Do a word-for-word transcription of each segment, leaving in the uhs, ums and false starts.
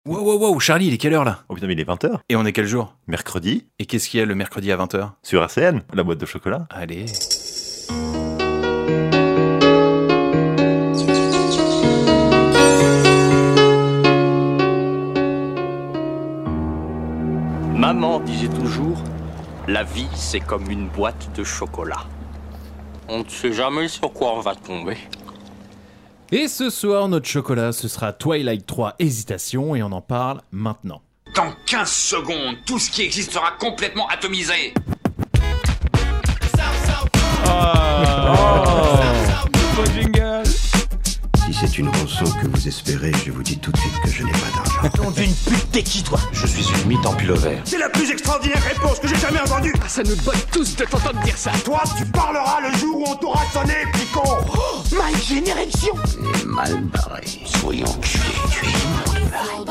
Wow, wow, wow, Charlie, il est quelle heure là? Oh putain, mais il est vingt heures. Et on est quel jour? Mercredi. Et qu'est-ce qu'il y a le mercredi à vingt heures? Sur R C N, la boîte de chocolat. Allez. Maman disait toujours, la vie c'est comme une boîte de chocolat. On ne sait jamais sur quoi on va tomber. Et ce soir, notre chocolat, ce sera Twilight trois Hésitation, et on en parle maintenant. Dans quinze secondes, tout ce qui existe sera complètement atomisé. Si c'est une rançon que vous espérez, je vous dis tout de suite que je n'ai pas d'argent. Nom d'une pute, t'es qui toi? Je suis une mythe en pull-over. C'est la plus extraordinaire réponse que j'ai jamais entendue. Ah, ça nous botte tous de t'entendre dire ça. Toi, tu parleras le jour où on t'aura sonné, picon. Oh, my génération. Les mal barrés. Soyons culés, tu es immonde.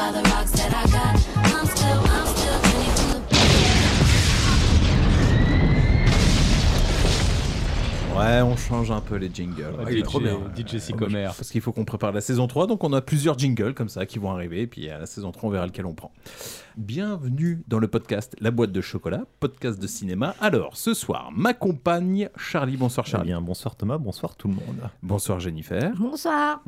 Ouais, on change un peu les jingles. Ouais, Ouais, il est D J, trop bien. D J Sycomer. Parce qu'il faut qu'on prépare la saison trois, donc on a plusieurs jingles comme ça qui vont arriver, et puis à la saison trois, on verra lequel on prend. Bienvenue dans le podcast La Boîte de Chocolat, podcast de cinéma. Alors, ce soir, ma compagne Charlie. Bonsoir Charlie. Eh bien, bonsoir Thomas, bonsoir tout le monde. Bonsoir Jennifer. Bonsoir.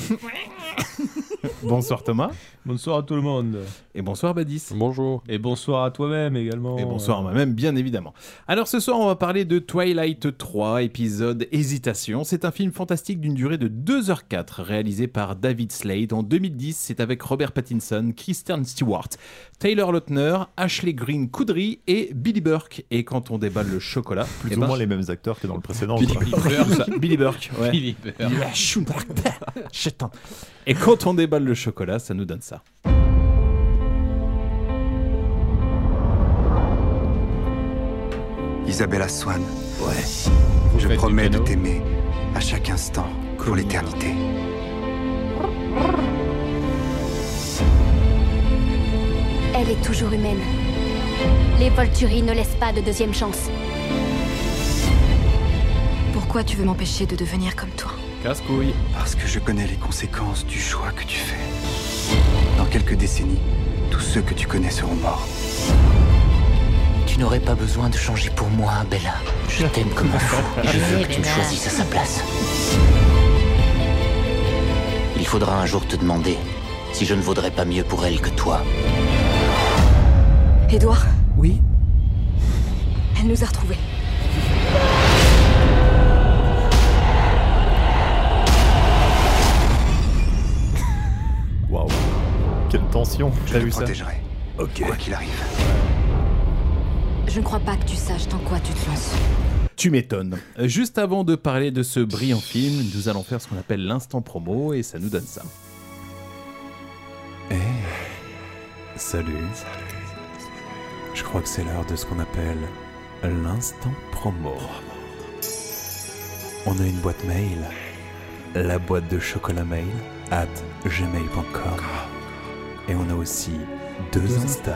Bonsoir Thomas. Bonsoir à tout le monde. Et bonsoir Badis. Bonjour. Et bonsoir à toi-même également. Et bonsoir à moi-même, bien évidemment. Alors ce soir, on va parler de Twilight trois, épisode Hésitation. C'est un film fantastique d'une durée de deux heures quatre, réalisé par David Slade en deux mille dix. C'est avec Robert Pattinson, Kristen Stewart, Taylor Lautner, Ashley Greene Coudry et Billy Burke. Et quand on déballe le chocolat... Plus eh ou ben, moins les mêmes acteurs que dans le précédent. Billy, quoi. Burke, Billy Burke, ouais. Billy Burke. Et quand on déballe le chocolat, ça nous donne ça. Isabella Swan, Ouais. je faites promets du de piano. t'aimer à chaque instant, pour l'éternité. Elle est toujours humaine. Les Volturi ne laissent pas de deuxième chance. Pourquoi tu veux m'empêcher de devenir comme toi? Casse-couille. Parce que je connais les conséquences du choix que tu fais. Dans quelques décennies, tous ceux que tu connais seront morts. Tu n'aurais pas besoin de changer pour moi, Bella. Je t'aime comme un fou. Je veux que tu me choisisses à sa place. Il faudra un jour te demander si je ne vaudrais pas mieux pour elle que toi. Édouard, Oui. elle nous a retrouvés. Waouh. Quelle tension. Je T'as te vu ça? protégerai, Ok. quoi qu'il arrive. Je ne crois pas que tu saches dans quoi tu te lances. Tu m'étonnes. Euh, Juste avant de parler de ce brillant film, nous allons faire ce qu'on appelle l'instant promo, et ça nous donne ça. Eh, salut. Je crois que c'est l'heure de ce qu'on appelle l'instant promo. On a une boîte mail, la boîte de chocolat mail at gmail point com. Et on a aussi deux Insta.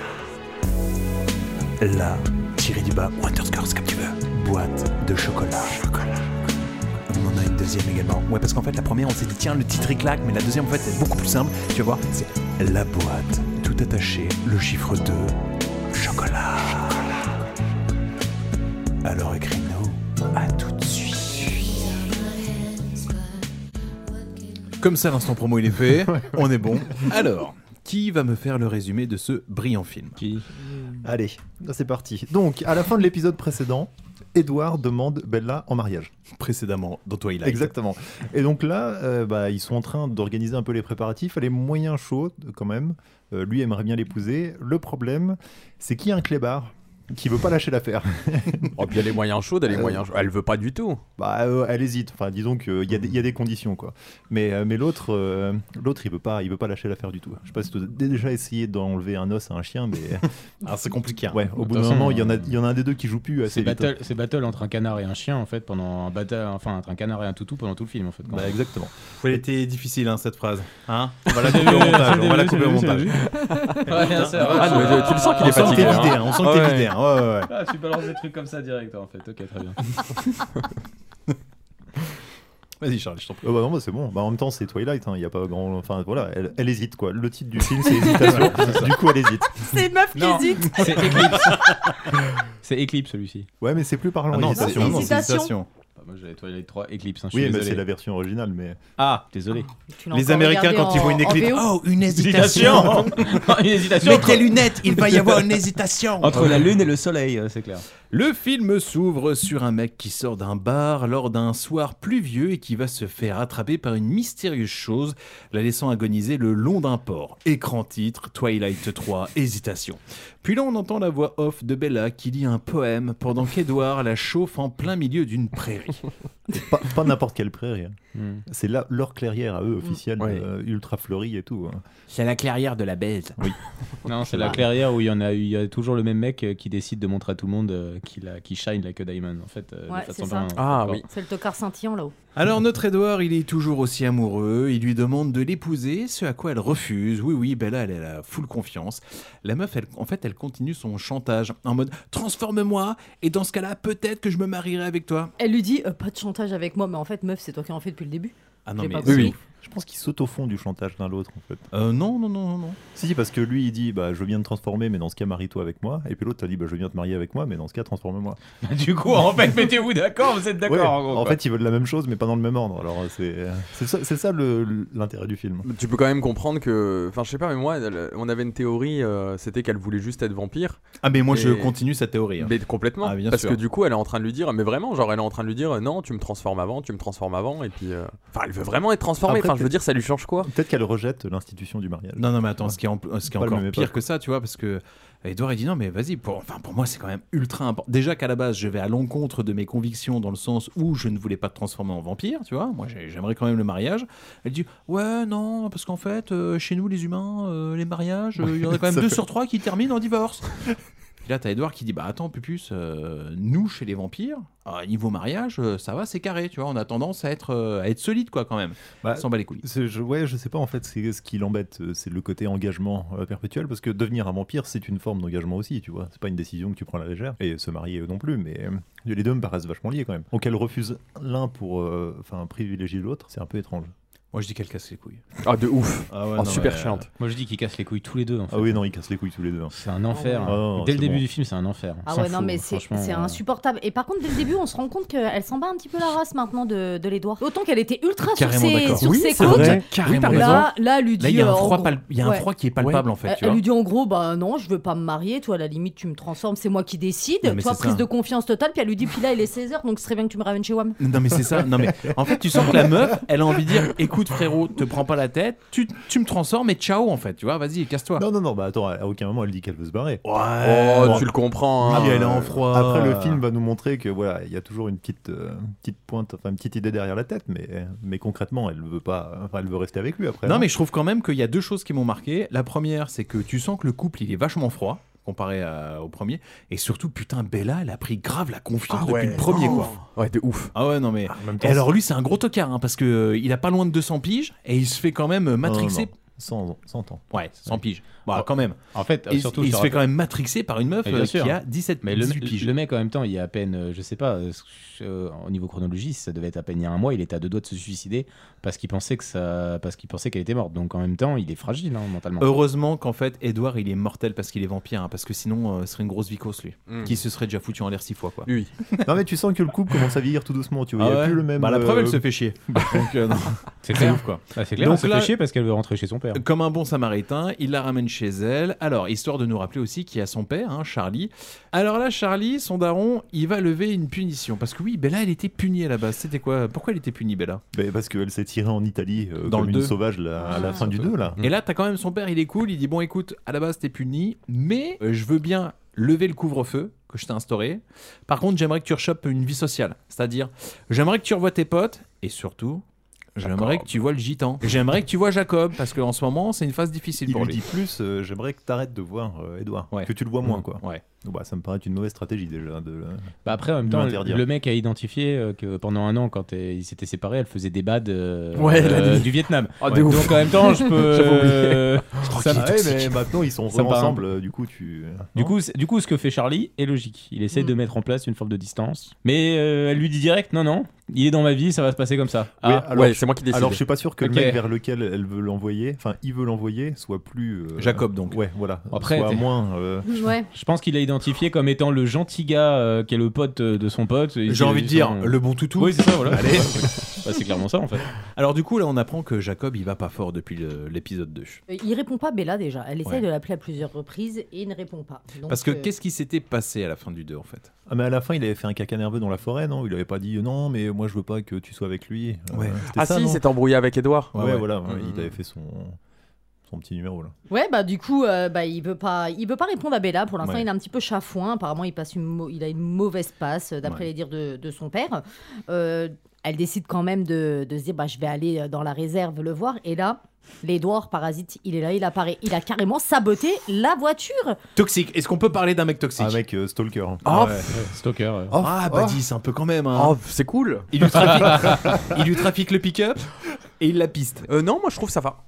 La, tiré du bas, ou underscore, c'est comme tu veux. Boîte de chocolat. On en a une deuxième également. Ouais, parce qu'en fait, la première, on s'est dit, tiens, le titre est claque, mais la deuxième, en fait, c'est beaucoup plus simple. Tu vas voir, c'est la boîte, tout attaché, le chiffre deux, chocolat. Alors écris-nous, à tout de suite. Comme ça, l'instant promo, il est fait. On est bon. Alors, qui va me faire le résumé de ce brillant film? Qui? Allez, c'est parti. Donc, à la fin de l'épisode précédent, Edward demande Bella en mariage. Précédemment, dans Twilight. Exactement. Et donc là, euh, bah, ils sont en train d'organiser un peu les préparatifs. Elle est moyen chaude quand même. Euh, lui aimerait bien l'épouser. Le problème, c'est qu'il y a un clébard qui veut pas lâcher l'affaire. Oh, puis elle est moyen chaude, elle est Euh, moyen chaude. Elle veut pas du tout. Bah, euh, elle hésite. Enfin, disons qu'il y, a des- il y a des conditions, quoi. Mais, euh, mais l'autre, euh, l'autre, il veut pas, il veut pas lâcher l'affaire du tout. Je sais pas si tu as déjà essayé d'enlever un os à un chien, mais Alors, c'est compliqué. hein. ouais, au De bout toute d'un façon, moment, il y en a, euh, il y en a un des deux qui joue plus assez C'est vite. battle, c'est battle entre un canard et un chien en fait pendant un battle, enfin entre un canard et un toutou pendant tout le film en fait. quand Bah, même. exactement. Elle était difficile, hein, cette phrase. Hein, on va la couper au montage. On va la couper au montage. Ouais, bien sûr. Ah, mais tu le sens qu'il On est sent que fatigué. t'es hein. vidé, hein, on sent que Ah t'es ouais. vidé. hein. Ouais, ouais, ouais. Ah, tu balances des trucs comme ça direct en fait. Ok, très bien. Vas-y Charles, je t'en prie. Oh bah non, bah c'est bon. Bah, en même temps, c'est Twilight. Il hein. y a pas grand. Enfin voilà, elle, elle hésite quoi. Le titre du film, c'est hésitation. Du coup, elle hésite. C'est une meuf qui Non. hésite. C'est Eclipse. C'est Eclipse celui-ci. Ouais, mais c'est plus parlant. Ah non, hésitation. c'est non, c'est Hésitation. hésitation. Ah, moi j'avais Twilight trois Eclipse. Hein, je suis Oui, mais désolé. c'est la version originale. Mais Ah, désolé. Tu l'as Les encore Américains, regardé quand ils en- voient une en éclipse, V O? oh, une Hésitation. hésitation. Une hésitation Mets entre- tes lunettes, il va y avoir une hésitation. entre la lune et le soleil, euh, c'est clair. Le film s'ouvre sur un mec qui sort d'un bar lors d'un soir pluvieux et qui va se faire attraper par une mystérieuse chose, la laissant agoniser le long d'un port. Écran titre, Twilight trois, hésitation. Puis là, on entend la voix off de Bella qui lit un poème pendant qu'Edward la chauffe en plein milieu d'une prairie. pas, pas n'importe quelle prairie. hein. Hmm. C'est là leur clairière à eux officielle, Ouais. euh, ultra fleurie et tout. hein. C'est la clairière de la baise. Oui. Non, c'est la clairière où il y en a, il y a toujours le même mec euh, qui décide de montrer à tout le monde euh, qu'il a, qu'il shine like a diamond. En fait, euh, Ouais, de c'est façon ça. bien- Ah, encore. oui. C'est le tocard scintillant là-haut. Alors notre Edward, il est toujours aussi amoureux, il lui demande de l'épouser, ce à quoi elle refuse. Oui, oui, Bella, elle, elle a full confiance. La meuf, elle, en fait, elle continue son chantage en mode « transforme-moi et dans ce cas-là, peut-être que je me marierai avec toi. Elle lui dit euh, pas de chantage avec moi, mais en fait, meuf, c'est toi qui en fais depuis le début. » Ah non, J'ai mais... pas compris. Je pense qu'ils sautent au fond du chantage l'un l'autre en fait. Euh, non, non, non, non, non. Si, si, parce que lui il dit bah je veux bien te transformer, mais dans ce cas marie-toi avec moi. Et puis l'autre a dit bah je veux bien te marier avec moi, mais dans ce cas transforme-moi. Du coup, en fait, mettez-vous d'accord, vous êtes d'accord. Ouais, en gros, en quoi. fait ils veulent la même chose, mais pas dans le même ordre. Alors c'est c'est ça, c'est ça le- l'intérêt du film. Tu peux quand même comprendre que. Enfin, je sais pas, mais moi, elle- on avait une théorie, euh, c'était qu'elle voulait juste être vampire. Ah, mais moi, je Et- continue cette théorie. hein. Mais complètement. Ah, bien parce sûr. que du coup, elle est en train de lui dire, mais vraiment, genre, elle est en train de lui dire, euh, non, tu me transformes avant, tu me transformes avant, et puis. euh, Enfin, elle veut vraiment être transformée. Après, Enfin, je veux dire, ça lui change quoi? Peut-être qu'elle rejette l'institution du mariage. Non, non, mais attends, ce qui est, en- ce qui est Pas le encore même pire époque. que ça, tu vois, parce que Edouard, il dit non, mais vas-y, pour, enfin, pour moi, c'est quand même ultra important. Déjà qu'à la base, je vais à l'encontre de mes convictions dans le sens où je ne voulais pas te transformer en vampire, tu vois. Moi, j'ai- j'aimerais quand même le mariage. Elle dit ouais, non, parce qu'en fait, euh, chez nous, les humains, euh, les mariages, euh, il y en a quand même Ça deux fait- sur trois qui terminent en divorce. Puis là, t'as Edouard qui dit bah attends, Pupus, euh, nous, chez les vampires, à niveau mariage, euh, ça va, c'est carré, tu vois. On a tendance à être, euh, à être solide, quoi, quand même. Bah, S'en bat les couilles. c'est- je, ouais, je sais pas en fait, c'est ce qui l'embête, euh, c'est le côté engagement euh, perpétuel, parce que devenir un vampire, c'est une forme d'engagement aussi, tu vois. C'est pas une décision que tu prends à la légère, et se marier euh, non plus, mais euh, les deux me paraissent vachement liés quand même. Donc elle refuse l'un pour, euh, enfin, privilégier l'autre, c'est un peu étrange. Moi, je dis qu'elle casse les couilles. Ah, de ouf. Ah ouais, Oh, non, super mais, euh, chiante. Moi je dis qu'ils cassent les couilles tous les deux. En fait. Ah oui, non, ils cassent les couilles tous les deux. hein. C'est un enfer. Ah non, Dès c'est le début bon. du film, c'est un enfer. Ah S'en ouais, non, fout, mais c'est franchement, c'est euh, insupportable. Et par contre, dès le début, on se rend compte qu'elle s'en bat un petit peu la race maintenant de, de l'Edouard. Autant qu'elle était ultra sur Carrément ses, d'accord. sur Oui, ses c'est côtes. vrai. Carrément raison. Là, là, elle lui dit. Là, il y a un euh, en froid, gros- pal- il y a un ouais. froid qui est palpable en fait. Elle, Tu elle vois. lui dit en gros, bah non, je veux pas me marier, toi à la limite tu me transformes, c'est moi qui décide. Non, mais Toi, c'est prise ça. de confiance totale, puis elle lui dit, puis là il est seize heures, donc ce serait bien que tu me ramènes chez W A M. Non mais c'est ça, non mais en fait tu sens que la meuf, elle a envie de dire écoute frérot, te prends pas la tête, tu, tu me transformes et ciao en fait, tu vois, vas-y, casse-toi. Non, non, non, bah attends, à aucun moment elle dit qu'elle veut se barrer. Ouais, Oh, bon. tu le comprends. Ah, Hein. mais elle est en froid. Après, le film va nous montrer que voilà, il y a toujours une petite, euh, petite pointe, enfin une petite idée derrière la tête, mais, mais concrètement, elle veut pas, enfin elle veut rester avec lui après. Non hein. mais je trouve quand même qu'il y a deux choses qui m'ont marqué. La première, c'est que tu sens que le couple il est vachement froid comparé à- au premier, et surtout putain Bella, elle a pris grave la confiance Ah depuis ouais. le premier Oh. quoi. Ouais, de ouf. Ah ouais non mais. En même temps, Et alors lui c'est un gros tocard hein, parce que euh, il a pas loin de deux cents piges et il se fait quand même Non, non, matrixer. non, cent, cent ans. Ouais, cent piges. Bon, quand même. En fait, Et, surtout, et il je se te fait quand même matrixer par une meuf Mais bien euh, sûr. qui a dix-sept, Mais le, dix-huit piges. le mec, en même temps, il y a à peine, euh, je sais pas, euh, euh, au niveau chronologie, ça devait être à peine il y a un mois, il était à deux doigts de se suicider parce qu'il pensait que ça, parce qu'il pensait qu'elle était morte. Donc en même temps, il est fragile hein, mentalement. Heureusement qu'en fait, Edouard, il est mortel parce qu'il est vampire, hein, parce que sinon, euh, ce serait une grosse vicose, lui. Mm. Qui se serait déjà foutu en l'air six fois, quoi. Oui. Non mais tu sens que le couple commence à vieillir tout doucement, tu vois. Il Ah y a ouais. plus le même. Bah, la preuve, euh, elle se fait chier. Donc, euh, non. C'est clair. ouf, quoi. Ah, c'est clair. Donc elle se là- fait chier parce qu'elle veut rentrer chez son père. Comme un bon samaritain, il la ramène chez elle. Alors, histoire de nous rappeler aussi qu'il y a son père, hein, Charlie. Alors là, Charlie, son daron, il va lever une punition. Parce que oui, Bella, elle était punie à la base. C'était quoi? Pourquoi elle était punie, Bella? bah, parce qu'elle s'est tirée en Italie euh, Dans comme le une deux. sauvage là, à la Ah. fin du deux là. Et là, t'as quand même son père, il est cool. Il dit bon, écoute, à la base, t'es puni, mais euh, je veux bien lever le couvre-feu que je t'ai instauré. Par contre, j'aimerais que tu rechopes une vie sociale. C'est-à-dire, j'aimerais que tu revoies tes potes et surtout, j'aimerais que tu vois le gitan. J'aimerais que tu vois Jacob parce qu'en ce moment, c'est une phase difficile Il pour lui lui. dit plus, euh, j'aimerais que t'arrêtes de voir euh, Edouard, Ouais. que tu le vois moins quoi. Ouais. Bah, ça me paraît une mauvaise stratégie déjà. De, bah après, en même de temps, l'interdire. le mec a identifié euh, que pendant un an, quand euh, ils s'étaient séparés, elle faisait des bads euh, Ouais, elle a euh, dit. du Vietnam. Ah, de Ouais. ouf. Donc en même temps, je peux. J'avais oublié. euh, ça me- Ah ouais, mais maintenant ils sont Ça me paraît- ensemble, euh, du coup tu. Du Non coup, c'est- du coup, ce que fait Charlie est logique. Il essaie Mm. de mettre en place une forme de distance. Mais euh, elle lui dit direct non, non, il est dans ma vie, ça va se passer comme ça. Ouais, Ah, alors, ouais, c'est moi qui décide. Alors je suis pas sûr que Ok. le mec vers lequel elle veut l'envoyer, enfin il veut l'envoyer, soit plus. euh, Jacob, donc. Ouais, voilà. Après, soit t'es- moins. euh, Ouais. je pense qu'il a identifié comme étant le gentil gars euh, qui est le pote euh, de son pote. Et J'ai qu'il a envie eu de dire, son- le bon toutou. Oui, c'est ça, voilà. Allez. Bah, c'est clairement ça en fait. Alors du coup, là, on apprend que Jacob, il va pas fort depuis le- l'épisode deux. Euh, Il répond pas, Bella, déjà. Elle essaie Ouais. de l'appeler à plusieurs reprises et il ne répond pas. Donc, Parce que euh, qu'est-ce qui s'était passé à la fin du deux, en fait? Ah mais à la fin il avait fait un caca nerveux dans la forêt, non? Il avait pas dit non mais moi je veux pas que tu sois avec lui. Euh, Ouais. c'était Ah ça, si, il non s'est embrouillé avec Edouard. Ouais, Ouais, ouais. voilà, ouais, Mhm. il avait fait son son petit numéro là. Ouais, bah du coup, euh, bah, il veut pas, il veut pas répondre à Bella. Pour l'instant, Ouais. il est un petit peu chafouin. Apparemment, il passe une, mau- il a une mauvaise passe, euh, d'après Ouais. les dires de, de son père. Euh, elle décide quand même de, de se dire, bah, je vais aller dans la réserve le voir. Et là, l'Edouard parasite, il est là, il apparaît, il a carrément saboté la voiture. Toxique. Est-ce qu'on peut parler d'un mec toxique? Un mec euh, stalker. Ah, Ouais. Stalker. euh. Oh, Ah, bah oh. dis, c'est un peu quand même. Hein. Oh, c'est cool. Il, lui trafique... il lui trafique le pick-up et il la piste. Euh, non, moi je trouve ça va.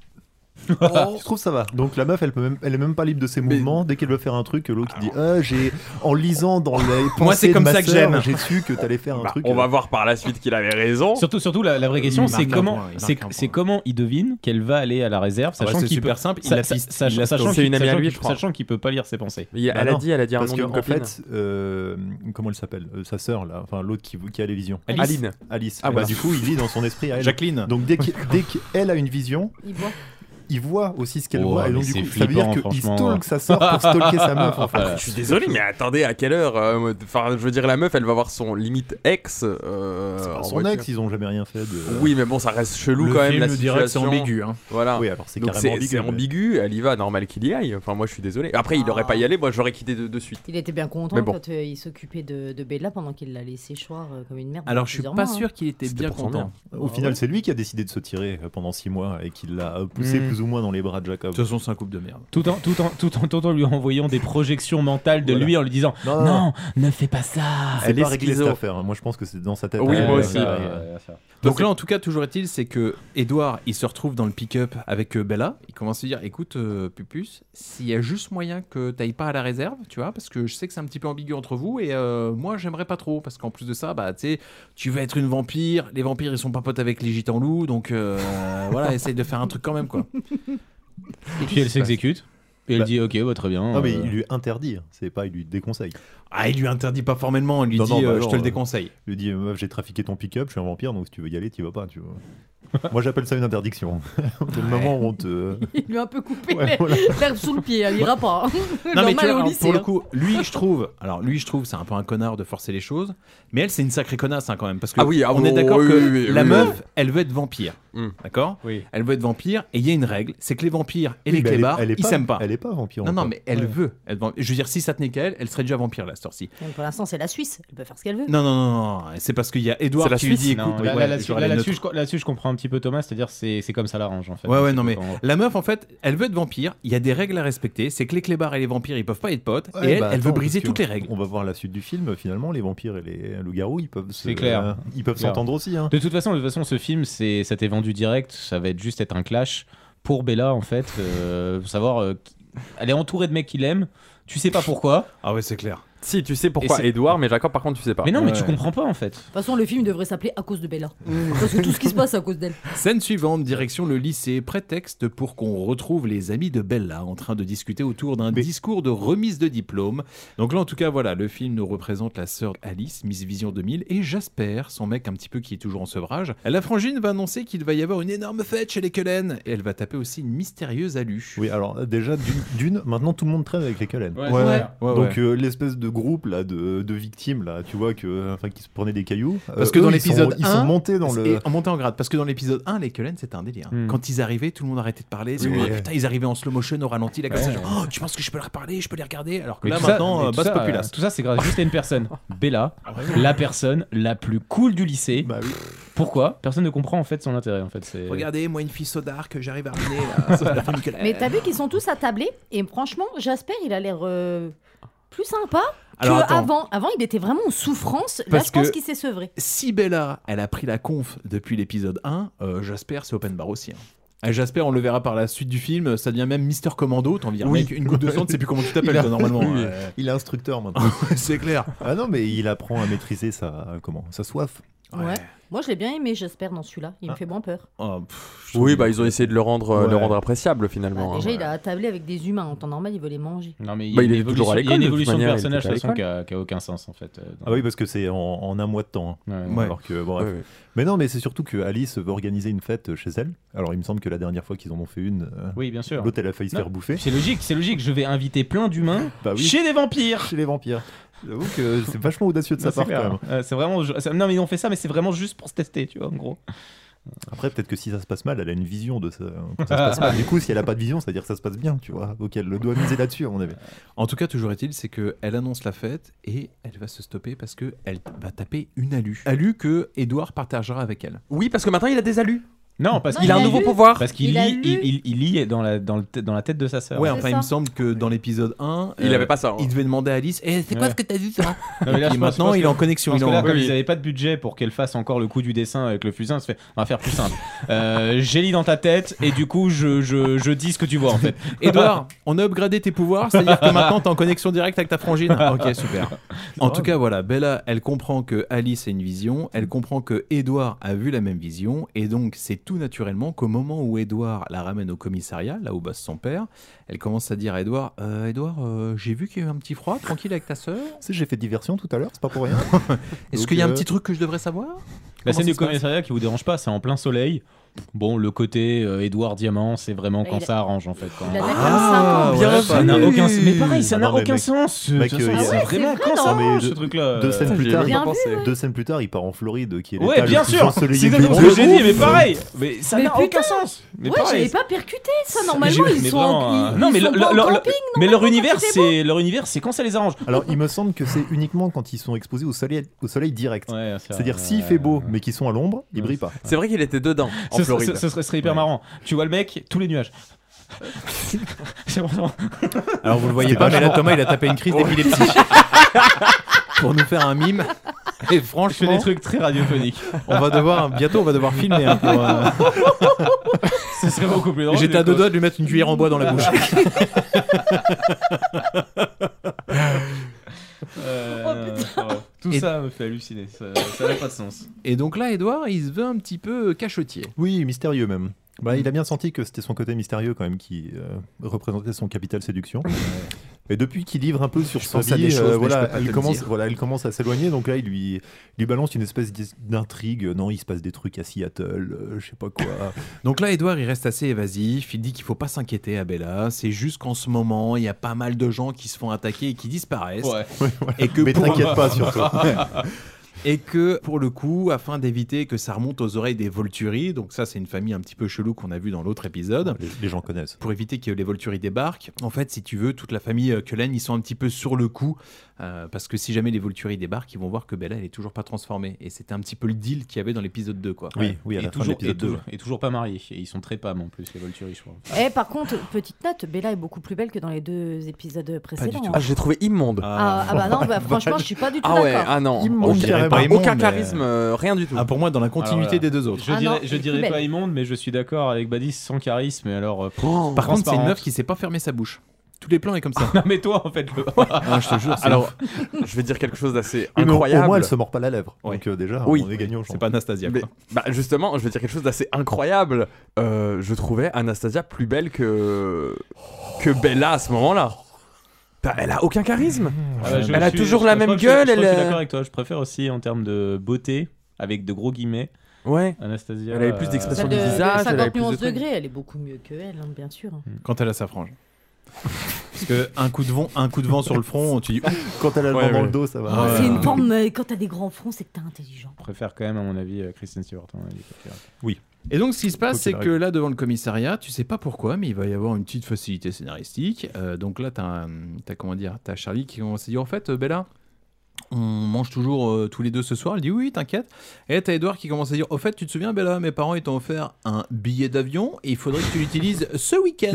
Je trouve ça va. Donc la meuf, elle peut même, elle est même pas libre de ses mouvements. Dès qu'elle veut faire un truc, l'autre il dit ah, j'ai en lisant dans les pensées Moi, c'est de comme ma ça que sœur, j'aime. j'ai su que t'allais faire un Bah, truc. on euh, va voir par la suite qu'il avait raison. Surtout, surtout la, la vraie question, Il c'est marque un comment, point, il c'est, marque un c'est point. comment il devine qu'elle va aller à la réserve, Ah bah, sachant c'est qu'il super peut, simple, il sa- la sa- piste, sachant- il la sachant stalk. C'est qu'il- une amie à sachant lui, qu'il- je crois. sachant qu'il peut pas lire ses pensées. Il- bah elle a non, dit, elle a dit à un parce nom d'une qu'en copine. fait, euh, comment elle s'appelle Euh, sa sœur là, enfin l'autre qui, qui a les visions. Alice. Aline. Alice. Ah, bah voilà. du coup, il lit dans son esprit à elle. Jacqueline. Donc dès qu'il- dès qu'elle a une vision, Il voit. il voit aussi ce qu'elle Oh, voit et mais donc du c'est coup, ça veut dire flippant, qu'il franchement. stalk sa sœur pour stalker sa meuf. En fait. Voilà. Je suis désolé, mais attendez, à quelle heure euh, Enfin, je veux dire, la meuf, elle va voir son limite ex. Euh, C'est pas en son voiture. ex, ils ont jamais rien fait. De... Oui, mais bon, ça reste chelou Le quand même film la le dirait que c'est situation. ambigu, hein. Voilà. Oui, alors c'est Donc carrément c'est ambigu. c'est mais- ambigu, elle y va, normal qu'il y aille. Enfin, moi, je suis désolé. Après, il aurait pas y aller, moi, j'aurais quitté de, de suite. Il était bien content Mais bon. quand euh, il s'occupait de, de Bella pendant qu'il l'a laissé choir euh, comme une merde. Alors, pendant je suis plusieurs pas mois, hein. sûr qu'il était C'était bien pour son content. Au final, c'est lui qui a décidé de se tirer euh, pendant six mois et qui l'a euh, poussé Mm. plus ou moins dans les bras de Jacob. De toute façon, c'est un couple de merde. Tout en, tout, en, tout, en, tout en lui envoyant des projections mentales de Voilà. lui en lui disant Non, non, non, non. ne fais pas ça. C'est Elle est pas réglé cette schizo. affaire. hein. Moi, je pense que c'est dans sa tête. Oui, Euh, moi euh, aussi. euh, Ouais, euh, ouais, ouais. Donc là, en tout cas, toujours est-il, c'est que Edouard, il se retrouve dans le pick-up avec euh, Bella. Il commence à se dire, écoute, euh, Pupus, s'il y a juste moyen que t'ailles pas à la réserve, tu vois, parce que je sais que c'est un petit peu ambigu entre vous, et euh, moi, j'aimerais pas trop, parce qu'en plus de ça, bah, tu sais, tu vas être une vampire. Les vampires, ils sont pas potes avec les gitans loups, donc euh, voilà, essaye de faire un truc quand même, quoi. Et puis elle s'exécute. Et elle Bah- dit ok, bah, très bien. Non, mais euh, il lui interdit, c'est pas, il lui déconseille. Ah, il lui interdit pas formellement, il lui Non, dit, non, bah euh, je non, te le euh, déconseille. Il lui dit meuf, j'ai trafiqué ton pick-up, je suis un vampire, donc si tu veux y aller, t'y vas pas. Tu vois. Moi, j'appelle ça une interdiction. Dès le moment où on te. Il lui a un peu coupé Ouais, voilà. l'herbe sous le pied, elle ira pas. Non, mais tu Normal vois, au alors, lycée, pour le hein. coup, lui, je trouve, alors lui, je trouve, c'est un peu un connard de forcer les choses, mais elle, c'est une sacrée connasse hein, quand même, parce que Ah oui, ah on oui, est d'accord oui, que oui, oui, la oui, meuf, elle veut être vampire, Mm. d'accord Oui. Elle veut être vampire, et il y a une règle, c'est que les vampires et Oui, les mais elle est- clébards, elle est ils pas- s'aiment pas. Elle est pas vampire. Non, non, encore. mais elle Ouais. veut être vampire. Je veux dire, si ça tenait qu'à elle, elle serait déjà vampire là, cette heure-ci. Donc, pour l'instant, c'est la Suisse, elle peut faire ce qu'elle veut. Non, non, non, non, c'est parce qu'il y a Edouard C'est la qui lui Suisse, dit, non, écoute, là, ouais, là, là-dessus, j'aurais là, les là-dessus, neutres. je, là-dessus, je comprends un petit peu Thomas, c'est-à-dire c'est, c'est comme ça l'arrange en fait. Ouais, ouais, C'est non, pas mais quand- la meuf, en fait, elle veut être vampire. Il y a des règles à respecter. C'est que les clébards et les vampires, ils peuvent pas être potes. Ouais, et elle, bah, elle veut attends, briser parce toutes que les règles. On va voir la suite du film. Finalement, les vampires et les loups-garous, ils peuvent se- C'est clair. euh, ils peuvent Clair. s'entendre aussi. Hein. De toute façon, de toute façon, ce film, c'est, ça t'est vendu direct. Ça va être juste être un clash pour Bella en fait. Euh, faut savoir, euh, qui- elle est entourée de mecs qui l'aiment. Tu sais pas pourquoi. Ah ouais, c'est clair. Si, tu sais pourquoi Et c'est- Edouard, mais Jacob, par contre, tu sais pas. Mais non, mais Ouais. tu comprends pas en fait. De toute façon, le film devrait s'appeler À cause de Bella. Parce que tout ce qui se passe, c'est à cause d'elle. Scène suivante, direction le lycée, prétexte pour qu'on retrouve les amis de Bella en train de discuter autour d'un Mais- discours de remise de diplôme. Donc là, en tout cas, voilà, le film nous représente la sœur Alice, Miss Vision deux mille, et Jasper, son mec un petit peu qui est toujours en sevrage. La frangine va annoncer qu'il va y avoir une énorme fête chez les Cullen, et elle va taper aussi une mystérieuse Alu. Oui, alors euh, déjà, d'une, d'une, maintenant tout le monde traîne avec les Cullen. Ouais, Ouais, c'est ouais, Donc ouais. euh, l'espèce de groupe là de, de victimes là, tu vois que enfin qui se prenaient des cailloux. Parce euh, que dans eux, ils sont- l'épisode ils un, sont montés dans le. Et en montant en grade, parce que dans l'épisode un, les Cullen, c'était un délire. Hmm. Quand ils arrivaient, tout le monde arrêtait de parler. C'est Oui, oh, oui. putain, ils arrivaient en slow motion au ralenti, là, comme Ouais. ça, genre, oh, tu penses que je peux leur parler, je peux les regarder, alors que Mais là tout ça- maintenant, mais euh, tout boss ça, populace. euh, Tout ça, c'est grâce juste à une personne, Bella, la personne la plus cool du lycée. Bah oui. Pourquoi Personne ne comprend en fait son intérêt. En fait, c'est. Regardez, moi une fille sodard que j'arrive à ramener là, sur la famille Cullen. Mais t'as vu qu'ils sont tous attablés et franchement, Jasper, il a l'air. euh, plus sympa Alors, que attends. avant. Avant, il était vraiment en souffrance. Là, Parce je pense que- qu'il s'est sevré. Si Bella, elle a pris la conf depuis l'épisode un, euh, Jasper, c'est open bar aussi. hein. Et Jasper, on le verra par la suite du film, ça devient même Mister Commando. T'en dire, Oui. mec, une goutte de sang, tu sais plus comment tu t'appelles, Il a- toi, normalement. Oui, euh. Il est instructeur maintenant. C'est clair. Ah non, mais il apprend à maîtriser sa, comment, sa soif. Ouais. Moi, je l'ai bien aimé, j'espère, dans celui-là. Il me Ah. fait moins peur. Oh, pff, Oui, bah ils ont essayé de le rendre, euh, Ouais. le rendre appréciable finalement. Bah, hein. déjà, il a attablé avec des humains. En temps normal, il veut les manger. Non, mais il y a Bah, une il est toujours évolution, à il y a l'école, une de toute évolution de manière, il personnage de était toute à façon qui l'école. a, qui a aucun sens en fait. euh, dans- Ah oui, parce que c'est en, en un mois de temps. hein. Ouais, ouais. Alors que, bref. Ouais, ouais. Mais non, mais c'est surtout que Alice veut organiser une fête chez elle. Alors il me semble que la dernière fois qu'ils en ont fait une, euh, Oui, bien sûr. l'autre elle a failli se Non, faire bouffer. C'est logique, c'est logique. Je vais inviter plein d'humains Bah oui. chez des vampires. Chez les vampires. J'avoue que c'est vachement audacieux de Non, sa part c'est quand clair. même. Euh, c'est vraiment. c'est- Non, mais ils ont fait ça, mais c'est vraiment juste pour se tester, tu vois, en gros. Après, peut-être que si ça se passe mal, elle a une vision de ça. quand ça se passe mal. Du coup, si elle a pas de vision, c'est-à-dire que ça se passe bien, tu vois. Donc elle doit miser là-dessus, à mon avis. En tout cas, toujours est-il, c'est qu'elle annonce la fête et elle va se stopper parce qu'elle va taper une alu. Alu que Edouard partagera avec elle. Oui, parce que maintenant il a des alus. Non, parce Non, qu'il Il a un lu. nouveau pouvoir. Parce qu'il Il a lit, lu. il, il- il lit dans la, dans, le t- dans la tête de sa sœur. Ouais, c'est enfin, il ça. me semble que dans l'épisode un, Il euh, avait pas ça. hein. il devait demander à Alice Eh, c'est quoi Ouais. ce que t'as vu, ça Non, mais là, Et je pense- maintenant, je pense il est que- en connexion. Je Il pense est que là, en... comme Oui. ils n'avaient pas de budget pour qu'elle fasse encore le coup du dessin avec le fusain, ça fait, on va faire plus simple. Euh, j'ai lit dans ta tête et du coup, je, je, je dis ce que tu vois en fait. Edouard, on a upgradé tes pouvoirs, c'est-à-dire que maintenant t'es en connexion directe avec ta frangine. Ok, super. En tout cas, voilà, Bella, elle comprend que Alice a une vision, elle comprend que Edouard a vu la même vision, et donc c'est tout naturellement qu'au moment où Edouard la ramène au commissariat, là où bosse son père, elle commence à dire à Edouard euh, Edouard, euh, j'ai vu qu'il y a eu un petit froid, tranquille avec ta sœur. Tu sais, j'ai fait diversion tout à l'heure, c'est pas pour rien. Est-ce Donc, qu'il y a un euh, petit truc que je devrais savoir La Comment scène ça du se passe commissariat qui vous dérange pas, c'est en plein soleil. Bon, le côté euh, Édouard Diamant, c'est vraiment Mais quand il a- ça arrange en fait. Quand... Il a Ah, quinze ouais, cinq ans. ça n'a vu. aucun mais pareil, ça Ah n'a non, mais aucun mec- sens. mec, Ça, euh, ça, il y a- c'est Ah ouais, vraiment c'est quand vrai, ça non arrange Mais ce truc là. Deux scènes Ça, plus j'y tard, avais Bien pas pensé. vu, deux scènes plus tard, il part en Floride, qui est Ouais, l'état bien le plus sûr. ensoleillé C'est du exactement ce monde. que j'ai dit, mais pareil. Mais ça Mais n'a putain. aucun sens. Mais Ouais, pareil. j'avais pas percuté ça. Normalement, Mais ils mais sont vraiment, en, euh, ils, non, mais ils sont le- pas en le- le- camping. mais leur normalement, univers, quand il fait beau. c'est leur univers, c'est quand ça les arrange. Alors, il me semble que c'est uniquement quand ils sont exposés au soleil, au soleil direct. Ouais, C'est-à-dire, s'il fait beau, mais qu'ils sont à l'ombre, ils Ouais. brillent pas. C'est vrai qu'il était dedans en Ce, Floride. ce- ce serait, ce serait hyper Ouais. marrant. Tu vois le mec, tous les nuages. C'est vraiment. Alors vous le voyez C'est pas, mais là vachement- Thomas il a tapé une crise d'épilepsie pour nous faire un mime. Et Je fais franchement, des trucs très radiophoniques. on va devoir bientôt on va devoir filmer. hein, pour, euh, Ce serait beaucoup plus drôle. J'étais à deux doigts de lui mettre une cuillère en bois dans la bouche. Euh, ouais. Tout Et- ça me fait halluciner. Ça ça n'a pas de sens. Et donc là, Edouard, il se veut un petit peu cachetier. Oui, mystérieux même. Bah, il a bien senti que c'était son côté mystérieux quand même qui euh, représentait son capital séduction. Et depuis qu'il livre un peu sur Je sa pense à vie, des choses, euh, mais je voilà, peux pas te il le commence, dire. voilà, il commence à s'éloigner. Donc là, il lui, il lui balance une espèce d'is- d'intrigue. Non, il se passe des trucs à Seattle, euh, je sais pas quoi. Donc là, Edouard, il reste assez évasif. Il dit qu'il faut pas s'inquiéter à Bella. C'est juste qu'en ce moment, il y a pas mal de gens qui se font attaquer et qui disparaissent. Ouais. Et que Mais pour... t'inquiète pas surtout. Et que pour le coup, afin d'éviter que ça remonte aux oreilles des Volturi, donc ça c'est une famille un petit peu chelou qu'on a vu dans l'autre épisode, les, les gens connaissent. Pour éviter que les Volturi débarquent, en fait si tu veux, toute la famille euh, Cullen, ils sont un petit peu sur le coup, euh, parce que si jamais les Volturi débarquent, ils vont voir que Bella elle est toujours pas transformée. Et c'était un petit peu le deal qu'il y avait dans l'épisode deux quoi. Oui, oui, à et la fin de toujours, l'épisode et, deux. toujours, et toujours pas mariés. Et ils sont très pâmes en plus, les Volturi, je crois. Eh, par contre, petite note, Bella est beaucoup plus belle que dans les deux épisodes précédents. tout. Ah, je l'ai trouvé immonde. Ah, ah bah non, bah, franchement, je suis pas du tout Ah ouais, d'accord. ah non. Immonde, Aucun- carrément. pas- Immonde, aucun mais- charisme, euh, rien du tout. Ah, pour moi, dans la continuité Alors, des deux autres. Je Ah dirais, non, je elle est dirais plus pas belle. immonde, mais je suis d'accord avec Badis sans charisme. Mais alors, euh, pff, Par contre, c'est une transparente. meuf qui sait pas fermer sa bouche. Tous les plans est comme ça. Non, mais toi, en fait, le. Ah, je te jure, c'est Alors, je vais dire quelque chose d'assez Oui, mais au- incroyable. Au moins, elle se mord pas la lèvre. Ouais. Donc euh, déjà, Oui. on est gagnant. je c'est pense. pas Anastasia. Mais, Quoi. bah justement, je vais dire quelque chose d'assez incroyable. Euh, je trouvais Anastasia plus belle que que Bella à ce moment-là. Bah, elle a aucun charisme. Ah bah, je Elle a suis- toujours je- la je même crois que je- gueule, Je, crois que je elle, suis euh, d'accord avec toi. Je préfère aussi en termes de beauté, avec de gros guillemets, Ouais. Anastasia. Elle avait plus d'expression Celle de, du de visage, elle avait cinquante plus de nuances trucs. degrés, elle est beaucoup mieux que elle, hein, bien sûr. Quand elle a sa frange. Parce que un coup de vent, un coup de vent sur le front, tu dis. Quand elle a le Ouais, vent dans ouais. le dos, ça va. Ah, ouais. C'est une forme, euh, quand t'as des grands fronts, c'est que t'es intelligent. Je préfère quand même, à mon avis, euh, Kristen Stewart. à mon avis, quoi qu'il arrive. Et donc, ce qui se passe, Quoi c'est qu'il que là, devant le commissariat, tu sais pas pourquoi, mais il va y avoir une petite facilité scénaristique. Euh, donc là, t'as, un- t'as comment dire, t'as Charlie qui commence à dire en fait, euh, Bella, on mange toujours euh, tous les deux ce soir. Elle dit oui, t'inquiète. Et là, t'as Edouard qui commence à dire au fait, tu te souviens, Bella, mes parents ils t'ont offert un billet d'avion et il faudrait que tu l'utilises ce week-end.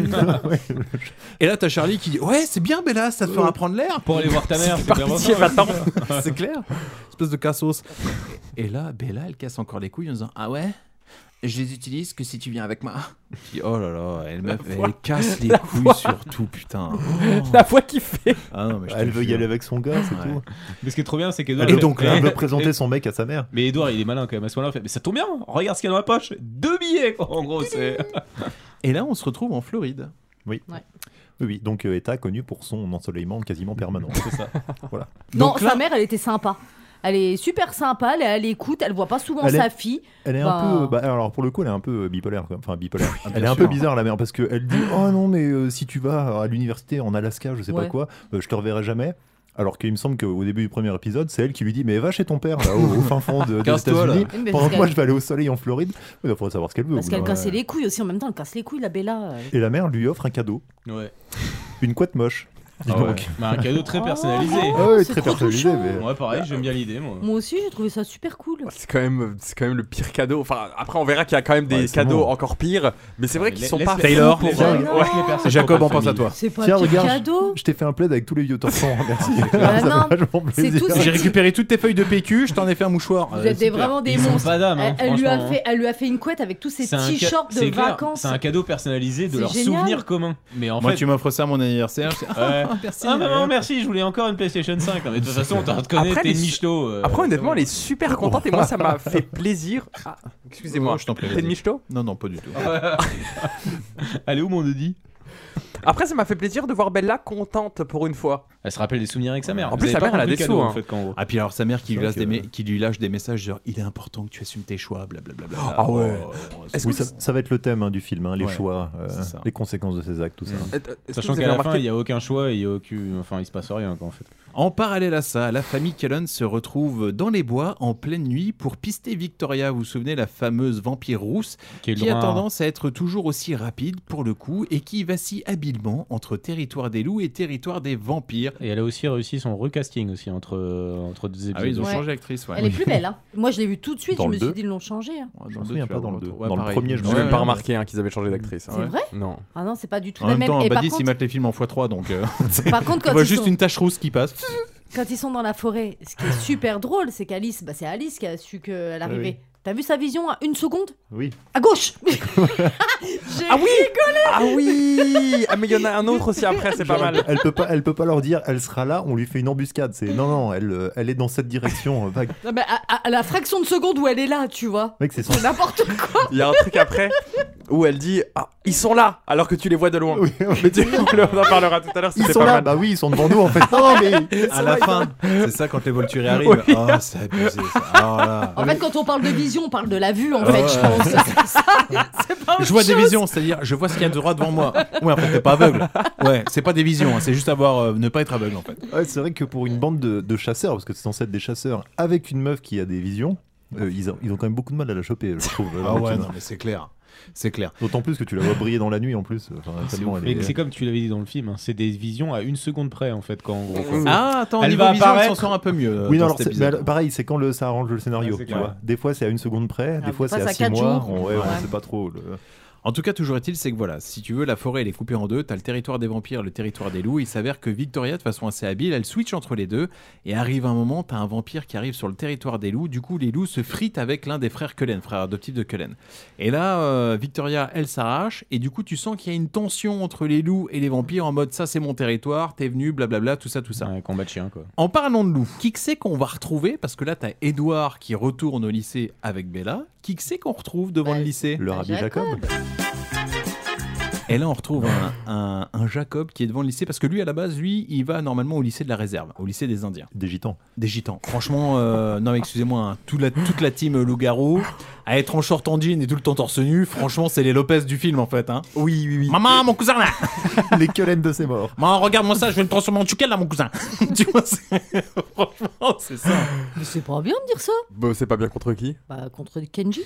Et là, t'as Charlie qui dit ouais, c'est bien, Bella, ça te fera prendre l'air. Pour aller voir ta mère, c'est parti, bien va-t'en. C'est clair. Espèce de cassos. Et là, Bella, elle casse encore les couilles en disant ah ouais, je les utilise que si tu viens avec moi. Je dis, oh là là, elle, meuf, elle casse les couilles fois. Sur tout, putain. Oh. La voix qu'il fait. Ah non, mais elle veut y aller avec son gars, c'est ouais. tout. Mais ce qui est trop bien, c'est qu'Edouard. Et donc là, elle veut présenter son mec à sa mère. Mais Edouard, il est malin quand même à ce moment-là. Fait, mais ça tombe bien, regarde ce qu'il y a dans la poche. Deux billets, quoi, en gros. C'est... Et là, on se retrouve en Floride. Oui. Ouais. Oui, oui, donc euh, État connu pour son ensoleillement quasiment permanent. C'est ça. Voilà. Non, donc, sa là... mère, elle était sympa. Elle est super sympa, elle, elle écoute, elle voit pas souvent elle sa est, fille. Elle est bah... un peu, bah, alors pour le coup, elle est un peu bipolaire, quoi. Enfin bipolaire. Ah, elle est un sûr. peu bizarre la mère parce que elle dit oh non mais euh, si tu vas à l'université en Alaska, je sais ouais. pas quoi, euh, je te reverrai jamais. Alors qu'il me semble qu'au début du premier épisode, c'est elle qui lui dit mais va chez ton père là au, au fin fond de, des États-Unis. Pendant que moi je vais aller au soleil en Floride. Il faudrait savoir ce qu'elle veut. Parce qu'elle cassait les couilles aussi en même temps, elle casse les couilles la Bella. Et la mère lui offre un cadeau. Ouais. Une couette moche. Ah ouais. Bah, un cadeau très personnalisé. Ah ouais, très personnalisé. Mais... Ouais, pareil, j'aime bien l'idée, moi. Moi aussi, j'ai trouvé ça super cool. C'est quand même, c'est quand même le pire cadeau. Enfin, après, on verra qu'il y a quand même des ouais, cadeaux bon. encore pires. Mais c'est vrai qu'ils sont pas. Taylor, les ouais. Ouais. Jacob, on pense à toi. C'est pas Tiens, un regarde, cadeau. Je t'ai fait un plaid avec tous les vieux torsons. Merci. Ah, non, c'est tout. J'ai récupéré toutes tes feuilles de P Q. Je t'en ai fait un mouchoir. Vous êtes vraiment des monstres. Elle lui a fait, elle lui a fait une couette avec tous ses t-shirts de vacances. C'est un cadeau personnalisé de leurs souvenirs communs. Mais en fait, moi, tu m'offres ça à mon anniversaire. Merci. Merci, je voulais encore une PlayStation cinq. Mais de toute façon, t'as te connaître, t'es une michto. Euh, Après, honnêtement, elle est super contente et moi, ça m'a fait plaisir. Ah, excusez-moi, oh, je t'en prie. T'es une michto ? Non, non, pas du tout. Elle est où, mon Dodi ? Après, ça m'a fait plaisir de voir Bella contente pour une fois. Elle se rappelle des souvenirs avec sa mère. En plus, sa mère, elle a des sous. Hein. En fait, quand ah, puis alors, sa mère qui lui, lâche que... des, qui lui lâche des messages genre il est important que tu assumes tes choix, blablabla. Ah ouais. Oh, oui, ça, ça va être le thème hein, du film, hein, les ouais, choix, euh, les conséquences de ses actes, tout ça. Mmh. Sachant qu'à la remarqué... fin, il n'y a aucun choix et il y a aucun... enfin, il se passe rien, quoi, en fait. En parallèle à ça, la famille Cullen se retrouve dans les bois en pleine nuit pour pister Victoria. Vous vous souvenez, la fameuse vampire rousse qui, qui a tendance à être toujours aussi rapide pour le coup et qui vacille habilement entre territoire des loups et territoire des vampires. Et elle a aussi réussi son recasting aussi entre, entre deux épisodes. Ah oui, ils ont ouais. changé d'actrice. Ouais. Elle est plus belle. Hein. Moi, je l'ai vue tout de suite. Dans je me le suis deux. dit, ils l'ont changé. Hein. Ouais, je me souviens pas dans le deux. Ouais, dans pareil. le premier, je n'ai me même souviens pas remarqué hein, qu'ils avaient changé d'actrice. C'est ouais. vrai ? Non. Ah non, c'est pas du tout en la même. même. En même temps, Badis, contre... il mate les films en fois trois, donc. Par contre, quand on voit ils juste sont... une tache rousse qui passe. Quand ils sont dans la forêt, ce qui est super drôle, c'est qu'Alice, bah, c'est Alice qui a su qu'elle arrivait. Oui. T'as vu sa vision à une seconde ? Oui. À gauche. J'ai ah oui rigolé. Ah oui. Ah mais il y en a un autre aussi après, c'est pas mal. Elle peut pas, elle peut pas leur dire, elle sera là, on lui fait une embuscade. C'est non non, elle, elle est dans cette direction. Vague. Non, mais à, à la fraction de seconde où elle est là, tu vois. Mec, c'est, son... c'est n'importe quoi. Il y a un truc après où elle dit ah, ils sont là alors que tu les vois de loin. Oui, mais tu, on en parlera tout à l'heure. Ils sont pas là. mal. Bah oui, ils sont devant nous en fait. Non mais à la fin, c'est ça quand les Volturi arrivent. Oui. Oh, c'est abusé. Ça. Oh, là. En fait, quand on parle de vision, on parle de la vue en fait. Je pense. C'est ça. C'est pas je vois chose. des visions, c'est-à-dire je vois ce qu'il y a de droit devant moi. Ouais, en fait, t'es pas aveugle. Ouais, c'est pas des visions, hein, c'est juste avoir euh, ne pas être aveugle en fait. Ouais, c'est vrai que pour une bande de, de chasseurs, parce que c'est censé être des chasseurs, avec une meuf qui a des visions, euh, ils, ont, ils ont quand même beaucoup de mal à la choper, je trouve. Ah ouais, non, mais c'est clair. C'est clair. D'autant plus que tu la vois briller dans la nuit en plus. Enfin, c'est, elle est... c'est comme tu l'avais dit dans le film, hein, c'est des visions à une seconde près en fait. Quand, en gros, quand... Ah attends, elle niveau va vision, apparaître... elle s'en sort un peu mieux. Oui, non, alors, c'est, mais pareil, c'est quand le, ça arrange le scénario. Ouais, tu vois. Des fois c'est à une seconde près, ah, des fois c'est à six mois. On, ouais, ouais. on sait pas trop. Le... En tout cas, toujours est-il, c'est que voilà, si tu veux, la forêt elle est coupée en deux, t'as le territoire des vampires, le territoire des loups, il s'avère que Victoria, de façon assez habile, elle switch entre les deux, et arrive un moment, t'as un vampire qui arrive sur le territoire des loups, du coup les loups se fritent avec l'un des frères Cullen, frère adoptif de Cullen. Et là, euh, Victoria, elle s'arrache, et du coup tu sens qu'il y a une tension entre les loups et les vampires, en mode ça c'est mon territoire, t'es venu, blablabla, tout ça, tout ça. Un combat de chien quoi. En parlant de loups, qui que c'est qu'on va retrouver, parce que là t'as Edouard qui retourne au lycée avec Bella, qui que c'est qu'on retrouve devant bah, le lycée ? Le rabbi Jacob. Et là, on retrouve un, un, un Jacob qui est devant le lycée, parce que lui, à la base, lui, il va normalement au lycée de la réserve, au lycée des Indiens. Des gitans. Des gitans. Franchement, euh, non, mais excusez-moi, hein, toute, la, toute la team loup-garou, à être en short en jean et tout le temps torse nu, franchement, c'est les Lopez du film, en fait. Hein. Oui, oui, oui. Maman, mon cousin, là. Les Cullen de ses morts. Maman, regarde-moi ça, je vais le transformer en Tchukel, là, mon cousin. Tu vois, c'est... franchement, c'est ça. Mais c'est pas bien de dire ça. Bah, c'est pas bien contre qui ? Bah, contre Kenji.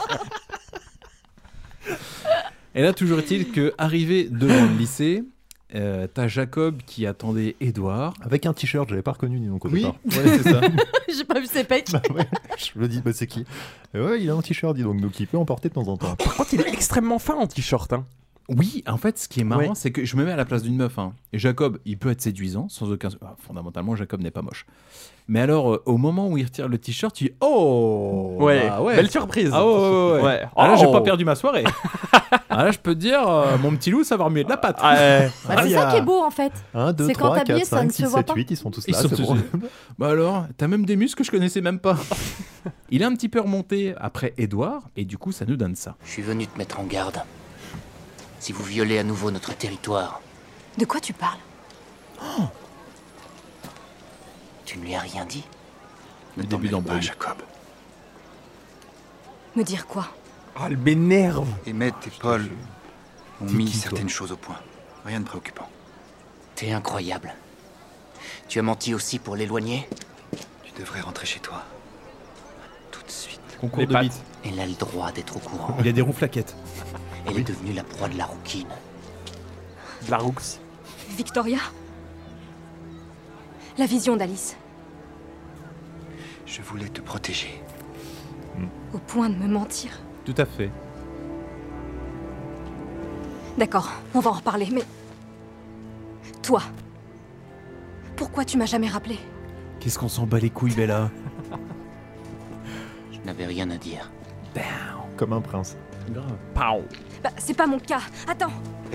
Et là, toujours est-il qu'arrivé devant le lycée, euh, t'as Jacob qui attendait Edouard. Avec un t-shirt, j'avais pas reconnu ni donc au Oui, départ. ouais, c'est ça. J'ai pas vu ses pecs. Bah ouais, je me dis, bah c'est qui? Et ouais, il a un t-shirt, dis donc, donc il peut en porter de temps en temps. Par contre, il est extrêmement fin en t-shirt. Hein. Oui, en fait, ce qui est marrant, Ouais. c'est que je me mets à la place d'une meuf. Hein. Et Jacob, il peut être séduisant, sans aucun. Ah, fondamentalement, Jacob n'est pas moche. Mais alors, euh, au moment où il retire le t-shirt, tu dis oh Ouais, bah ouais. belle surprise. Ah ouais, ouais, ouais. Ouais. Ah, là, Oh. j'ai pas perdu ma soirée. Ah, là, je peux te dire, euh, mon petit loup, ça va remuer de la patte. Ah, ouais. Bah, Ah, c'est il y ça a qui est beau en fait. un, deux, C'est quand trois, t'habillé, quatre, ça ne cinq, se six, voit sept, pas. huit, ils sont tous Ils là, sont c'est tous- bon. Bah alors, t'as même des muscles que je connaissais même pas. Il est un petit peu remonté après Edouard, et du coup, ça nous donne ça. Je suis venu te mettre en garde. Si vous violez à nouveau notre territoire, De quoi tu parles? tu ne lui as rien dit. Le début d'embrouille. Jacob. Me dire quoi? Ah, elle m'énerve. Emmett et Paul ont T'es mis qui, toi certaines choses au point. Rien de préoccupant. T'es incroyable. Tu as menti aussi pour l'éloigner? Tu devrais rentrer chez toi. Tout de suite. Concours Les de pattes. bite. Elle a le droit d'être au courant. Il a des rouflaquettes. Elle est devenue la proie de la rouquine. De la roux. Victoria? La vision d'Alice. Je voulais te protéger. Au point de me mentir. Tout à fait. D'accord, on va en reparler, mais... Toi, pourquoi tu m'as jamais rappelé? Qu'est-ce qu'on s'en bat les couilles, Bella? Je n'avais rien à dire. Comme un prince. Pow. Bah, c'est pas mon cas. Attends.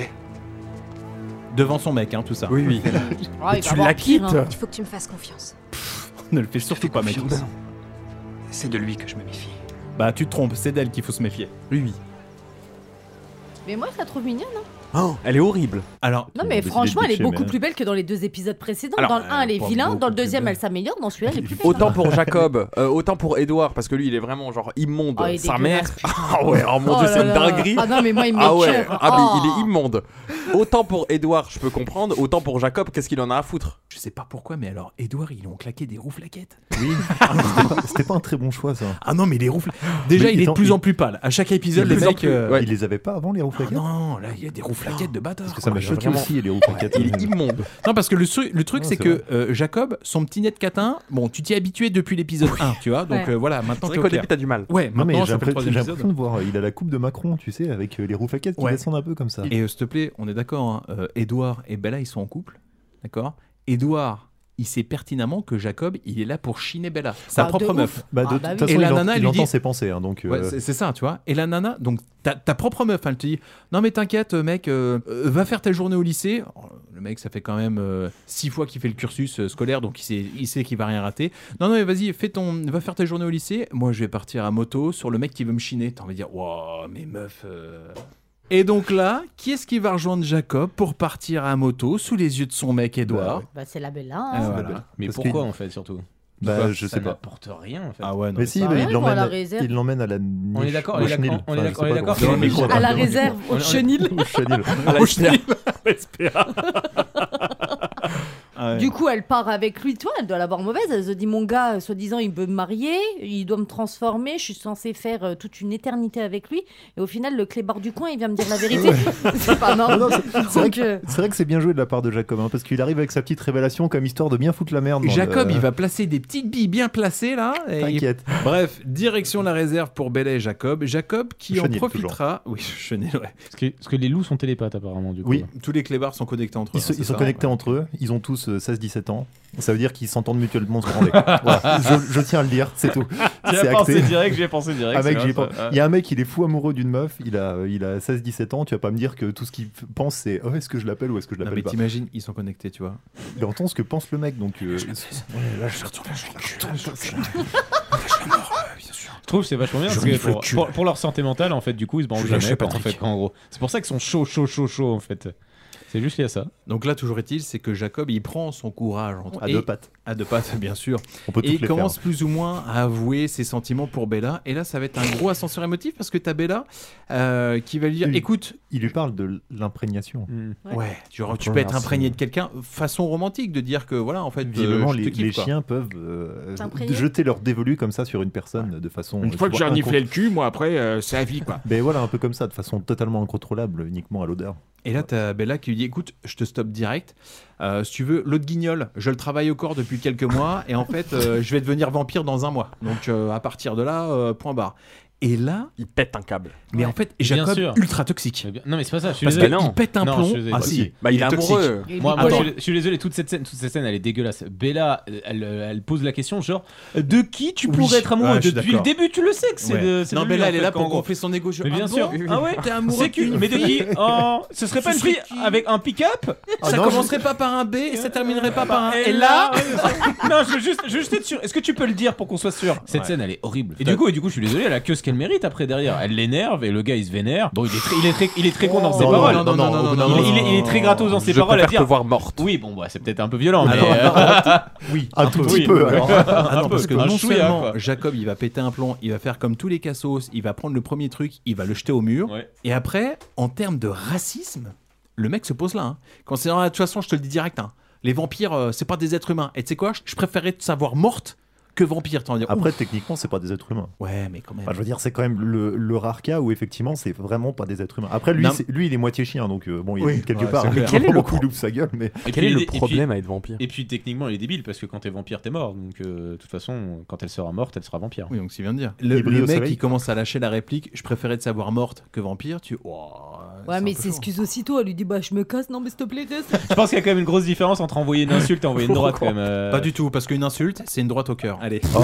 Devant son mec, hein, tout ça. Oui, oui. Ah, il va tu avoir la pire, quittes. hein. Il faut que tu me fasses confiance. Ne le fais surtout pas, mec. Confiance. C'est de lui que je me méfie. Bah, tu te trompes, c'est d'elle qu'il faut se méfier. Oui, oui. Mais moi, je la trouve mignonne. Hein. Oh, elle est horrible. Alors, Non, Ils mais ont décidé franchement, de elle est bitcher, beaucoup mais- plus belle que dans les deux épisodes précédents. Alors, dans le un, elle est pas vilain. beaucoup Dans le plus deuxième, belle. elle s'améliore. Dans celui-là, elle est plus belle. Autant hein. pour Jacob, euh, autant pour Edouard, parce que lui, il est vraiment genre immonde. Ah, il est Sa mère. dégueulasse, putain. Ah ouais, oh mon Oh dieu, là c'est une là. dinguerie. Ah non, mais moi, il Ah ouais, m'écoeure. ah mais il Oh. est immonde. Autant pour Edouard, je peux comprendre. Autant pour Jacob, qu'est-ce qu'il en a à foutre? je sais pas pourquoi, mais alors, Edouard, ils lui ont claqué des rouflaquettes. Oui, c'était pas, c'était pas un très bon choix ça. Ah non, mais les rouflaquettes. Déjà, Mais il est de étant- plus il- en plus pâle. À chaque épisode, De les plus en mecs. plus, euh, ouais. Il les avait pas avant les Ah rouflaquettes? non, là, il y a des rouflaquettes de bâtard. Parce que ça m'a Ouais, choqué vraiment. aussi les rouflaquettes. Il est immonde. Non, parce que le, tru- le truc, Non, c'est c'est que euh, Jacob, son petit nez de catin, bon, tu t'y es habitué depuis l'épisode un, tu vois. Donc Ouais. euh, voilà, C'est maintenant vrai t'es qu'au au clair. début, t'as du mal. Ouais, Non mais maintenant, j'ai ça fait le l'impression troisième j'ai épisode. l'impression de voir, il a la coupe de Macron, tu sais, avec euh, les rouflaquettes qui Ouais. descendent un peu comme ça. Et euh, s'il te plaît, on est d'accord, hein, euh, Edouard et Bella, ils sont en couple, d'accord. Edouard, il sait pertinemment que Jacob, il est là pour chiner Bella, sa Ah, de propre ouf. meuf. Bah de Ah, toute bah oui. façon, Et il, la en- nana, il lui entend dit- ses pensées, hein, donc. euh, Ouais, c'est c'est ça, tu vois. Et la nana, donc ta, ta propre meuf, elle te dit non mais t'inquiète, mec, euh, euh, va faire ta journée au lycée. Oh, le mec, ça fait quand même euh, six fois qu'il fait le cursus euh, scolaire, donc il sait, il sait qu'il va rien rater. Non non, mais vas-y, fais ton, va faire ta journée au lycée. Moi, je vais partir à moto sur le mec qui veut me chiner. T'as envie de dire, wow, mais meuf. euh. Et donc là, qui est-ce qui va rejoindre Jacob pour partir à moto sous les yeux de son mec Edouard? Bah, c'est la Bella. Ah, Hein. voilà. Mais Parce pourquoi que- en fait, surtout? Bah Quoi, je Ça sais pas. n'apporte rien en fait. Ah ouais, non. Mais si, ça mais rien, il ils vont à la l'emmène, réserve. il l'emmène à la niche. On est d'accord, au on est d'accord, chenil. on est Enfin, d'accord, je sais on est pas d'accord. comment- Mais micro, À là. la réserve, On- au on- chenil. Au chenil. Au chenil. S P A. Ah ouais. Du coup, elle part avec lui. Toi, elle doit l'avoir mauvaise. Elle se dit, mon gars, euh, soi-disant, il veut me marier, il doit me transformer. Je suis censée faire euh, toute une éternité avec lui. Et au final, le clébard du coin, il vient me dire la vérité. C'est pas Non, normal. non, c'est- c'est vrai Donc, que- euh, c'est vrai que c'est bien joué de la part de Jacob, hein, parce qu'il arrive avec sa petite révélation comme histoire de bien foutre la merde. dans Jacob, le- il va placer des petites billes bien placées là. et il- T'inquiète. Bref, direction la réserve pour Bella et Jacob. Jacob qui Chenil, en profitera. Oui, Chenil, ouais. Parce que, parce que les loups sont télépathes apparemment du coup. Oui. Tous les clébards sont connectés entre eux. Ils, se- hein, ils c'est sont ça connectés entre eux, ils ont tous euh, seize dix-sept ans. Ça veut dire qu'ils s'entendent mutuellement se branler. Voilà. je, je tiens à le dire, c'est tout. C'est acté. direct, j'y ai pensé direct. Un mec, j'y ai pas- Il y a un mec, il est fou amoureux d'une meuf, il a, il a seize dix-sept ans, tu vas pas me dire que tout ce qu'il f- pense c'est oh, est-ce que je l'appelle ou est-ce que je Non, l'appelle mais pas. t'imagines, ils sont connectés, tu vois. Il entend ce que pense le mec, donc. euh, Là, je retourne Je trouve que c'est vachement bien Je parce que renifle le pour, cul. pour, pour leur santé mentale en fait du coup ils se branlent Je lâche jamais pas quoi, en Patrick. fait en gros. C'est pour ça qu'ils sont chauds chauds chauds chauds en fait. C'est juste lié à ça. Donc là, toujours est-il, c'est que Jacob, il prend son courage entre... à et- deux pattes. À deux pattes, bien sûr. On peut Et toutes il les commence faire. plus ou moins à avouer ses sentiments pour Bella. Et là, ça va être un gros ascenseur émotif parce que t'as Bella euh, qui va lui dire Oui. écoute, Il lui parle de l'imprégnation. Ouais. ouais, tu, tu Première peux être imprégné scène. de quelqu'un, façon romantique, de dire que voilà, en fait, Visiblement, euh, je te les, kiffe, les quoi. chiens peuvent euh, S'imprégner. jeter leur dévolu comme ça sur une personne de façon. Une euh, fois tu que j'ai vois, reniflé incon- le cul, moi après, euh, c'est à vie quoi. Mais voilà, un peu comme ça, de façon totalement incontrôlable, uniquement à l'odeur. Et là, t'as Bella qui lui dit écoute, je te stoppe direct. Euh, si tu veux, l'autre guignol, je le travaille au corps depuis quelques mois et en fait, euh, je vais devenir vampire dans un mois. Donc euh, à partir de là, euh, point barre. Et là, il pète un câble. Mais en fait, Jacob ultra toxique. Non, mais c'est pas ça. Je suis Parce désolé. qu'il pète un Non, plomb. je suis désolé. Ah si, bah, il est amoureux. Moi, moi je, suis, je suis désolé. Toute cette scène, toute cette scène, elle est dégueulasse. Bella, elle, elle pose la question genre de qui tu pourrais Oui. être amoureux Ah, je suis depuis le d'accord. début. Tu le sais que c'est Ouais. de. c'est Non, de lui, Bella, en elle est fait, là qu'en pour gros. gonfler son égo. Je- Mais bien Ah sûr. bon Ah ouais. T'es amoureux C'est qui d'une Mais de qui fille Oh, ce serait pas Ce une fille serait qui avec un pick-up Ça non, commencerait pas par un B et ça terminerait pas par un Et et là. Non, je veux juste, je veux juste être sûr. Est-ce que tu peux le dire pour qu'on soit sûr Cette Ouais. scène, elle est horrible. Et du coup, et du coup, je suis désolé, elle a que ce qu'elle mérite après derrière. Elle l'énerve et le gars il se vénère. Bon, il est très, il est très, il est très con dans ses non, paroles. non, non, non, non, non, non, il, est- il est, non, il est très gratos dans ses Je paroles à préfère dire. te voir morte. Oui, bon, bah, c'est peut-être un peu violent, mais. Alors, euh, oui, Un tout petit oui. peu, alors. Ah non, Un parce peu. que Un non chouïa, seulement quoi. Jacob il va péter un plomb, il va faire comme tous les cassos, il va prendre le premier truc, il va le jeter au mur. Ouais. Et après, en termes de racisme, le mec se pose là. Hein. Quand c'est dans la- de toute façon, je te le dis direct. Hein, les vampires, euh, c'est pas des êtres humains. Et tu sais quoi, je préférais te savoir morte que vampire. T'en dire. Après, techniquement, c'est pas des êtres humains. Ouais, mais quand même. Enfin, je veux dire, c'est quand même le, le rare cas où effectivement, c'est vraiment pas des êtres humains. Après, lui, Non. c'est- lui il est moitié chien, donc euh, bon, il Oui. est quelque Ouais, part. c'est clair. Quel est le pro- coup il ouvre sa gueule, mais Et Quel est puis- le et puis- problème à être vampire Et puis techniquement, il est débile parce que quand t'es vampire, t'es mort. Donc euh, de toute façon, quand elle sera morte, elle sera vampire. Oui, donc c'est bien de dire. Le, Il brille le au mec soleil. qui commence à lâcher la réplique, je préférais te savoir morte que vampire. Tu. Oh, Ouais, c'est mais un peu il chaud. s'excuse aussitôt. Elle lui dit bah je me casse. Non mais s'il te plaît reste. Je pense qu'il y a quand même une grosse différence entre envoyer une insulte et envoyer une droite quand même. euh. Pas du tout, parce qu'une insulte, c'est une droite au cœur. Allez. Oh,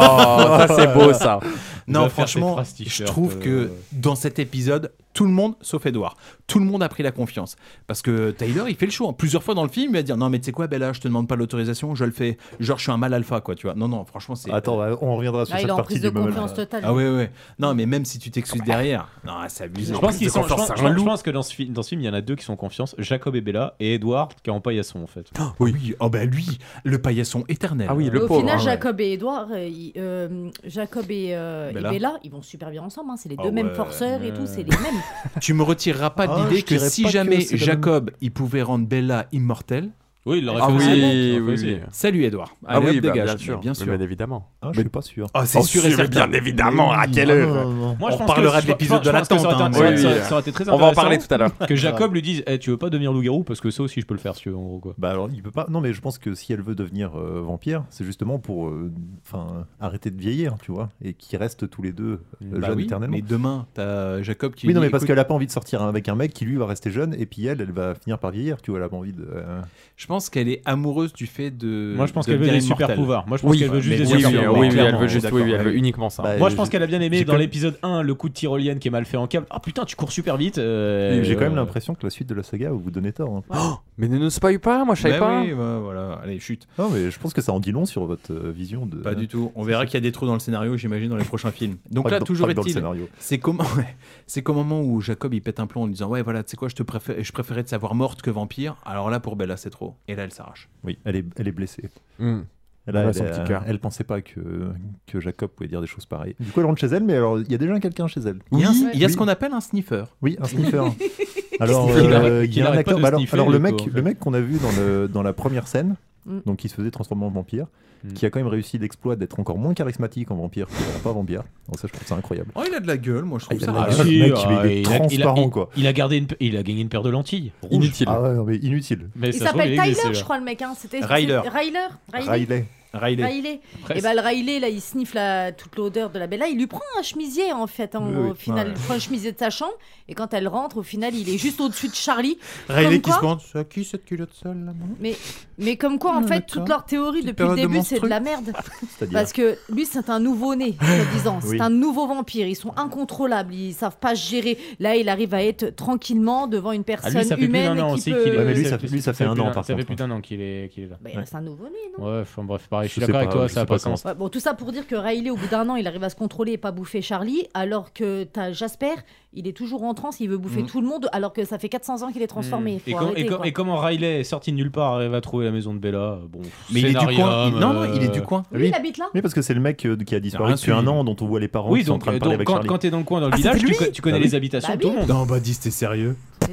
ça c'est beau ça. Il Non, va faire ses franchement, phrases je t-shirt, trouve euh, que dans cet épisode, tout le monde, sauf Edouard, tout le monde a pris la confiance. Parce que Tyler, il fait le show. Hein. Plusieurs fois dans le film, il va dire non, mais tu sais quoi, Bella, je te demande pas l'autorisation, je le fais. Genre, je suis un mal alpha, quoi, tu vois. Non, non, franchement, c'est. attends, bah, on reviendra sur Ah, il cette est en partie prise de du moment. confiance totale. Ah ouais, ouais. Non, mais même si tu t'excuses derrière, non, c'est abusé. Je pense, qu'ils sont, je, pense, je pense- je pense que dans ce, film, dans ce film, il y en a deux qui sont en confiance, Jacob et Bella, et Edward qui est en paillasson en fait. Oui, oui. Oh bah lui, le paillasson éternel. Ah oui, le Au pauvre. final, hein, ouais. Jacob et Edouard, euh, ils- euh, Jacob et, euh, et Bella. Bella, ils vont super bien ensemble. Hein. C'est les Ah deux mêmes ouais. forceurs et Ouais. tout, c'est les mêmes. Tu me retireras pas Ah, de l'idée je que dirais si pas que jamais c'est la Jacob, il pouvait rendre Bella immortelle. Oui, il l'aurait Ah fait aussi. oui, Il l'aurait oui, fait oui. aussi. Salut Edouard. Ah Allez, oui, hop, bah, dégage. bien sûr, bien mais sûr. bien évidemment. Ah, je suis pas sûr. Ah, c'est Oh, sûr et sûr, certain. bien évidemment, à quelle Ah, heure non, non, non. Moi, On je pense reparlera que- de l'épisode je de pense que ça aurait l'attente, été- hein, ça aurait- oui, ça oui. aurait- ça aurait été très On va en parler intéressant tout à l'heure. Que Jacob lui dise eh, tu veux pas devenir loup-garou parce que ça aussi je peux le faire si tu veux en gros quoi. Bah alors il peut pas. Non mais je pense que si elle veut devenir euh, vampire, c'est justement pour, euh, enfin, arrêter de vieillir, tu vois, et qu'ils restent tous les deux euh, Bah jeunes oui, éternellement. mais demain, t'as Jacob qui Oui lui non dit, mais parce écoute, qu'elle a pas envie de sortir avec un mec qui lui va rester jeune et puis elle, elle va finir par vieillir, tu vois, elle a pas envie de. euh, je pense qu'elle est amoureuse du fait de. Moi je pense de qu'elle veut devenir des super immortelle. pouvoirs. Moi je pense Oui, qu'elle veut juste mais des Oui, super oui, pouvoirs. oui, oui, elle clairement, veut juste, d'accord, oui, oui, elle ouais, veut oui. uniquement ça. Bah, Moi je j'ai- pense qu'elle a bien aimé j'ai dans quand même- l'épisode un le coup de tyrolienne qui est mal fait en câble. Ah putain tu cours super vite. euh, J'ai quand même euh, l'impression que la suite de la saga vous donnez tort. hein. Mais ne nous spoil pas, moi je savais Bah pas. oui, ouais, voilà. Allez, chute. Non mais je pense que ça en dit long sur votre euh, vision de. Pas du tout. On verra qu'il y a des trous dans le scénario, j'imagine, dans les prochains films. Donc Pas là, dans- toujours pas dans le est-il. scénario. C'est comment ouais. C'est qu'au moment où Jacob il pète un plomb en lui disant ouais voilà tu sais quoi je te préfère je préférais te savoir morte que vampire. Alors là pour Bella c'est trop. Et là elle s'arrache. Oui, elle est, elle est blessée. Hmm. Elle, a- Elle a elle, son a- petit cœur. elle pensait pas que, que Jacob pouvait dire des choses pareilles. Du coup, elle rentre chez elle, mais alors il y a déjà quelqu'un chez elle. Il y a, un- il y a Oui. ce qu'on appelle un sniffer. Oui, un sniffer. Alors, Sniffer. Il euh, arrête- il y il a un arrête acteur. pas de bah alors, sniffer, alors le le mec, coup, en fait. le mec qu'on a vu dans, le, dans la première scène, Mm. donc qui se faisait transformer en vampire, Mm. qui a quand même réussi l'exploit d'être encore moins charismatique en vampire que pas vampire. Donc ça, je trouve ça incroyable. Oh il a de la gueule moi je trouve Ah, il a ça. de la rare. gueule. si, le mec, ah, il est- il est il a- il a- transparent, il- quoi. Il a gardé une, il a gagné une paire de lentilles. rouges. Inutile. Ah ouais, non, mais inutile. Mais Il ça se trouve, s'appelle il est Tyler, glacé, je là. crois, le mec. Hein. C'était Ryler. Ryler. Ryler. Riley. Riley. Riley. Presque. Et bah le Riley là il sniffe la, toute l'odeur de la Bella, il lui prend un chemisier en fait en- Oui, au oui. final, Ouais. il prend un chemisier de sa chambre et quand elle rentre au final il est juste au-dessus de Charlie. Riley Comme qui quoi- se demande c'est à qui cette culotte seule là non Mais, mais comme quoi en Ah, fait d'accord. toute leur théorie Petite depuis le période de début c'est de menstru. la merde. C'est-à-dire. Parce que lui c'est un nouveau-né, soi-disant. C'est Oui. un nouveau vampire, ils sont incontrôlables, ils savent pas se gérer. Là il arrive à être tranquillement devant une Ah, personne lui, ça fait plus humaine d'un an qui aussi peut... qu'il est. Ouais, mais lui, ça ça fait- lui, ça fait un plus an, d'un- par Ça fait contre. plus d'un an qu'il est, qu'il est là. Bah, il reste un nouveau-né, non? Ouais, enfin bref, pareil, je suis Je d'accord sais avec pas, toi, je ça sais a pas pas comment sens. Ouais, bon, tout ça pour dire que Riley, au bout d'un an, il arrive à se contrôler et pas bouffer Charlie, alors que t'as Jasper, il est toujours en transe, il veut bouffer Mm. tout le monde, alors que ça fait quatre cents ans qu'il est transformé. Faut Et, com- arrêter, et com- quoi. et comment Riley est sorti de nulle part, arrive à trouver la maison de Bella. Bon, Mais il est du scénarium, coin. Il- Non non il est euh, du coin. Lui, il habite là? Oui, parce que c'est le mec euh, qui a disparu rien depuis un suivi. an, dont on voit les parents Oui, qui sont en donc, train de euh, parler donc avec quand, Charlie. quand t'es dans le coin, dans le Ah, village, c'était tu, lui co- tu connais Bah les oui. habitations Bah de tout le oui. monde. Non bah dis t'es sérieux.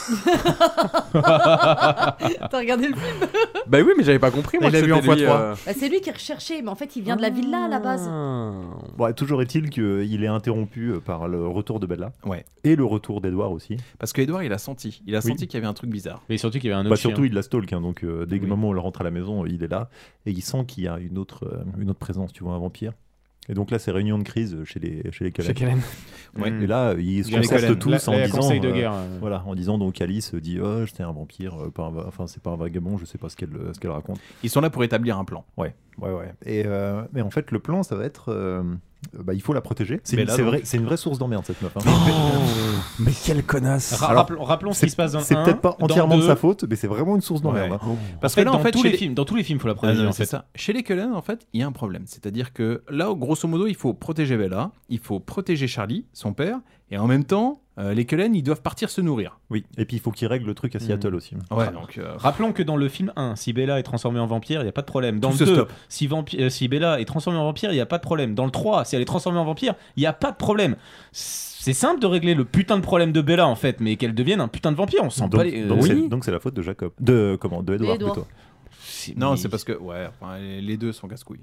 T'as regardé le film? Bah oui, mais j'avais pas compris. Moi, Il l'a vu en fois trois. euh... Bah, c'est lui qui est recherché, mais en fait il vient de la villa à la base. Bon, toujours est-il qu'il est interrompu par le retour de Bella. Ouais. Et le retour d'Edward aussi. Parce qu'Edward, il a senti. Il a Oui. senti qu'il y avait un truc bizarre. Mais surtout qu'il y avait un autre Bah, chien. surtout, il la stalk. Hein, donc, euh, dès que Oui. le moment où elle rentre à la maison, il est là. Et il sent qu'il y a une autre, euh, une autre présence, tu vois, un vampire. Et donc là, c'est réunion de crise chez les, chez les Cullen. Chez Cullen. Ouais. Et là, ils se Il y a les concertent Cullen. tous Là, en là, disant. conseil de euh, guerre, euh. Voilà, en disant donc Alice dit oh, j'étais un vampire, euh, pas un va- enfin c'est pas un vagabond, je sais pas ce qu'elle ce qu'elle raconte. Ils sont là pour établir un plan. Ouais, ouais, ouais. Et euh, mais en fait, le plan, ça va être. euh, bah, il faut la protéger. C'est Mais une, là, c'est donc- vrai, c'est une vraie source d'emmerde, cette meuf. Hein. Mais quelle connasse. Ra- Alors, rappelons, rappelons ce C'est qui se passe dans le c'est un, peut-être pas dans entièrement de deux. sa faute, mais c'est vraiment une source d'emmerde. Ouais. hein. Parce En fait, que là, en dans fait, tous chez les les- films, dans tous les films, faut la Ah protéger non, en c'est fait. ça. Chez les Cullen, en fait, il y a un problème. C'est-à-dire que là, grosso modo, il faut protéger Bella, il faut protéger Charlie, son père, et en même temps, euh, les Cullen, ils doivent partir se nourrir. Oui, et puis il faut qu'il règle le truc à Seattle aussi. Ouais, donc. euh, Rappelons que dans le film un, si Bella est transformée en vampire, il n'y a pas de problème. Dans Tout le se deux, stoppe. si, vampi- euh, si Bella est transformée en vampire, il n'y a pas de problème. Dans le trois, si elle est transformée en vampire, il n'y a pas de problème. C'est simple de régler le putain de problème de Bella en fait, mais qu'elle devienne un putain de vampire, on s'en Donc, bat les... euh, donc oui. c'est, donc c'est la faute de Jacob. De comment De Edward Edward. plutôt. Non, mais- c'est parce que. Ouais, enfin, les les deux sont casse-couilles.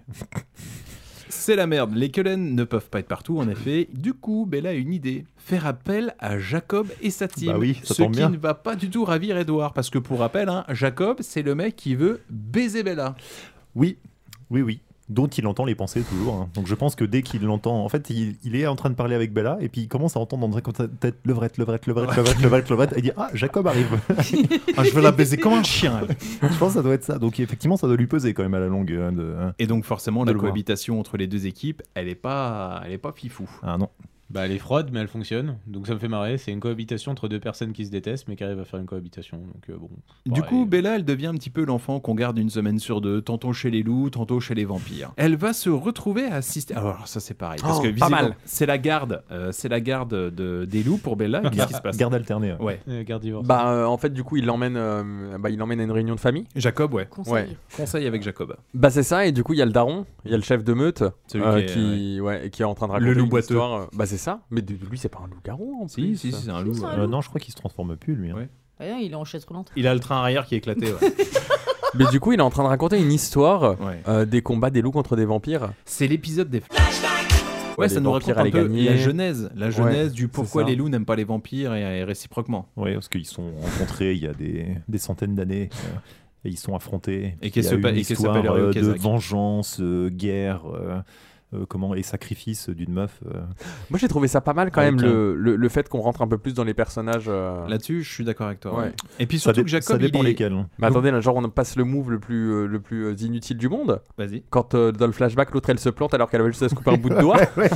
C'est la merde. Les Cullen ne peuvent pas être partout, en effet. Du coup, Bella a une idée. Faire appel à Jacob et sa team. Bah oui, ça ce tombe qui bien. ne va pas du tout ravir Edward. Parce que pour rappel, hein, Jacob, c'est le mec qui veut baiser Bella. Oui, oui, oui. Dont il entend les pensées toujours. hein. Donc je pense que dès qu'il l'entend, en fait, il, il est en train de parler avec Bella et puis il commence à entendre dans sa tête levrette, levrette, levrette, levrette, levrette, levrette, et il dit ah Jacob arrive. Ah, je veux la baiser comme un chien. elle. Je pense que ça doit être ça. Donc effectivement, ça doit lui peser quand même à la longue. hein, de, hein. Et donc forcément, De la le voir. cohabitation entre les deux équipes, elle est pas, elle est pas fifou. Ah non. Bah, elle est froide, mais elle fonctionne. Donc ça me fait marrer. C'est une cohabitation entre deux personnes qui se détestent, mais qui arrivent à faire une cohabitation. Donc euh, bon. Du pareil. coup, Bella, elle devient un petit peu l'enfant qu'on garde une semaine sur deux, tantôt chez les loups, tantôt chez les vampires. Elle va se retrouver à assister. Alors ça c'est pareil, parce Oh, que pas visiblement, mal. c'est la garde, euh, c'est la garde de, des loups pour Bella. Qu'est-ce qui se passe Garde alternée. Ouais. Euh, garde divorce. Bah euh, en fait du coup il l'emmène euh, bah, il l'emmène à une réunion de famille. Jacob, ouais. Conseil. Ouais. Conseil avec Jacob. Bah c'est ça et du coup il y a le daron, il y a le chef de meute Celui euh, qui est, qui ouais, qui est en train de raconter Le loup une boiteux. histoire, euh, Bah c'est ça, mais de- lui c'est pas un loup-garou en Si, plus. si, si, c'est un loup. c'est un euh. Euh, non, je crois qu'il se transforme plus lui. hein. Ouais. Ah non, il est en chaise roulante. Il a le train arrière qui est éclaté. Ouais. Mais du coup il est en train de raconter une histoire Ouais. euh, des combats des loups contre des vampires. C'est l'épisode des. Ouais, Ouais, ça des nous vampires raconte à un les peu gagner. la genèse, la genèse Ouais, du c'est pourquoi ça. les loups n'aiment pas les vampires et, et réciproquement. Ouais, parce qu'ils sont rencontrés il y a des, des centaines d'années. euh, et ils sont affrontés. Et Il qu'elle y a se une pa- et qu'elle histoire s'appelle euh, de Kazakh. vengeance, euh, guerre, euh, euh, comment et sacrifice d'une meuf. euh. Moi j'ai trouvé ça pas mal quand Avec même un- le, le, le fait qu'on rentre un peu plus dans les personnages. euh, Là-dessus, je suis d'accord avec toi. Ouais. ouais. Et puis Ça, surtout dé- que ça Jacob, dépend il est... lesquels. hein. Mais attendez là genre on passe le move le plus euh, le plus euh, inutile du monde. Vas-y. Quand euh, dans le flashback l'autre elle se plante alors qu'elle avait juste à se couper un bout de doigt. Ouais, ouais.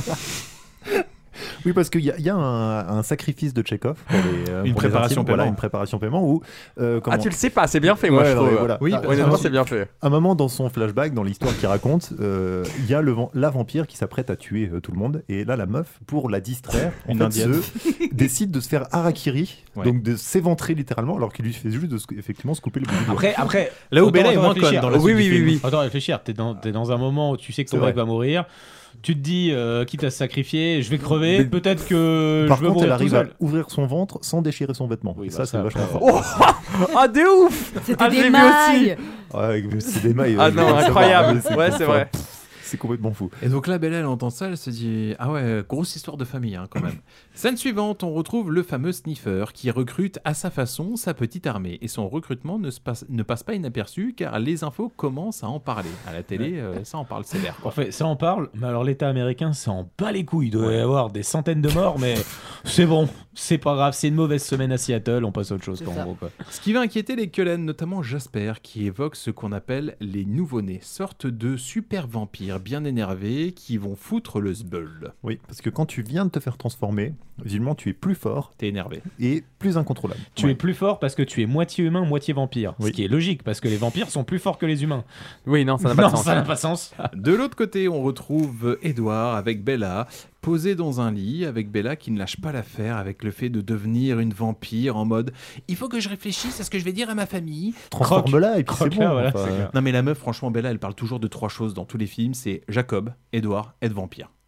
Oui, parce qu'il y a, il y a un, un sacrifice de Chekhov pour les, euh, Une pour les préparation intimes, voilà, paiement. une préparation paiement où euh, comment- Ah tu le sais pas, c'est bien fait moi Ouais, je non, trouve. mais voilà. Oui, Ah, parce- Honnêtement un- c'est bien fait. un moment dans son flashback, dans l'histoire qu'il raconte, euh, il y a le, van- la vampire qui s'apprête à tuer euh, tout le monde. Et là, la meuf, pour la distraire, en Une fait, indienne. se- décide de se faire harakiri, Ouais. donc de s'éventrer littéralement, alors qu'il lui fait juste de se- effectivement se couper le bout du doigt. Après, après, Là où autant- Bella est autant moins réfléchir. conne dans la Oui, suite oui, du oui, film. oui. Attends, réfléchir, t'es dans, t'es dans un moment où tu sais que ton C'est mec vrai. va mourir. Tu te dis, euh, quitte à se sacrifier, je vais crever, Mais- peut-être que Par je vais contre, elle mourir tout arrive à seul. ouvrir son ventre sans déchirer son vêtement. Oui, Et bah, ça, ça, c'est vachement après, fort. Oh ah de ouf. C'était Ah, je l'ai des vu mailles. Ouais, c'est des mailles. Ah euh, non, je veux incroyable. savoir, Ouais, mais c'est enfin, vrai. pff, C'est complètement fou. Et donc là, Bella, elle entend ça, elle se dit ah ouais, grosse histoire de famille hein, quand même. Scène suivante, on retrouve le fameux sniffer qui recrute à sa façon sa petite armée. Et son recrutement ne, se passe, ne passe pas inaperçu car les infos commencent à en parler. À la télé, euh, ça en parle sévère. En fait, ça en parle, mais alors l'État américain, ça en bat les couilles. Il doit y avoir des centaines de morts, mais c'est bon, c'est pas grave, c'est une mauvaise semaine à Seattle, on passe à autre chose. C'est Quoi, en ça. gros, quoi. Ce qui va inquiéter les Cullen, notamment Jasper, qui évoque ce qu'on appelle les nouveau-nés, sorte de super vampires bien énervés qui vont foutre le zbeul. Oui, parce que quand tu viens de te faire transformer, visiblement tu es plus fort T'es énervé. et plus incontrôlable. Tu Ouais. es plus fort parce que tu es moitié humain, moitié vampire. Oui. Ce qui est logique, parce que les vampires sont plus forts que les humains. Oui non ça n'a pas non, de sens. ça n'a pas de sens. De l'autre côté, on retrouve Edward avec Bella, posé dans un lit, avec Bella qui ne lâche pas l'affaire avec le fait de devenir une vampire en mode « Il faut que je réfléchisse à ce que je vais dire à ma famille. » Transforme-la et puis c'est Croque-la, bon. voilà, enfin, c'est clair. Non mais la meuf, franchement, Bella, elle parle toujours de trois choses dans tous les films, c'est Jacob, Edward et de vampire.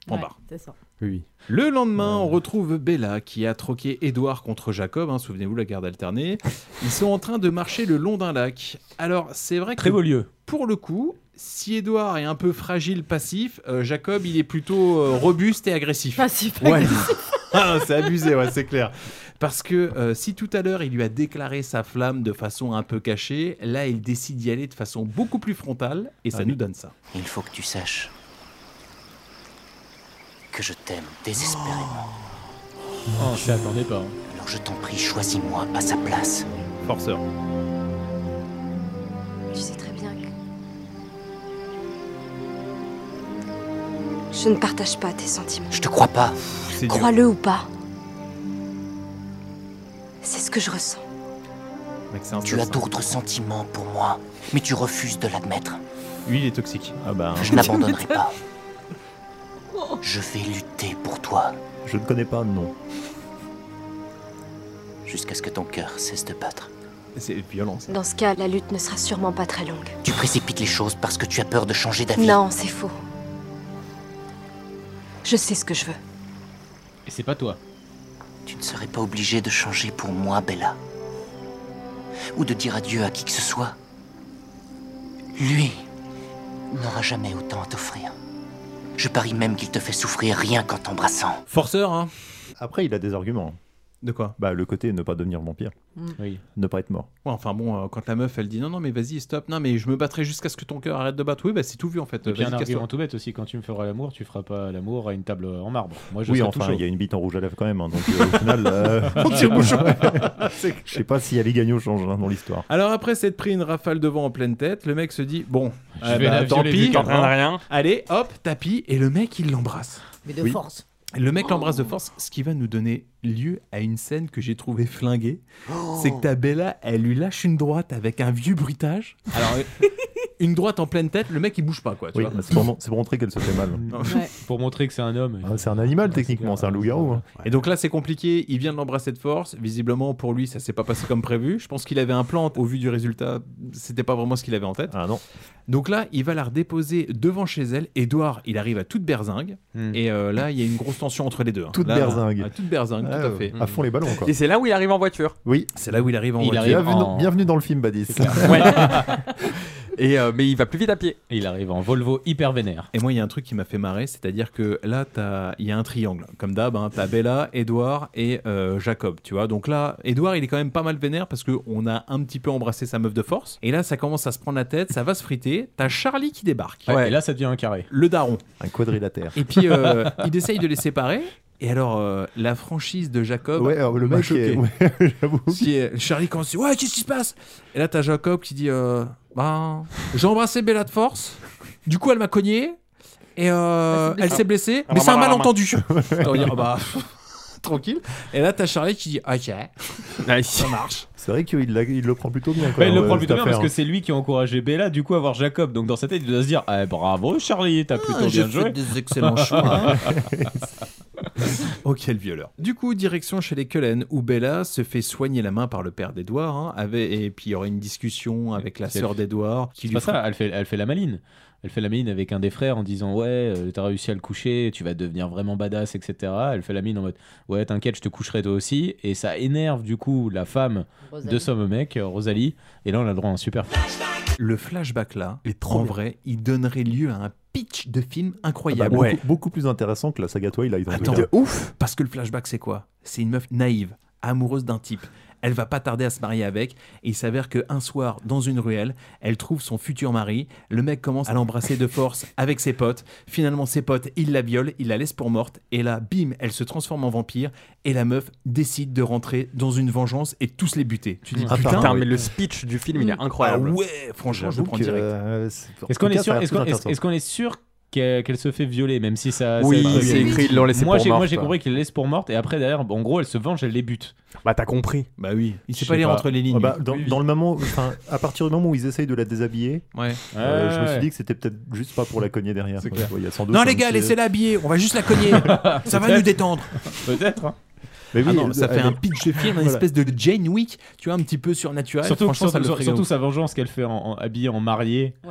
Point Ouais, barre. c'est ça. Oui. Le lendemain, on retrouve Bella qui a troqué Edward contre Jacob, hein, souvenez-vous la garde alternée. Ils sont en train de marcher le long d'un lac. Alors, c'est vrai que Très beau lieu. pour le coup, si Edward est un peu fragile, passif, euh, Jacob, il est plutôt euh, robuste et agressif. Passif, Ouais. agressif. Ah, c'est abusé, ouais, c'est clair. Parce que euh, si tout à l'heure, il lui a déclaré sa flamme de façon un peu cachée, là, il décide d'y aller de façon beaucoup plus frontale, et ça Ah, nous donne ça. Il faut que tu saches que je t'aime désespérément. Oh, je t'attendais pas. Alors je t'en prie, choisis-moi à sa place. Forceur. Tu sais très bien que... Je ne partage pas tes sentiments. Je te crois pas. C'est dur. Crois-le ou pas. C'est ce que je ressens. Mec, c'est un Tu as stress, hein. d'autres sentiments pour moi, mais tu refuses de l'admettre. Lui, il est toxique. Ah bah, Je n'abandonnerai pas. Je vais lutter pour toi je ne connais pas, non. jusqu'à ce que ton cœur cesse de battre. C'est violent, ça. Dans ce cas, la lutte ne sera sûrement pas très longue. Tu précipites les choses parce que tu as peur de changer d'avis. Non, c'est faux. Je sais ce que je veux. Et c'est pas toi. Tu ne serais pas obligé de changer pour moi, Bella. Ou de dire adieu à qui que ce soit. Lui n'aura jamais autant à t'offrir. Je parie même qu'il te fait souffrir rien qu'en t'embrassant. Forceur, hein. Après, il a des arguments. De quoi? Bah, le côté ne pas devenir vampire. Oui. Ne pas être mort. Ouais, enfin bon, euh, quand la meuf elle dit non, non, mais vas-y, stop, non, mais je me battrai jusqu'à ce que ton cœur arrête de battre. Oui, bah c'est tout vu en fait. Et puis un Vas-y, casse-toi. argument tout bête aussi, quand tu me feras l'amour, tu feras pas l'amour à une table en marbre. Moi je Oui, serais tout enfin, chaud. il y a une bite en rouge à lèvres quand même. hein, donc euh, au final, euh, On tire bouchon. je sais pas si Ali Gagnon change hein, dans l'histoire. Alors après s'être pris une rafale de vent en pleine tête, le mec se dit bon, Je euh, vais bah, la tant violer pis, vu qu'elle T'entraînes rien. allez, hop, tapis, et le mec il l'embrasse. Mais de Oui. force. Le mec l'embrasse de force, ce qui va nous donner lieu à une scène que j'ai trouvée flinguée. C'est que ta Bella, elle lui lâche une droite avec un vieux bruitage. Alors, une droite en pleine tête, le mec il bouge pas quoi. Tu Oui, vois. c'est pour, c'est pour montrer qu'elle se fait mal. Ouais. Pour montrer que c'est un homme. Ah, c'est un animal techniquement, c'est un loup-garou. hein. Et donc là c'est compliqué, il vient de l'embrasser de force, visiblement pour lui ça s'est pas passé comme prévu, je pense qu'il avait un plan, au vu du résultat c'était pas vraiment ce qu'il avait en tête. Ah non. Donc là il va la redéposer devant chez elle, Edouard il arrive à toute berzingue, Hmm. et euh, là il y a une grosse tension entre les deux. hein. Toute Là, berzingue. à toute berzingue, Ah, tout à euh, fait. À fond les ballons quoi. Et c'est là où il arrive en voiture. Oui. C'est là où il arrive en Il voiture. arrive Bienvenue, en- bienvenue dans le film Badis. Ouais. Et euh, mais il va plus vite à pied. Et il arrive en Volvo hyper vénère. Et moi, il y a un truc qui m'a fait marrer, c'est-à-dire que là, t'as- il y a un triangle. Comme d'hab, hein, t'as Bella, Edouard et euh, Jacob, tu vois. Donc là, Edouard, il est quand même pas mal vénère parce qu'on a un petit peu embrassé sa meuf de force. Et là, ça commence à se prendre la tête, ça va se friter. T'as Charlie qui débarque. Ouais, Et là ça devient un carré. Le daron. Un quadrilatère. Et puis, euh, il essaye de les séparer. Et alors, euh, la franchise de Jacob. Ouais, alors, le m'a mec choqué. est... ouais, j'avoue. Qui est- Charlie commence à dire ouais, qu'est-ce qui se passe? Et là, t'as Jacob qui dit euh, ben, j'ai embrassé Bella de force. Du coup, elle m'a cogné. Et euh, elle s'est blessée. Mais c'est un malentendu. T'as envie de dire, bah, tranquille. Et là, t'as Charlie qui dit ok, ça marche. C'est vrai qu'il l'a- il le prend plutôt bien. Quoi, Ouais, il le euh, prend cette plutôt bien parce affaire. que c'est lui qui a encouragé Bella du coup à voir Jacob. Donc dans sa tête il doit se dire ah, bravo Charlie, t'as plutôt J'ai bien fait joué. des excellents choix. Oh, quel violeur. Du coup, direction chez les Cullen où Bella se fait soigner la main par le père d'Edouard. Hein, avec- et puis il y aura une discussion avec la C'est- sœur d'Edouard. Qui C'est lui pas fera- ça, elle fait, elle fait la maline. Elle fait la mine avec un des frères en disant ouais, euh, t'as réussi à le coucher, tu vas devenir vraiment badass, et cetera. Elle fait la mine en mode ouais, t'inquiète, je te coucherai toi aussi. Et ça énerve du coup la femme Rosalie. de ce mec, euh, Rosalie. Et là on a le droit à un super. Le flashback là, Il est trop en bien. vrai, il donnerait lieu à un pitch de film Ah bah, incroyable. beaucoup, Ouais. beaucoup plus intéressant que la saga Twilight. en tout Attends, cas. Ouf. parce que le flashback c'est quoi? C'est une meuf naïve, amoureuse d'un type. Elle va pas tarder à se marier avec, et il s'avère qu'un soir, dans une ruelle, elle trouve son futur mari. Le mec commence à l'embrasser de force avec ses potes. Finalement, ses potes, ils la violent, ils la laissent pour morte, et là, bim, elle se transforme en vampire, et la meuf décide de rentrer dans une vengeance et tous les buter. Tu dis Ah, putain, Putain, oui. mais le speech du film il est ah incroyable. ouais, franchement, je le J'avoue prends que, direct. euh, c'est- en Est-ce tout qu'on est cas, ça sûr, a l'air est-ce très qu'on est, intéressant. est-ce qu'on est sûr qu'elle qu'elle se fait violer, même si ça. Oui, ça- c'est écrit, ils l'ont laissé Moi pour j'ai moi morte. j'ai compris qu'il la laisse pour morte et après derrière en gros elle se venge, elle les bute. Bah t'as compris. Bah oui, il sait Je pas sais lire pas. entre les lignes. Ah bah, lui. dans, dans le moment, enfin, à partir du moment où ils essayent de la déshabiller, Ouais. euh, je me Ouais. suis dit que c'était peut-être juste pas pour la cogner derrière. C'est quoi. clair. Ouais, il y a sans doute Non un les gars, petit- laissez-la habiller, on va juste la cogner. Ça va nous détendre. Peut-être. Hein. Mais oui, Ah non, elle- ça fait elle un est- pitch de film, une Voilà. espèce de Jane Wick, tu vois, un petit peu surnaturel. Surtout, Franchement, ça surtout, le ferait surtout gagner. sa vengeance qu'elle fait en, en- habillée en mariée. Ouais.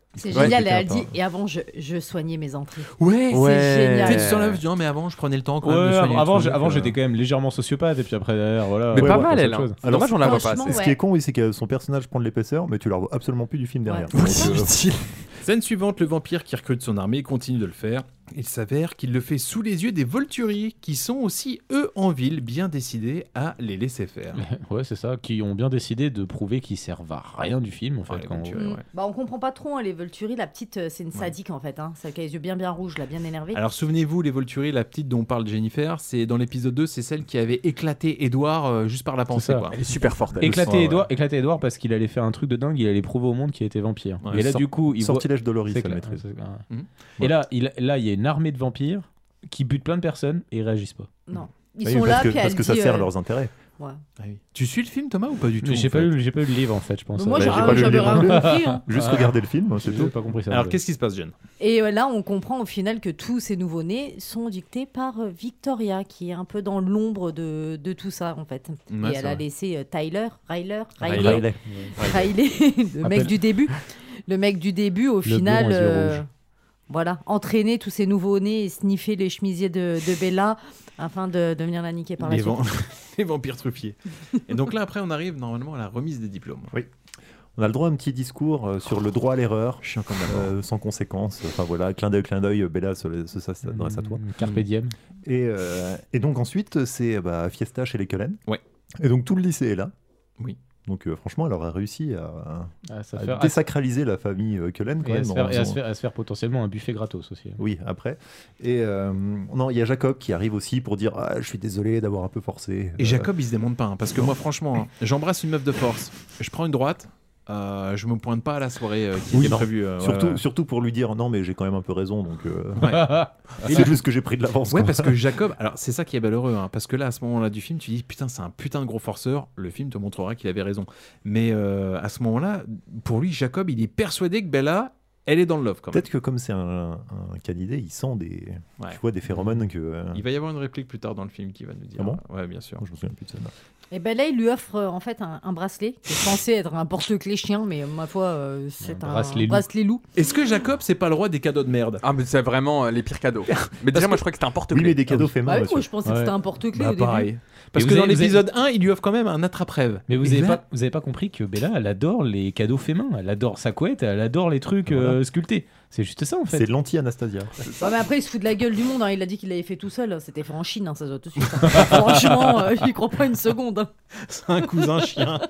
C'est Ouais, génial, c'était elle un dit. peu- Et avant, je, je soignais mes entrées. Ouais, c'est génial. Tu sais, tu s'enlèves, tu dis, non, mais avant, je prenais le temps quand même de Ouais, soigner avant, le j'ai- truc, avant euh. j'étais quand même légèrement sociopathe et puis après derrière voilà. Mais Ouais, pas ouais, mal, c'est elle, autre hein. chose. C'est dommage, on la voit pas Franchement, assez. Ce ouais. qui est con, oui, c'est que son personnage prend de l'épaisseur, mais tu la vois absolument plus du film derrière. Ouais. Donc, C'est euh, utile. Scène suivante, le vampire qui recrute son armée continue de le faire. Il s'avère qu'il le fait sous les yeux des Volturi, qui sont aussi, eux, en ville, bien décidés à les laisser faire. Ouais, c'est ça, qui ont bien décidé de prouver qu'ils servent à rien du film en fait. Ouais, les quand- Volturi, ouais. Bah, on comprend pas trop hein, les Volturi. La petite, euh, c'est une sadique en fait. Hein. Celle qui a les yeux bien bien rouges, là, bien énervée. Alors souvenez-vous, les Volturi, la petite dont parle Jennifer, c'est dans l'épisode deux, c'est celle qui avait éclaté Edouard euh, juste par la pensée. ça. Quoi. Elle est super forte. elle. Éclater Ouais, Edouard, éclater Edouard parce qu'il allait faire un truc de dingue, il allait prouver au monde qu'il était vampire. Ouais, et là sor- du coup, il voit... Sortilège Doloris, C'est elle clair, maîtrise. c'est clair. Mhm. Et là, il, là, il y a une armée de vampires qui butent plein de personnes et ils réagissent pas. Non. Ils Oui, sont parce là, que, puis parce elle que ça dit, sert euh, leurs intérêts. ouais. Ah oui. Tu suis le film, Thomas, ou pas du tout J'ai en pas, fait eu, j'ai pas eu le livre en fait, je pense. Moi, Bah, j'ai j'ai pas lu le j'avais livre. rien compris. hein. Juste Ah. regarder le film, c'est J'ai tout. pas compris ça. Alors ouais. qu'est-ce qui se passe, Jen? Et euh, là, on comprend au final que tous ces nouveaux-nés sont dictés par euh, Victoria, qui est un peu dans l'ombre de, de tout ça, en fait. Ouais, et c'est elle a vrai. laissé euh, Tyler, Ryler, Riley. Riley, Riley, le mec Appelle- du début. Le mec du début, au Le final, blond aux yeux euh, rouges. voilà, entraîner tous ces nouveaux-nés et sniffer les chemisiers de, de Bella afin de, de venir la niquer par la Les, suite. van- les vampires truffiers. Et donc là, après, on arrive normalement à la remise des diplômes. Oui. On a le droit à un petit discours euh, sur le droit à l'erreur, Chiant comme euh, sans conséquence. Enfin voilà, clin d'œil, clin d'œil, Bella, ça, ça, ça s'adresse à toi. Mm, Carpe diem. Et, euh, et donc ensuite, c'est bah, Fiesta chez les Cullen. Ouais. Et donc tout le lycée est là. Oui. Donc euh, franchement, elle aura réussi à, À se à faire- désacraliser la famille euh, Cullen quand Et à, même. se en faire, et à faisant- se faire- à se faire potentiellement un buffet gratos aussi. Oui, après. Et euh, non, il y a Jacob qui arrive aussi pour dire ah, je suis désolé d'avoir un peu forcé. Et Euh, Jacob, il se démonte pas, hein, parce que moi, franchement, hein, j'embrasse une meuf de force, je prends une droite, euh, je me pointe pas à la soirée euh, qui Oui, était non. prévue. euh, ouais, surtout, ouais. surtout pour lui dire non, mais j'ai quand même un peu raison, donc euh, Ouais. c'est juste que j'ai pris de l'avance. Ouais, quoi. parce que Jacob, alors c'est ça qui est malheureux, hein, parce que là, à ce moment-là du film, tu dis putain, c'est un putain de gros forceur. Le film te montrera qu'il avait raison. Mais euh, à ce moment-là, pour lui, Jacob, il est persuadé que Bella, elle est dans le love quand même. Peut-être que comme c'est un, un candidat, il sent des, Ouais. tu vois, des phéromones que. euh, Il va y avoir une réplique plus tard dans le film qui va nous dire. Ah bon Ouais, bien sûr. Je me souviens plus de ça. Et ben là, il lui offre euh, en fait un, un bracelet qui est censé être un porte-clés chien, mais euh, ma foi, euh, c'est Un un, bracelet loup. bracelet loup. Est-ce que Jacob, c'est pas le roi des cadeaux de merde? Ah, mais c'est vraiment euh, les pires cadeaux. Mais déjà, moi, je crois que c'était un Oui, porte-clés. mais des cadeaux faits main, Bah oui, monsieur. moi, je pensais que Ouais. c'était un porte-clés Bah, au début. pareil. Parce Et que vous dans avez- vous l'épisode un, il lui offre quand même un attrape-rêve. Mais vous Et avez, là- pas, vous avez pas compris que Bella, elle adore les cadeaux faits main. Elle adore sa couette, elle adore les trucs Voilà. euh, sculptés. C'est juste ça en fait. C'est l'anti-Anastasia. Ouais, mais après, il se fout de la gueule du monde. hein. Il a dit qu'il l'avait fait tout seul. C'était fait en Chine, hein, ça se voit tout de suite. hein. Franchement, euh, j'y crois pas une seconde. hein. C'est un cousin chien.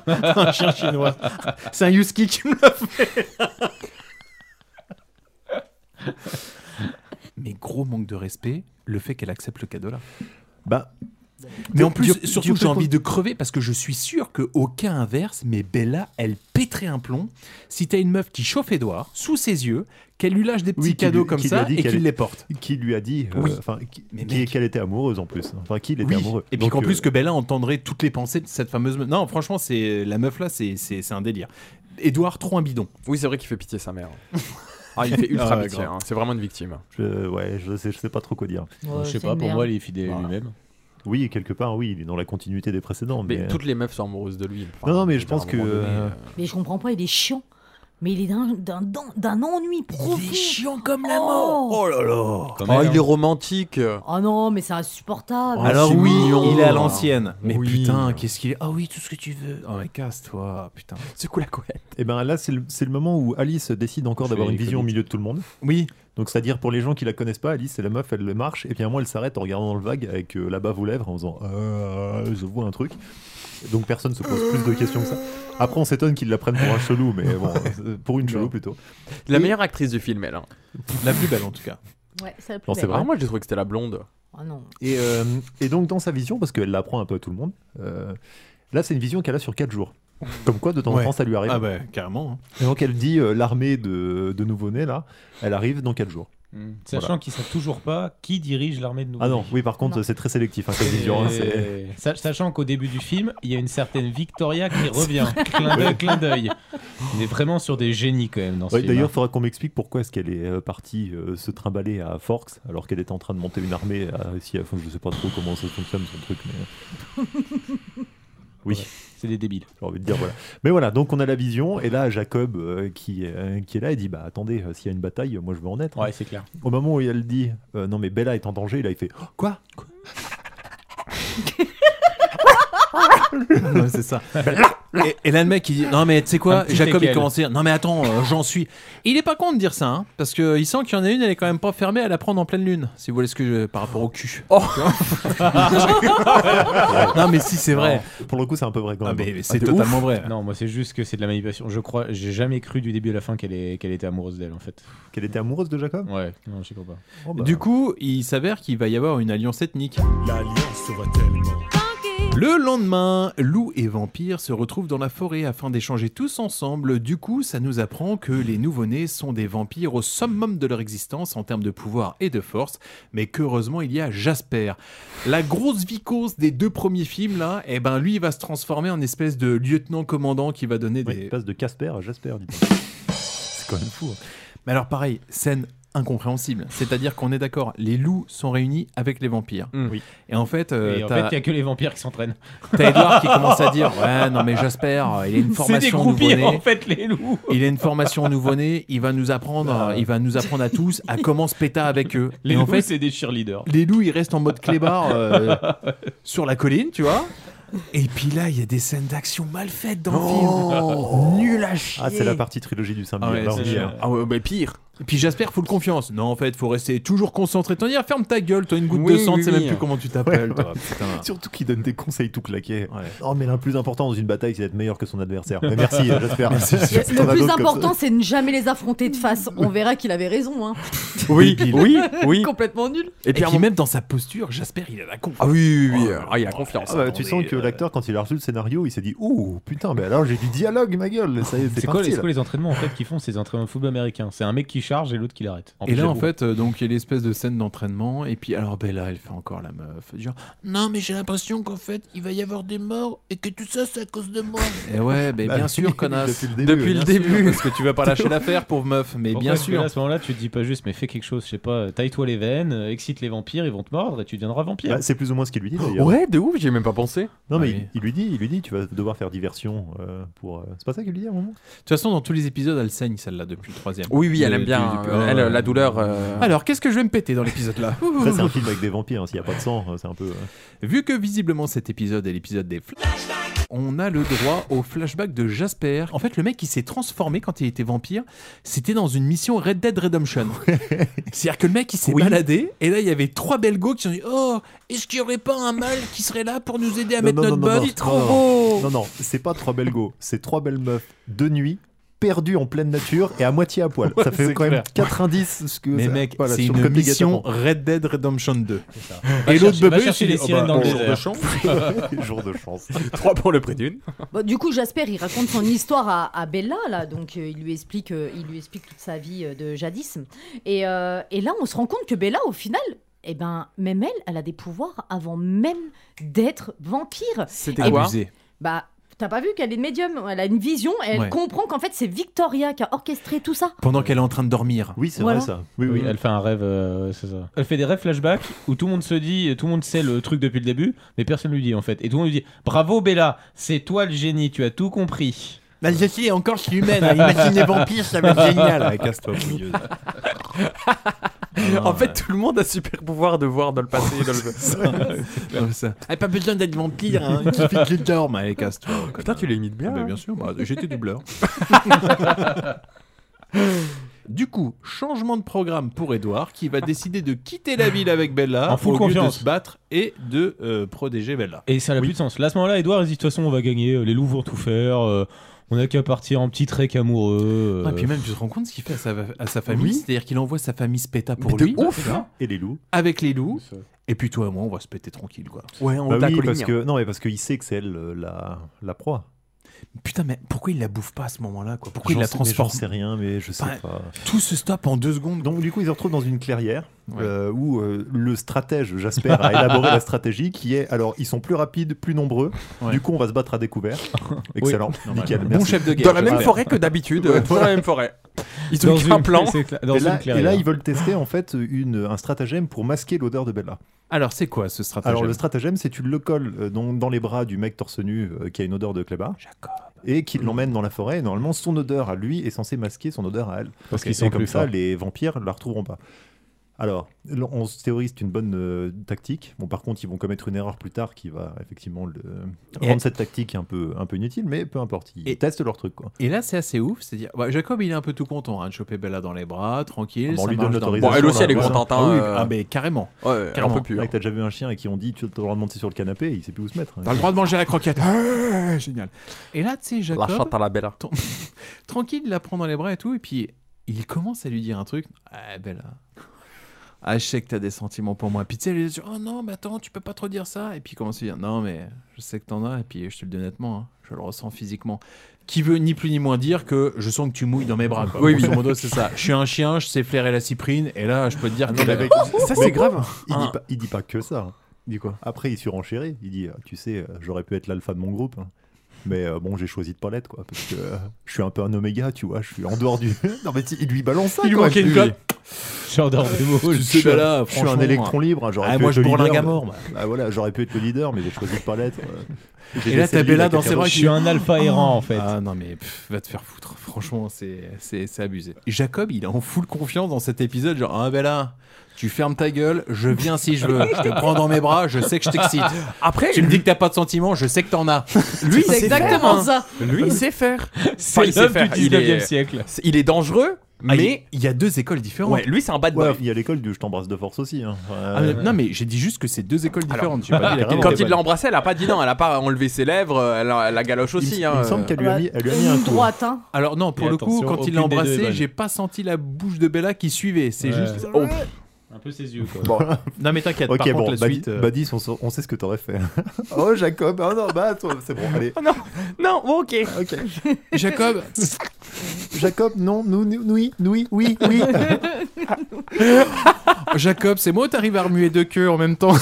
Un chien chinois. C'est un husky qui me l'a fait. Mais gros manque de respect, le fait qu'elle accepte le cadeau là. Bah. Mais en plus, Dieu- surtout, Dieu j'ai peut- envie de crever parce que je suis sûr qu'au cas inverse, mais Bella, elle pèterait un plomb si t'as une meuf qui chauffe Edouard sous ses yeux, qu'elle lui lâche des petits Oui, qui cadeaux lui- comme qui lui a ça dit et qu'elle qu'il est- les porte. Qui lui a dit, euh, Oui. enfin, qui- Mais qui- mec. qu'elle était amoureuse en plus. Enfin, qu'il était Oui. amoureux. Et puis Donc, qu'en plus euh, que Bella entendrait toutes les pensées de cette fameuse meuf. Non, franchement, c'est la meuf là, c'est c'est c'est un délire. Edouard, trop un bidon. Oui, c'est vrai qu'il fait pitié sa mère. Ah, il fait ultra Ah ouais, pitié. grave. hein. C'est vraiment une victime. je, ouais, je sais, je sais pas trop quoi dire. Ouais, je sais c'est pas, une pour merde. moi, il est fidèle à Voilà. lui-même. Oui, quelque part, oui, il est dans la continuité des précédents. Mais Mais, toutes les meufs sont amoureuses de lui. Enfin, Non, non, mais je veux dire, pense à un moment que, donné, euh, euh, Mais je comprends pas, il est chiant. Mais il est d'un- d'un d'un- d'un ennui profond. chiant comme la mort. Oh là là. Comme Oh, elle, il hein. est romantique. Oh non, mais c'est insupportable. Oh, Alors c'est oui, mignon. il est à l'ancienne. Mais Oui. putain, qu'est-ce qu'il est. Ah oui, tout ce que tu veux. Oh mais casse-toi, putain. C'est cool la couette. et ben là, c'est le, c'est le moment où Alice décide encore Je d'avoir fais une les vision au comics. milieu de tout le monde. Oui. Donc, c'est-à-dire pour les gens qui la connaissent pas, Alice, c'est la meuf, elle marche, et puis à un moment, elle s'arrête en regardant dans le vague avec euh, la bave aux lèvres en faisant euh, je vois un truc. Donc, personne se pose plus de questions que ça. Après, on s'étonne qu'ils la prennent pour un chelou, mais bon, euh, pour une chelou plutôt. La Et- meilleure actrice du film, elle. hein. La plus belle en tout cas. Ouais, c'est la plus Non, c'est belle. vrai. Ah, moi, j'ai trouvé que c'était la blonde. Ah non. Et, euh, et donc, dans sa vision, parce qu'elle l'apprend un peu à tout le monde, euh, là, c'est une vision qu'elle a sur quatre jours. Comme quoi, de temps Ouais. en temps, ça lui arrive. Ah bah carrément. hein. Et donc, elle dit euh, l'armée de, de nouveau-nés, là, elle arrive dans quatre jours. Sachant Voilà. qu'ils savent toujours pas qui dirige l'armée de nouveau. Ah non, oui, par contre, Non. c'est très sélectif, hein, cette vision. hein, c'est- Sa- Sachant qu'au début du film, il y a une certaine Victoria qui revient. clin d'œil, clin d'œil. On est vraiment sur des génies quand même dans ce Ouais, film. D'ailleurs, il faudra qu'on m'explique pourquoi est-ce qu'elle est euh, partie euh, se trimballer à Forks alors qu'elle était en train de monter une armée. À, si, enfin, je sais pas trop comment ça fonctionne son truc, mais Oui. Ouais. C'est des débiles. J'ai envie de dire voilà. Mais voilà, donc on a la vision et là Jacob euh, qui, euh, qui est là et dit bah attendez, euh, s'il y a une bataille, moi je veux en être. Ouais, c'est clair. Au moment où elle dit euh, non mais Bella est en danger, là il fait oh, quoi, quoi Ouais, c'est ça. Et, et là, le mec, il dit non, mais tu sais quoi, Jacob, il commence à dire non, mais attends, euh, j'en suis. Il est pas con de dire ça, hein, parce qu'il sent qu'il y en a une, elle est quand même pas fermée à la prendre en pleine lune, si vous voulez ce que je. Par rapport au cul. Oh non, mais si, c'est vrai. Non, pour le coup, c'est un peu vrai quand même. Ah, mais, mais c'est ah, totalement ouf. vrai. Non, moi, c'est juste que c'est de la manipulation. Je crois, j'ai jamais cru du début à la fin qu'elle, est, qu'elle était amoureuse d'elle, en fait. Qu'elle était amoureuse de Jacob ? Ouais, non, je crois pas. Oh, bah. Du coup, il s'avère qu'il va y avoir une alliance ethnique. L'alliance va tellement. Le lendemain, loup et vampire se retrouvent dans la forêt afin d'échanger tous ensemble. Du coup, ça nous apprend que les nouveau-nés sont des vampires au summum de leur existence en termes de pouvoir et de force, mais qu'heureusement il y a Jasper. La grosse vicose des deux premiers films là, et eh ben lui il va se transformer en espèce de lieutenant-commandant qui va donner oui, des... Il passe de Casper à Jasper, dis-moi. C'est quand même fou. Hein. Mais alors pareil, scène incompréhensible. C'est-à-dire qu'on est d'accord, les loups sont réunis avec les vampires. Mmh. Oui. Et en fait, euh, et en fait, il n'y a que les vampires qui s'entraînent. T'as Edward qui commence à dire ouais, non mais Jasper, il a une formation nouveau-né. en fait, les loups. Il a une formation nouveau-né. Il va nous apprendre, ah. il va nous apprendre à tous à comment se péter avec eux. Les et loups, en fait, c'est des cheerleaders. Les loups, ils restent en mode clébard euh, sur la colline, tu vois. Et puis là, il y a des scènes d'action mal faites dans oh le film. Nul à chier. Ah, c'est la partie trilogie du samedi. Ah ouais, alors, c'est ah ouais, bah pire. Et puis Jasper, full confiance. Non, en fait, faut rester toujours concentré. T'en dire, ferme ta gueule, toi, une goutte oui, de sang, oui, tu sais oui. même plus comment tu t'appelles. Ouais, toi, ouais. Surtout qu'il donne des conseils tout claqués. Ouais. Oh, mais le plus important dans une bataille, c'est d'être meilleur que son adversaire. Mais merci, Jasper. Merci. Le, le plus important, c'est de ne jamais les affronter de face. On verra qu'il avait raison. Hein. Oui, oui, oui. Complètement nul. Et puis, et puis même dans sa posture, Jasper, il a la confiance. Ah oui, oui, oui. Oh, ah, il a confiance. Ah, bah, tu sens que l'acteur, quand il a reçu le scénario, il s'est dit ouh, putain, mais alors j'ai du dialogue, ma gueule. Ça y est, c'est c'est, parti, quoi, les, c'est là. quoi les entraînements en fait qu'ils font ces entraînements de football américain? C'est un mec qui charge et l'autre qui l'arrête. En et là, en fait, euh, donc il y a l'espèce de scène d'entraînement. Et puis, alors Bella, elle fait encore la meuf. Genre, non, mais j'ai l'impression qu'en fait, il va y avoir des morts et que tout ça, c'est à cause de moi. Et ouais, mais Bah, bien oui, sûr, connasse. depuis le début, Depuis bien le sûr. début. Parce que tu vas pas lâcher l'affaire, pauvre meuf. Mais En bien fait, sûr. Là, à ce moment-là, tu te dis pas juste, mais fais quelque chose, je sais pas, taille-toi les veines, euh, excite les vampires, ils vont te mordre et tu deviendras vampire. Bah, c'est plus ou moins ce qu'il lui dit d'ailleurs. Ouais, de ouf, j'y ai même pas pensé. Non, mais Oui. il, il lui dit, il lui dit, tu vas devoir faire diversion euh, pour. euh, C'est pas ça qu'il lui dit à un moment. De toute façon, dans tous les épisodes, elle saigne celle-là depuis le troisième. Oui, oui, elle Euh, aime bien. du- du- euh, elle, la douleur. euh, Alors, qu'est-ce que je vais me péter dans l'épisode là? Après, c'est un film avec des vampires. Hein, s'il y a pas de sang, euh, c'est un peu. euh, Vu que visiblement cet épisode est l'épisode des flashbacks, on a le droit au flashback de Jasper. En fait, le mec qui s'est transformé quand il était vampire, c'était dans une mission Red Dead Redemption. C'est-à-dire que le mec il s'est Oui. baladé et là il y avait trois belles go qui ont dit oh, est-ce qu'il y aurait pas un mâle qui serait là pour nous aider à Non, mettre non, notre non, non, botte? non, Trop non, beau. Non, non, c'est pas trois belles go, c'est trois belles meufs de nuit. Perdues en pleine nature et à moitié à poil. Ouais, Ça fait c'est quand même clair. quatre indices. Ce que Mais ça- mec, voilà, c'est sur une le côté mission gâteau. Red Dead Redemption deux. Va Et l'autre chercher- va bébé, chercher il les dit, sirènes oh, dans le bah, jour de désert. chance. Jour de chance. Trois pour le prix d'une. Bon, du coup, Jasper, il raconte son histoire à, à Bella, là, donc euh, il, lui explique, euh, il lui explique toute sa vie euh, de jadis. Et, euh, et là, on se rend compte que Bella, au final, eh ben, même elle, elle a des pouvoirs avant même d'être vampire. C'était Et- quoi Abusé. Bah, t'as pas vu qu'elle est médium, elle a une vision, et elle Ouais. comprend qu'en fait, c'est Victoria qui a orchestré tout ça. Pendant qu'elle est en train de dormir. Oui, c'est Voilà. vrai ça. Oui, Oui, oui. elle fait un rêve, euh, c'est ça. Elle fait des rêves flashbacks où tout le monde se dit, tout le monde sait le truc depuis le début, mais personne lui dit en fait. Et tout le monde lui dit bravo Bella, c'est toi le génie, tu as tout compris. Bah, je sais, encore je suis humaine. hein. Imaginer vampire, ça va être génial. Ouais, casse-toi, fouilleuse. En fait, tout le monde a super pouvoir de voir dans le passé. Dans le... Comme ça. Ah, pas besoin d'être vampire, hein. Il suffit que tu dormes. Allez, casse-toi. Putain, tu l'imites bien. Ah bah, hein. bien sûr, bah, j'étais doubleur. Du coup, changement de programme pour Edouard qui va décider de quitter la ville avec Bella En full au lieu confiance. de se battre et de euh, protéger Bella. Et ça n'a plus de sens. Là, à ce moment-là, Edouard, il dit de toute façon, on va gagner, euh, les loups vont tout faire, euh, on n'a qu'à partir en petit trek amoureux. euh. Et puis même, tu te rends compte ce qu'il fait à sa, à sa famille, Oui. c'est-à-dire qu'il envoie sa famille se péta pour Mais de lui, ouf, hein, Et les loups. avec les loups, et puis toi et moi, on va se péter tranquille, quoi. Ouais, on Bah t'a oui, collé. parce que non, mais parce qu'il sait que c'est elle euh, la la proie. Putain, mais pourquoi il la bouffe pas à ce moment-là, quoi? Pourquoi il J'en la sais- mais transforme? J'en sais rien, mais je sais Enfin, pas. Tout se stoppe en deux secondes. Donc du coup, ils se retrouvent dans une clairière Ouais. euh, où euh, le stratège Jasper a élaboré la stratégie qui est alors ils sont plus rapides, plus nombreux. Ouais. Du coup, on va se battre à découvert. Excellent, Oui. nickel. Bon Merci. chef de guerre. Dans la même Ouais. forêt que d'habitude. euh, Dans la même forêt. Ils ont Dans écrit un une- plan. c'est cla- dans Et une là, et clairière. là, ils veulent tester en fait une, un stratagème pour masquer l'odeur de Bella. Alors, c'est quoi ce stratagème? Alors, le stratagème, c'est tu le colles euh, dans, dans les bras du mec torse nu euh, qui a une odeur de clébard. Jacob. Et qu'il l'emmène dans la forêt. Et normalement, son odeur à lui est censée masquer son odeur à elle. Parce et qu'ils sont comme plus ça, forts. les vampires ne la retrouveront pas. Alors, on se théorise c'est une bonne euh, tactique. Bon, par contre, ils vont commettre une erreur plus tard qui va effectivement le... Et rendre elle- cette tactique un peu, un peu inutile, mais peu importe. Ils Et- testent leur truc, quoi. Et là, c'est assez ouf. C'est-à-dire, bah, Jacob, il est un peu tout content hein, de choper Bella dans les bras, tranquille. Ah, bon, on ça lui marche donne dans- l'autorisation. Bon, elle aussi, elle est là, contente. Ah Hein, oui, euh, ah, mais carrément. Ouais, elle en Carrément. peut plus. hein. Mec, t'as déjà vu un chien et qui ont dit tu as le droit de monter sur le canapé, il sait plus où se mettre. T'as le droit de manger la croquette. Ah, génial. Et là, tu sais, Jacob, La chatte à la Bella. ton- tranquille, il la prend dans les bras et tout, et puis il commence à lui dire un truc. Ah, Bella. Ah, je sais que t'as des sentiments pour moi. Puis tu sais, il dit, oh non, mais attends, tu peux pas trop dire ça. Et puis il commence à dire, non, mais je sais que t'en as, et puis je te le dis honnêtement, hein, je le ressens physiquement. Qui veut ni plus ni moins dire que je sens que tu mouilles dans mes bras. Quoi. Oui, Grosso oui. modo, c'est ça. Je suis un chien, je sais flairer la cyprine, et là, je peux te dire Ah que. non, mais mec, Ça, c'est grave. Il Ah. dit, pas, il dit pas que ça. Dis quoi? Après, il surenchérit. Il dit, euh, tu sais, euh, j'aurais pu être l'alpha de mon groupe. hein. Mais euh, bon, j'ai choisi de pas l'être, quoi. Parce que euh, je suis un peu un oméga, tu vois. Je suis en dehors du. Non, mais il lui balance ça. Il lui quoi. manquait une Je- cote. J'adore des mots. Tu Je sais, suis, un- Bella, je suis un franchement, électron libre. hein, J'aurais Ah, pu moi, être je le bourlingue leader, à mais- mort, moi. Ah, voilà, j'aurais pu être le leader, mais j'ai choisi de pas l'être. euh. J'ai Et là, laissé t'as le lead Bella à dans quelqu'un ses bras d'autre. Je qui- suis un alpha errant en fait. Ah non, mais pff, va te faire foutre. Franchement, c'est, c'est, c'est abusé. Jacob, il est en full confiance dans cet épisode. Genre, ah Bella, tu fermes ta gueule, je viens si je veux. Je te prends dans mes bras, je sais que je t'excite. Après, Tu me dis que t'as pas de sentiments, je sais que t'en as. lui, C'est il sait exactement faire, ça. hein. Lui, il sait faire. C'est Enfin, il sait l'homme faire. du Il dix-neuvième est- siècle. c'est- Il est dangereux, Ah, mais. il y a deux écoles différentes. Ouais, lui, c'est un bad boy. Ouais, il y a l'école du je t'embrasse de force aussi. hein. Ah, mais- non, mais j'ai dit juste que c'est deux écoles différentes. J'ai pas dit laquelle carrément. Quand était il l'a bonne. embrassé, elle a pas dit non, elle a pas enlevé ses lèvres, elle a la galoche Il, aussi. il hein, me semble euh. qu'elle lui a mis, elle lui a mis un Une coup. droite, hein. Alors non, pour Et le coup, attention, quand il l'a aucune des deux est embrassé, bonne. j'ai pas senti la bouche de Bella qui suivait. C'est Ouais. juste. Oh. Un peu ses yeux quoi. Bon, Non mais t'inquiète. Ok, par bon, contre, la Badis, suite. euh, Badis, on, sait- on sait ce que t'aurais fait. Oh, Jacob, oh non, bah, toi, c'est bon, allez. non, non, bon, ok. Ok. Jacob. Jacob, non, nous, nous, oui, oui, oui, oui. Jacob, c'est moi ou t'arrives à remuer deux queues en même temps?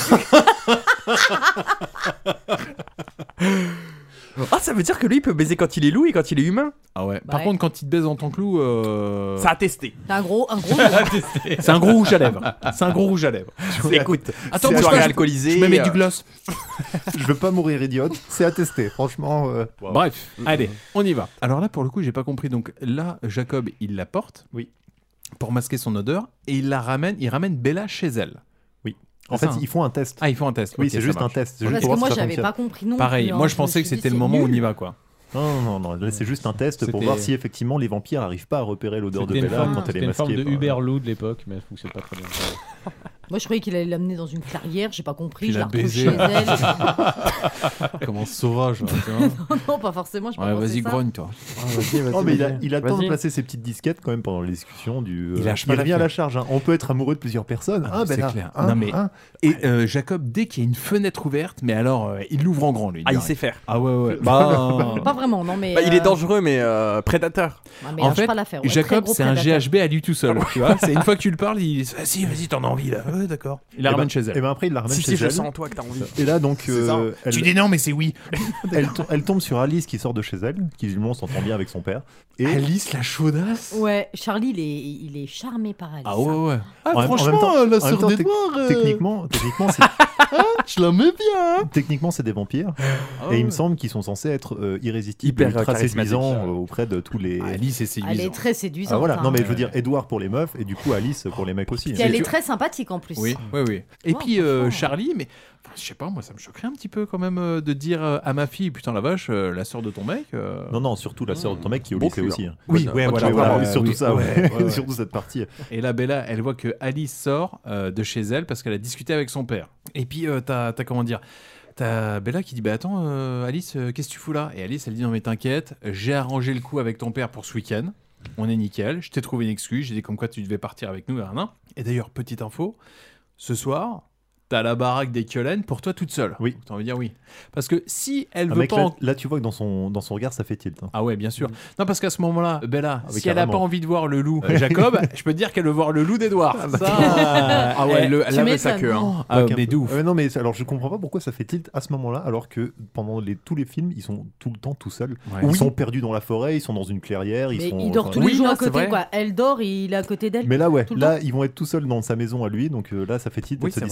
Ah, ça veut dire que lui, il peut baiser quand il est loup et quand il est humain. Ah ouais. Par Ouais. contre, quand il te baise en tant que loup, euh... Ça a testé. T'as un gros, un gros. c'est un gros rouge à lèvres. C'est un gros rouge à lèvres. Écoute, Attends, tu bouge vas pas, je- alcoolisé. Je me mets du gloss. Je veux pas mourir idiote, c'est à tester, franchement. euh, Bref, allez, on y va. Alors là, pour le coup, j'ai pas compris. Donc là, Jacob, il la porte. Oui. Pour masquer son odeur et il la ramène. Il ramène Bella chez elle. Oui. En C'est fait, ça, hein. ils font un test. Ah, ils font un test. Oui, Ok, c'est ça juste un marche. test. c'est Parce juste que pour moi, voir si ça j'avais fonctionne. pas compris non Pareil, plus, hein. moi je me pensais suis que dit, c'était le c'est moment où on nul. y va quoi. Non, non, non, là c'est juste un test pour C'était- voir si effectivement les vampires arrivent pas à repérer l'odeur de C'était une Bella forme, quand elle c'était est une forme masquée. de par- Uber Lou de l'époque, mais elle fonctionne pas très bien. Moi, je croyais qu'il allait l'amener dans une clairière, j'ai pas compris. Puis Je la la retrouve baiser. chez elle. Comment sauvage. non, non, pas forcément. Je Ouais, vas-y, grogne toi. Non, mais il a, il a le temps de Vas-y. placer ses petites disquettes quand même pendant les discussions du. Il euh, lâche pas la revient à fière. la charge. hein. On peut être amoureux de plusieurs personnes. Ah, Ah, c'est Bella. clair. Hein, Non, mais- hein. Et euh, Jacob, dès qu'il y a une fenêtre ouverte, mais alors euh, il l'ouvre en grand lui. Ah, il direct. sait faire. Ah ouais ouais. Bah, Pas vraiment, non, mais. Bah, il est euh, dangereux, mais euh, prédateur. ah, mais en lâche fait, pas l'affaire, ouais, très Jacob, gros c'est un prédateur. G H B à lui tout seul. Tu vois, c'est une fois que tu le parles, il dit vas-y, vas-y, t'en as envie là. Ouais, d'accord. Il la Et ramène ben- chez elle. Et ben après, il la ramène Si, chez si, je elle. sens en toi que t'as envie. Et là, donc, C'est ça. euh, elle, Tu dis non, mais c'est oui. elle, to- elle tombe sur Alice qui sort de chez elle, qui visiblement s'entend bien avec son père. Et Alice la chaudasse. Ouais, Charlie, il est, il est charmé par Alice. Ah ouais ouais. Ah, en même- en franchement, même temps- la en même sœur temps, tec- d'Edouard. euh, techniquement, techniquement, c'est je la mets bien. techniquement, c'est des vampires. Ah Et il me ouais. semble qu'ils sont censés être euh, irrésistibles, Hyper ultra charismatiques. séduisants euh, auprès de tous les. Alice est Elle séduisante. est très séduisante. Ah voilà, non mais hein. je veux dire Edouard pour les meufs et du coup Alice pour les mecs aussi. Puis elle Et est tu- très sympathique en plus. Oui, oui, oui. Et Ouais, puis euh, franchement. Charlie, mais enfin, je sais pas, moi ça me choquerait un petit peu quand même euh, de dire euh, à ma fille, putain la vache, euh, la sœur de ton mec. euh, Non non, surtout la sœur de ton mec qui est au Bon lycée cul, aussi. hein. hein. Oui, Bonne- ouais, bonne voilà, chance. voilà, Voilà, ouais, surtout oui, ça, ouais, ouais. ouais, ouais. surtout cette partie. Et là, Bella, elle voit que Alice sort euh, de chez elle parce qu'elle a discuté avec son père. Et puis, euh, t'as, t'as comment dire T'as Bella qui dit bah attends euh, Alice, euh, qu'est-ce que tu fous là? Et Alice elle dit non mais t'inquiète, j'ai arrangé le coup avec ton père pour ce week-end. On est nickel. Je t'ai trouvé une excuse. J'ai dit comme quoi tu devais partir avec nous. Nan, nan. Et d'ailleurs petite info, ce soir. T'as la baraque des Kyolen pour toi toute seule. Oui. T'as envie de dire oui. Parce que si elle Ah, veut mec, pas. là, en- là, tu vois que dans son, dans son regard ça fait tilt. hein. Ah ouais, bien sûr. Non, parce qu'à ce moment-là, Bella, Ah oui, si elle a carrément. pas envie de voir le loup euh, Jacob, je peux te dire qu'elle veut voir le loup d'Edouard. Ça, Ah ouais, elle, le- elle Tu avait sa m'étonnes. queue. Hein. Ah, Donc, un mais peu. de ouf. Euh, non mais alors je comprends pas pourquoi ça fait tilt à ce moment-là alors que pendant les, tous les films ils sont tout le temps tout seuls. Ouais. Ils Oui. sont perdus dans la forêt, ils sont dans une clairière, ils Mais sont. il dort enfin, tous les Oui, jours non, à c'est côté, vrai. quoi. Elle dort, il est à côté d'elle. Mais là ouais, Tout le là ils vont être tout seuls dans sa maison à lui donc euh, là ça fait tilt. Oui, Elle se c'est dit vrai, ça y est pourquoi c'est le pas.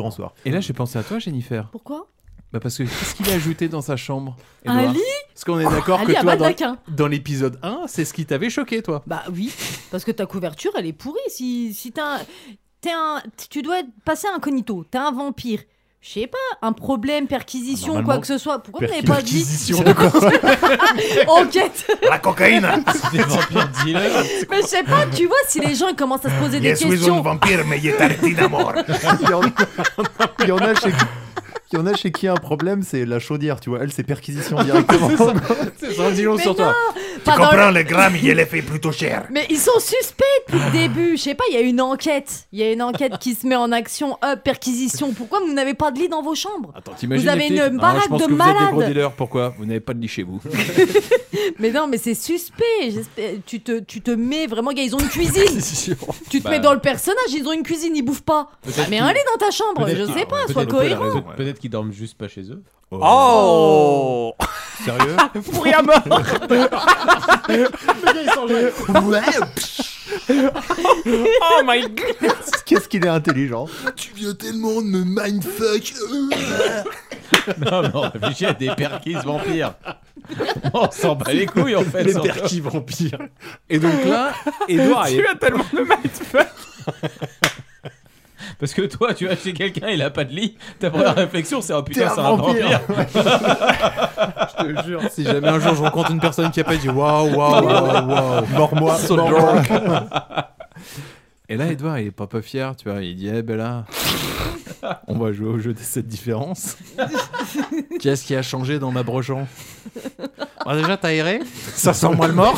grand soir. Et là, j'ai pensé à toi, Jennifer. Pourquoi? Bah parce que qu'est-ce qu'il a ajouté dans sa chambre, Un Edouard lit? Parce qu'on est d'accord Un que lit à toi, dans, baldaquin. dans l'épisode un, c'est ce qui t'avait choqué, toi. Bah oui, parce que ta couverture, elle est pourrie. Si, si t'as un, t'es un, tu dois passer incognito, t'es un vampire. Je sais pas, un problème, perquisition, Normalement, quoi que ce soit. Pourquoi vous n'avez pas dit Perquisition de quoi? Enquête. La cocaïne. Des vampires dealers. Mais je sais pas, tu vois, si les gens ils commencent à se poser des Je suis un questions. vampire, mais il est arrêté d'amour. Il y en a, il y en a chez qui... Il y en a chez qui a un problème, c'est la chaudière, tu vois. Elle, c'est perquisition directement. C'est ça, c'est ça, dis long Mais sur non, toi. Tu pas dans comprends, le- le gramme, il est fait plutôt cher. Mais ils sont suspects depuis le début. Je sais pas, il y a une enquête. Il y a une enquête qui se met en action. Hop, perquisition. Pourquoi vous n'avez pas de lit dans vos chambres? Attends, t'imagines Vous avez les flics une Ah, baraque je pense de que vous êtes des malades. gros dealers. Pourquoi vous n'avez pas de lit chez vous? Mais non, mais c'est suspect. J'espère- Tu te, tu te mets vraiment, gars, ils ont une cuisine. Tu te Bah, mets dans le personnage, ils ont une cuisine, ils bouffent pas. Peut-être Ah, mais qu'ils- un lit dans ta chambre, peut-être je qu'ils- sais pas, peut-être- sois peut-être- cohérent. peut- Peut-être qu'ils dorment juste pas chez eux. Oh, Sérieux? Pourri à mort. Oh my god. Qu'est-ce qu'il est intelligent. Tu viens tellement de me mindfuck. Non, mais on réfléchit à des perquises vampires. On s'en bat les couilles en fait. Les surtout. perquis vampires. Et donc là, Edouard Tu est... as tellement de mindfuck. Parce que toi, tu vas chez quelqu'un, il a pas de lit. Ta première réflexion, c'est oh T'es putain, un c'est un vampire. vampire. Je te jure, si jamais un jour je rencontre une personne qui a pas dit waouh, waouh, waouh, waouh, Mors-moi. so mors-moi. drunk. Et là, Edouard, il est pas peu fier, tu vois. Il dit, eh ben là, on va jouer au jeu de cette différence. Qu'est-ce qui a changé dans ma brochon? Bon, déjà, t'as aéré, ça sent moins le mort.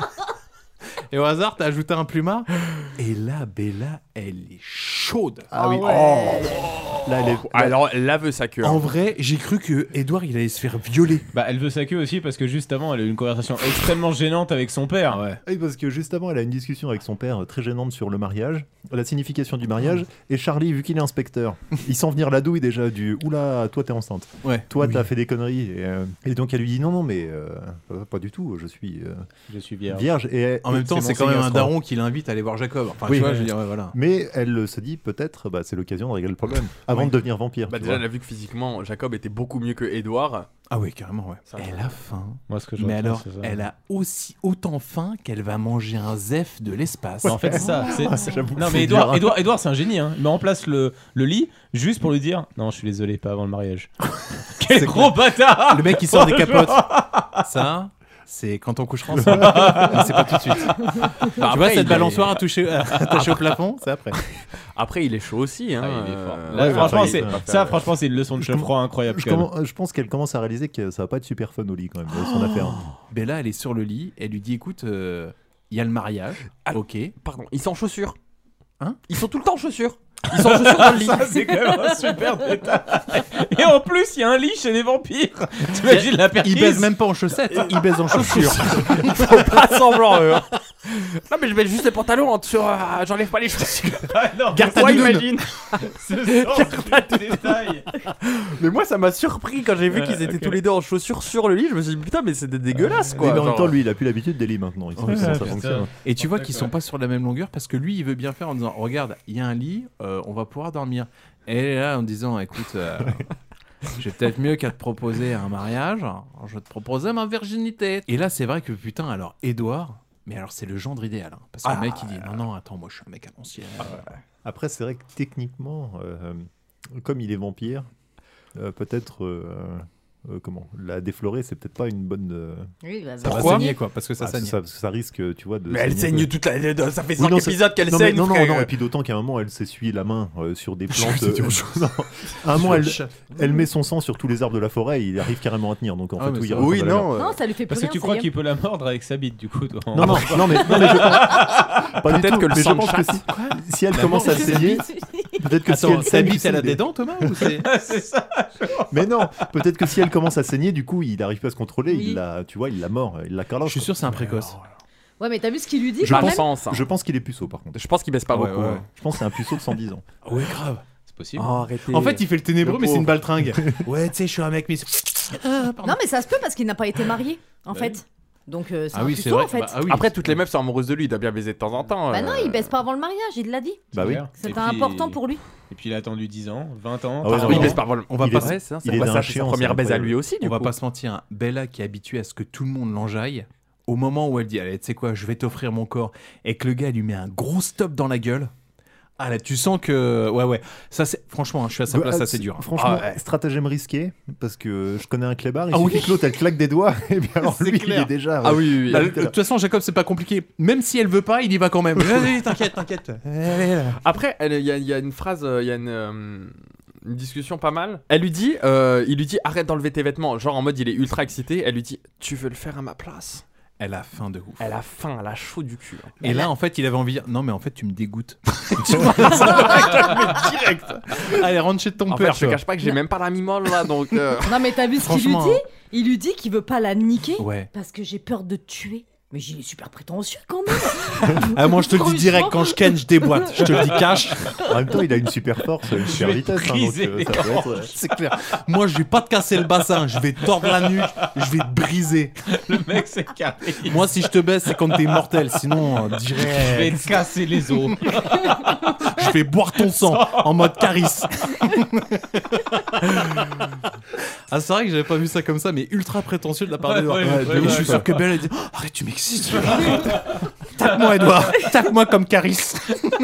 Et au hasard, t'as ajouté un plumard. Et là, Bella, elle est chaude. Ah oui. ouais. Oh. Là, elle est... Alors, l'aveu sa queue. En vrai, j'ai cru que Edouard, il allait se faire violer. Bah, elle veut sa queue aussi parce que juste avant, elle a eu une conversation extrêmement gênante avec son père. Ouais. Oui, parce que juste avant, elle a une discussion avec son père euh, très gênante sur le mariage, la signification du mariage. Et Charlie, vu qu'il est inspecteur, il sent venir la douille déjà du oula, toi t'es enceinte. Ouais. Toi Oui. t'as fait des conneries. Et, euh, et donc elle lui dit non, non, mais euh, pas, pas du tout, je suis euh, Je suis vierge. vierge. Et En même temps, c'est quand même un daron qui l'invite à aller voir Jacob. Enfin, Oui. tu vois, je veux dire, ouais, voilà. Mais elle se dit peut-être, bah, c'est l'occasion de régler le problème avant Oui. de devenir vampire. Bah tu déjà, vois. elle a vu que physiquement, Jacob était beaucoup mieux que Edouard. Ah oui, carrément, ouais. Ça, Elle ouais. a faim. Moi, ce que je Mais retiens, alors, c'est ça. elle a aussi autant faim qu'elle va manger un zef de l'espace. Bah, en fait, c'est ça. C'est- Ah, c'est- j'avoue, Non, c'est mais dur, Edouard, hein. Edouard, Edouard, c'est un génie. Hein. Il met en place le, le lit juste pour lui dire non, je suis désolé, pas avant le mariage. Quel C'est gros bâtard. Le mec qui sort des capotes. Ça, c'est quand on couchera ensemble. Mais c'est pas tout de suite. tu vois après, cette il balançoire est- attachée, attachée au plafond, c'est après. Après, il est chaud aussi. Hein. Ah, il est fort. euh, Là, ouais, franchement, ouais, c'est, ouais, ça, franchement, c'est une leçon de Je chef froid incroyable. Je, quand même. commen- je pense qu'elle commence à réaliser que ça va pas être super fun au lit quand même, son affaire. Bella, elle est sur le lit. Elle lui dit écoute, euh, il y a le mariage. Ah. Ok. Pardon, ils sont en chaussures. Hein Ils sont tout le temps en chaussures. Ils sont en chaussures dans le lit. Ça, c'est quand même un super détail. Et en plus, il y a un lit chez les vampires. T'imagines la perquise? Il baise même pas en chaussettes, il baise en chaussures. Ils font pas semblant, eux. Non, mais je mets juste les pantalons en dessous. euh, J'enlève pas les chaussures. Ah, non, Garde ta Toi, doudoune. imagine. ce sens de détail. Mais moi, ça m'a surpris quand j'ai vu qu'ils Euh, étaient ok. tous les deux en chaussures sur le lit. Je me suis dit, putain, mais c'est des dégueulasse, Mais quoi. en même Genre, temps, lui, il a plus l'habitude des lits maintenant. Il sait Ouais, comment ça putain. fonctionne. Et tu vois qu'ils D'accord. sont pas sur la même longueur parce que lui, il veut bien faire en disant regarde, il y a un lit, euh, on va pouvoir dormir. Et elle est là en disant écoute, euh, j'ai peut-être mieux qu'à te proposer un mariage, je vais te proposer ma virginité. Et là, c'est vrai que putain, alors Edouard, mais alors c'est le gendre idéal. Hein, parce que Ah, le mec, il dit non, non, attends, moi je suis un mec à l'ancienne. Après, c'est vrai que techniquement, euh, comme il est vampire, euh, peut-être. euh, euh, comment la déflorer, c'est peut-être pas une bonne. euh, Oui, bah, Ça bah, va Pourquoi saigner quoi, parce que ça ah, c'est saigne. ça, parce que ça risque, tu vois, de. Mais elle saigner un saigne peu. toute la. Ça fait Oui, cinq non, c'est- épisodes qu'elle non, mais- saigne. non, non, frère. non, et puis d'autant qu'à un moment, elle s'essuie la main euh, sur des plantes. C'était euh, autre chose. non, à un moment, elle, elle met son sang sur tous les arbres de la forêt et il arrive carrément à tenir. Donc en Ah, fait, mais oui, ça- il Oui, ressemble à la non. mort. euh, Non, ça lui fait plus Parce que rien, tu ça crois y est. qu'il peut la mordre avec sa bite, du coup. toi. Non, non, non, mais, non, mais je pense. Pas du Peut-être tout, que le mais sang je de pense que chasse. si, si elle commence à saigner, peut-être que si Attends, elle sa saigne, tu bite, sais, elle a des- des dents, Thomas ou c'est... c'est ça. Mais non, peut-être que si elle commence à saigner, du coup, il n'arrive pas à se contrôler, Oui. il la, tu vois, il la mord, il la Je carloche. suis sûr que c'est un précoce. Ouais, mais t'as vu ce qu'il lui dit Je quand même pense. Je pense qu'il est puceau par contre. Je pense qu'il baisse pas Ouais, beaucoup. ouais. hein. Je pense que c'est un puceau de cent dix ans. Ouais, grave. C'est possible. Oh, arrêtez. En fait, il fait le ténébreux, Le mais c'est pauvre. une baltringue. Ouais, tu sais, je suis un mec, mais. Ah, pardon. Non, mais ça se peut parce qu'il n'a pas été marié, en Bah fait. Donc euh, c'est Ah un oui, puceau, c'est vrai. en fait. Bah, ah oui. Après, toutes les meufs sont amoureuses de lui. Il doit bien baiser de temps en temps. Bah euh. non, il baisse pas avant le mariage, il l'a dit. Bah oui. C'était Et puis- important pour lui. Et puis il a attendu dix ans, vingt ans. Ah ouais, trente non, ans. il baisse pas avant le- On va Il pas est- se- ouais, c'est ça, il c'est est quoi d'un ça, c'est sa chiant, première c'est baise à incroyable. lui aussi, du On va coup. pas se mentir, hein. Bella qui est habituée à ce que tout le monde l'enjaille, au moment où elle dit allez, tu sais quoi, je vais t'offrir mon corps, et que le gars lui met un gros stop dans la gueule. Ah là, tu sens que ouais ouais, ça c'est franchement, hein, je suis à sa place, ça c'est dur. Franchement, Ah ouais. stratagème risqué, parce que je connais un clébard, il Ah suffit oui. que l'autre elle claque des doigts, et bien alors C'est lui clair. il est déjà. Ah oui, oui, oui. il Bah, est de là. toute façon, Jacob, c'est pas compliqué. Même si elle veut pas, il y va quand même. Vas-y, t'inquiète, t'inquiète. Allez, là. Après, elle- il y, a- il y a une phrase, euh, il y a une, euh, une discussion pas mal. Elle lui dit, euh, il lui dit arrête d'enlever tes vêtements. Genre en mode il est ultra excité. Elle lui dit tu veux le faire à ma place. Elle a faim de ouf. Elle a faim, elle a chaud du cul. hein. Et là, en fait, il avait envie de dire non, mais en fait, tu me dégoûtes. Direct. Allez, rentre chez ton En père. fait, je te cache pas que j'ai même pas la mimole là, donc. euh, Non mais t'as vu ce qu'il lui Franchement, dit Il lui dit qu'il veut pas la niquer Ouais. parce que j'ai peur de te tuer. Mais il est super prétentieux quand même. Ah, moi, je te le dis direct, quand je ken, je déboîte. Je te le dis cash. En même temps, il a une super force, une super vais vitesse. hein, donc, briser euh, les ça peut être, euh, C'est clair. Moi, je vais pas te casser le bassin. Je vais te tordre la nuque. Je vais te briser. Le mec, c'est carré. Moi, si je te baisse, c'est quand t'es mortel. Sinon, euh, Je vais direct. te casser les os. Je vais boire ton sang en mode carice. Ah, c'est vrai que j'avais pas vu ça comme ça, mais ultra prétentieux de la part Ouais, d'Edouard. ouais, Ouais, ouais, je ouais, suis ouais. sûr que Belle a dit oh, arrête, tu m'excites. Tape-moi, Edouard. Tape-moi comme carice.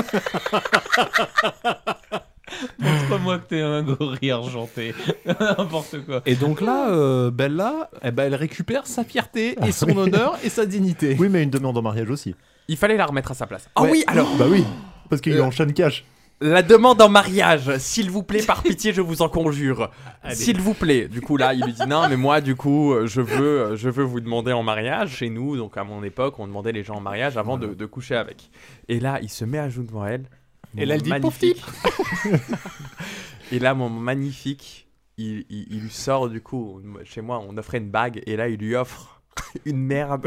Montre-moi que t'es un gorille argenté. N'importe quoi. Et donc là, euh, Bella, eh ben, elle récupère sa fierté et son honneur et sa dignité. Oui, mais une demande en mariage aussi. Il fallait la remettre à sa place. Ah Ouais. oui, alors. Bah oui, parce qu'il est Euh, en chaîne cash. La demande en mariage, s'il vous plaît, par pitié, je vous en conjure. S'il vous plaît. Du coup, là, il lui dit non, mais moi, du coup, je veux, je veux vous demander en mariage. Chez nous, donc à mon époque, on demandait les gens en mariage avant de, de coucher avec. Et là, il se met à genoux devant elle. Et là, elle dit, magnifique. Et là, mon magnifique, il, il, il lui sort, du coup, chez moi, on offrait une bague. Et là, il lui offre une merde.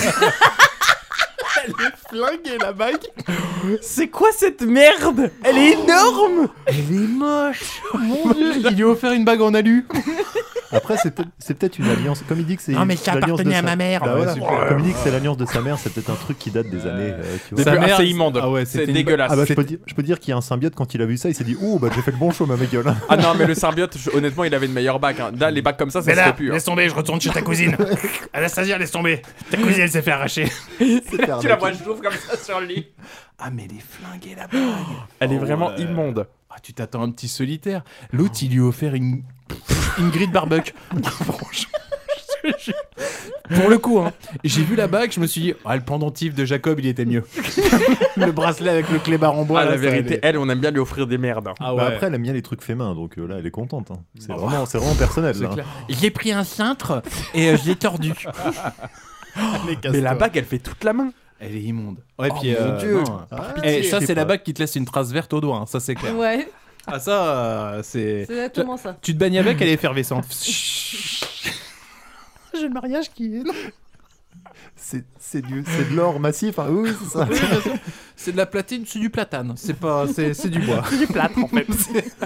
Elle est flinguée, la bague. C'est quoi cette merde? Elle est énorme. Elle est moche. Mon Dieu. Il lui a offert une bague en alu. Après, c'est peut-être c'est peut-être une alliance. Comme il dit que c'est. Non, mais ça l'alliance de appartenait à sa- ma mère. Bah Ouais, voilà. super. Comme il dit que c'est l'alliance de sa mère, c'est peut-être un truc qui date des années. euh, tu vois. Sa mère, c'est immonde. Ah ouais, c'est c'était une- dégueulasse. Ah bah je C'est- peux, dire, je peux dire qu'il y a un symbiote quand il a vu ça, il s'est dit oh bah j'ai fait le bon show ma gueule. Ah non, mais le symbiote, je- honnêtement, il avait une meilleure bague. hein. Là, les bagues comme ça, ça Mais se là, fait plus. hein. laisse tomber, je retourne chez ta cousine. Anastasia, laisse tomber. Ta cousine, elle s'est fait arracher. Tu la vois, je trouve comme ça sur le lit. Ah, mais elle est flinguée, la bague. Elle est Oh, vraiment ouais. immonde. Ah, tu t'attends un petit solitaire. L'autre, il lui a offert une Ingrid Barbuck. Franchement, je te jure. Pour le coup, hein, j'ai vu la bague, je me suis dit, ah, le pendentif de Jacob, il était mieux. Le bracelet avec le clébard en bois. Ah, là, la ça vérité, allait. elle, on aime bien lui offrir des merdes. hein. Ah ouais. Bah après elle aime bien les trucs faits main, donc euh, là elle est contente. hein. C'est Bah, vraiment, c'est vraiment personnel. C'est là. clair. J'ai pris un cintre et euh, je l'ai tordu. Mais la bague, elle fait toute la main. Elle est immonde. Ouais, Oh, puis, mon euh, Dieu. non. Par Eh, pitié. ça, Je sais c'est la pas. bague qui te laisse une trace verte au doigt, hein, ça c'est clair. Ouais, Ah, ça, euh, c'est. c'est exactement ça. Tu te baignes avec, elle est effervescente. J'ai le mariage qui est. C'est c'est du, c'est de l'or massif. hein. Oui, c'est ça. Oui, bien sûr. C'est de la platine, c'est du platane. C'est pas, c'est, c'est du bois. C'est du plâtre, en fait.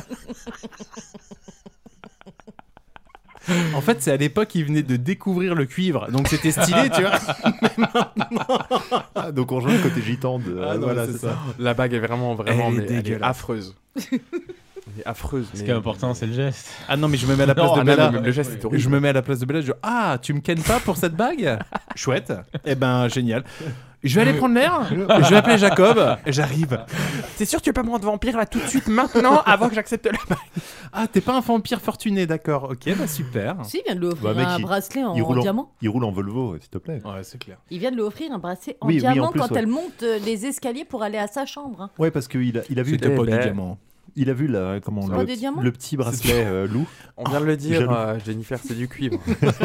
En fait, c'est à l'époque, ils venaient de découvrir le cuivre, donc c'était stylé, tu vois. Ah, donc on joue le côté gitan de. Ah non, voilà, c'est c'est ça. ça. La bague est vraiment, vraiment, Elle est mais elle est dégueulasse. affreuse. Elle est affreuse. Ce mais- qui est important, c'est le geste. Ah non, mais je me mets à la place Non, de ah non, Bella. mais le geste est horrible. Je me mets à la place de Bella. Je dis, ah, tu me kennes pas pour cette bague? Chouette. Eh ben, génial. Je vais aller prendre l'air. Je vais appeler Jacob. J'arrive. T'es sûr que tu veux pas me rendre vampire là tout de suite maintenant avant que j'accepte la bague? Ah, t'es pas un vampire fortuné, d'accord. Ok, bah super. Si, il vient de lui offrir Bah, mec, un il- bracelet en, il roule en, diamant. il roule en Volvo, s'il te plaît. Ouais, c'est clair. Il vient de lui offrir un bracelet en Oui, oui, en diamant plus, quand ouais. elle monte euh, les escaliers pour aller à sa chambre. hein. Ouais, parce qu'il a, il a vu. C'était pas ben, du diamant. Il a vu la, comment, C'est le, pas des diamants le petit bracelet euh, loup. On vient de le dire, jaloux. euh, Jennifer, c'est du cuivre.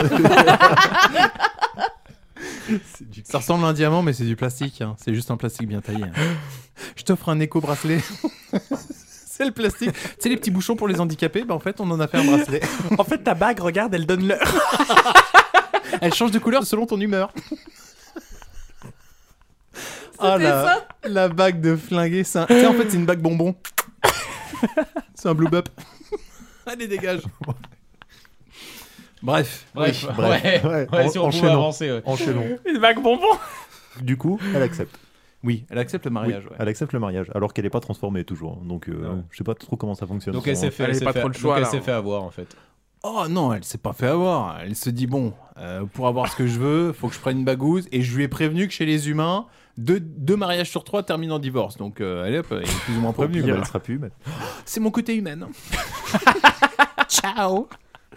Ça ressemble à un diamant, mais c'est du plastique. hein. C'est juste un plastique bien taillé. hein. Je t'offre un éco-bracelet. C'est le plastique. Tu sais, les petits bouchons pour les handicapés, bah en fait, on en a fait un bracelet. En fait, ta bague, regarde, elle donne l'heure. Elle change de couleur selon ton humeur. Ah C'était la, ça la bague de flingué, c'est un... tu sais, en fait, c'est une bague bonbon. C'est un blue bop. Allez, dégage. Bref, Bref, Oui, bref. ouais, Ouais, ouais, en- si on pouvait enchaînons. avancer. Ouais. Enchaînons. Une vague bonbon. Du coup, elle accepte. Oui, elle accepte le mariage. Oui, ouais. Elle accepte le mariage, alors qu'elle n'est pas transformée toujours. Donc, euh, Non. je sais pas trop comment ça fonctionne. Donc son- elle s'est fait, Elle elle avait s'est pas fait- trop le donc choix, elle là. s'est fait avoir en fait. Oh non, elle s'est pas fait avoir. Elle se dit bon, euh, pour avoir ce que je veux, faut que je prenne une bagouze. Et je lui ai prévenu que chez les humains, deux, deux mariages sur trois terminent en divorce. Donc euh, allez hop, elle est plus ou moins Au prévenue. pire, quoi. elle sera plus humaine. C'est mon côté humain. Ciao.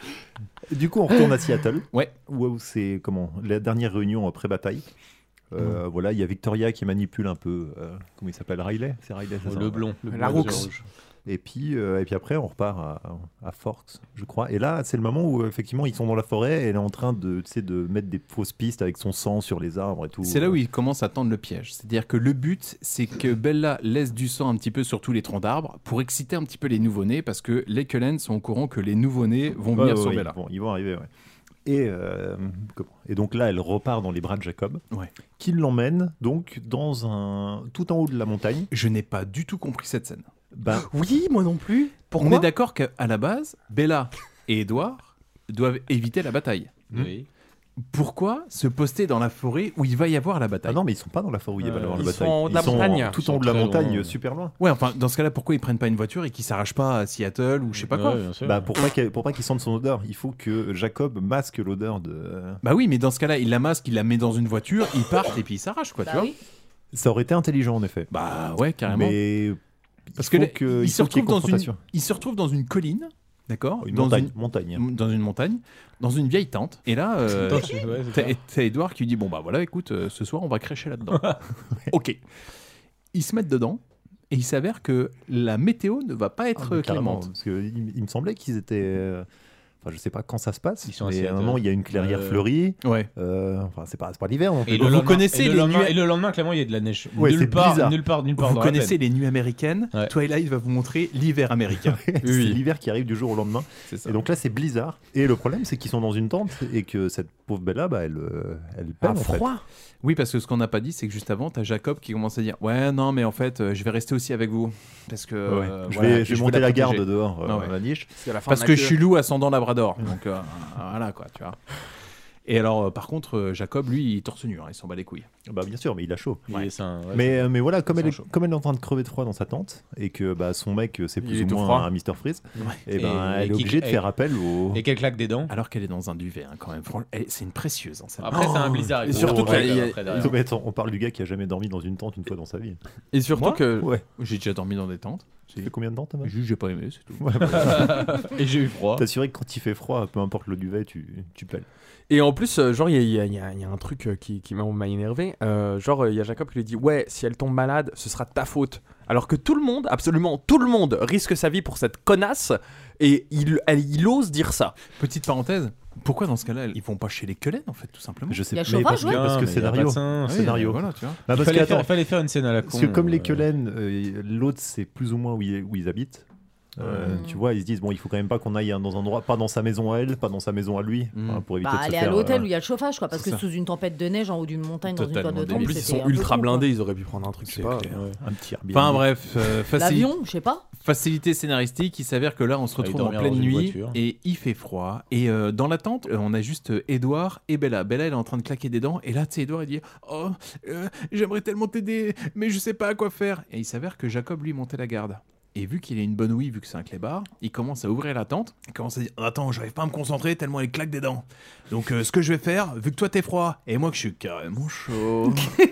Du coup, on retourne à Seattle. Ouais. Où c'est comment la dernière réunion pré-bataille. Euh, Voilà, il y a Victoria qui manipule un peu. euh, comment il s'appelle, Riley. C'est Riley, c'est ça, Le ouais. blond, le La blond Rooks. rouge. Et puis, euh, et puis après, on repart à, à Forks, je crois. Et là, c'est le moment où effectivement ils sont dans la forêt et elle est en train de, tu sais, de mettre des fausses pistes avec son sang sur les arbres et tout. C'est là où il commence à tendre le piège. C'est-à-dire que le but, c'est que Bella laisse du sang un petit peu sur tous les troncs d'arbres pour exciter un petit peu les nouveau-nés, parce que les Cullen sont au courant que les nouveau-nés vont Ouais, venir ouais, sur ouais, Bella. Ils vont, ils vont arriver, ouais. Et, euh, comment et donc là, elle repart dans les bras de Jacob, Ouais. qui l'emmène donc dans un tout en haut de la montagne. Je n'ai pas du tout compris cette scène. Ben, Oui, moi non plus. Pourquoi On est d'accord qu'à à la base, Bella et Edward doivent éviter la bataille. Oui. Pourquoi se poster dans la forêt où il va y avoir la bataille? ah non, mais ils sont pas dans la forêt où il va y avoir ils la sont bataille. en haut de la Ils sont montagne. tout Ils en haut de la sont très montagne, loin. euh, super loin. Ouais, enfin, dans ce cas-là, pourquoi ils prennent pas une voiture et qu'ils s'arrachent pas à Seattle ou je sais pas quoi? Ouais, bien sûr. Bah, pour pas qu'il pour pas qu'ils sentent son odeur, il faut que Jacob masque l'odeur de. Bah oui, mais dans ce cas-là, il la masque, il la met dans une voiture, ils partent et puis ils s'arrachent, quoi, Bah tu vois? oui. Ça aurait été intelligent en effet. Bah ouais, carrément. Mais Parce il que faut là, que- il, il se faut qu'il y ait retrouve dans une, confrontation. il se retrouve dans une colline, d'accord? Une dans montagne, montagne. Une, dans une montagne, dans une vieille tente. Et là, euh, Attends, je- ouais, c'est t'as ça. t'as Edouard qui lui dit bon bah voilà, écoute, euh, ce soir on va crécher là-dedans. Ok. Ils se mettent dedans et il s'avère que la météo ne va pas être Ah, mais carrément, clémente. parce que il, il me semblait qu'ils étaient. euh, Enfin, je sais pas quand ça se passe. Ils sont à mais à un Seattle. moment, il y a une clairière Euh, fleurie. Ouais. Euh, enfin, c'est pas, c'est pas l'hiver non plus. Et le Vous lendemain- connaissez et le les lendemain, nuits- et le lendemain, clairement, il y a de la neige. Ouais, nulle c'est part, bizarre. nulle part, nulle part Vous dans la connaissez plaine. les nuits américaines. Ouais. Twilight va vous montrer l'hiver américain. c'est l'hiver qui arrive du jour au lendemain. C'est ça. Et donc là, c'est blizzard. Et le problème, c'est qu'ils sont dans une tente et que cette pauvre Bella, bah, elle, euh, elle peine Ah, en fait. froid. Oui, parce que ce qu'on n'a pas dit, c'est que juste avant, t'as Jacob qui commence à dire ouais, non, mais en fait, euh, je vais rester aussi avec vous parce que Ouais. euh, je voilà, vais, puis je vais veux monter la protéger. garde dehors, euh, Ah ouais. dans la niche. C'est la fin Parce de que la je queue. suis loup ascendant Labrador. Donc euh, voilà quoi, tu vois. Et alors, euh, par contre, euh, Jacob, lui, il est torse nu, hein, il s'en bat les couilles. Bah bien sûr, mais il a chaud. Il est sain, ouais, mais, c'est- euh, mais voilà, comme c'est elle, est, chaud. comme elle est en train de crever de froid dans sa tente et que bah, son mec, euh, c'est Il plus est ou tout moins froid. un mister Freeze, et ben, Et- elle et est qui- obligée de et- faire appel au. Et qu'elle claque des dents. Alors qu'elle est dans un duvet, hein, quand même. Franchement, elle- c'est une précieuse. hein, celle-là. Après, c'est un blizzard. Et il faut surtout remonter qu'il y a- après derrière. Non, mais attends, on parle du gars qui a jamais dormi dans une tente une fois dans sa vie. Et surtout Moi que. Ouais. J'ai déjà dormi dans des tentes. Tu fais combien de temps, Thomas? Juste, j'ai pas aimé, c'est tout. Ouais, bah, Et j'ai eu froid. T'assurer que quand il fait froid, peu importe le duvet, tu, tu pelles. Et en plus, euh, genre, il y, a- il y a- il y a un truc euh, qui, qui m'a m'a énervé. Euh, genre, euh, il y a Jacob qui lui dit ouais, si elle tombe malade, ce sera de ta faute. Alors que tout le monde, absolument tout le monde, risque sa vie pour cette connasse. Et il, elle, il ose dire ça. Petite parenthèse, pourquoi dans ce cas-là, ils vont pas chez les Cullen, en fait, tout simplement? Je sais Il y a mais chauffage, parce que, ouais. parce que Non, mais y a scénario. pas de sein, Oui, scénario. voilà, tu vois. Bah, parce il fallait, que, faire, attends, fallait faire une scène à la con. parce que comme les euh, Cullen, euh, l'autre c'est plus ou moins où ils, où ils habitent. Euh, Ouais. Tu vois, ils se disent bon, il faut quand même pas qu'on aille dans un endroit, pas dans sa maison à elle, pas dans sa maison à lui, Mm. hein, pour éviter Bah, de se aller à faire, l'hôtel euh, où il y a le chauffage, quoi. Parce c'est que ça. sous une tempête de neige en haut d'une montagne, dans une toit Totalement de En tente, plus, c'était ils sont un peu ultra con, quoi. blindés, ils auraient pu prendre un truc, c'est pas. clair. ouais, un petit Airbnb. Enfin bref, euh, facili- L'avion, je sais pas. facilité scénaristique, il s'avère que là on se Aller retrouve en dormir pleine dans une nuit voiture. et il fait froid. Et euh, dans la tente, euh, on a juste euh, Edouard et Bella. Bella elle est en train de claquer des dents et là tu sais Edouard il dit oh euh, j'aimerais tellement t'aider mais je sais pas à quoi faire. Et il s'avère que Jacob lui montait la garde. Et vu qu'il a une bonne ouïe, vu que c'est un clébard, il commence à ouvrir la tente. Il commence à dire attends, j'arrive pas à me concentrer tellement elle claque des dents. Donc euh, ce que je vais faire, vu que toi t'es froid et moi que je suis carrément chaud,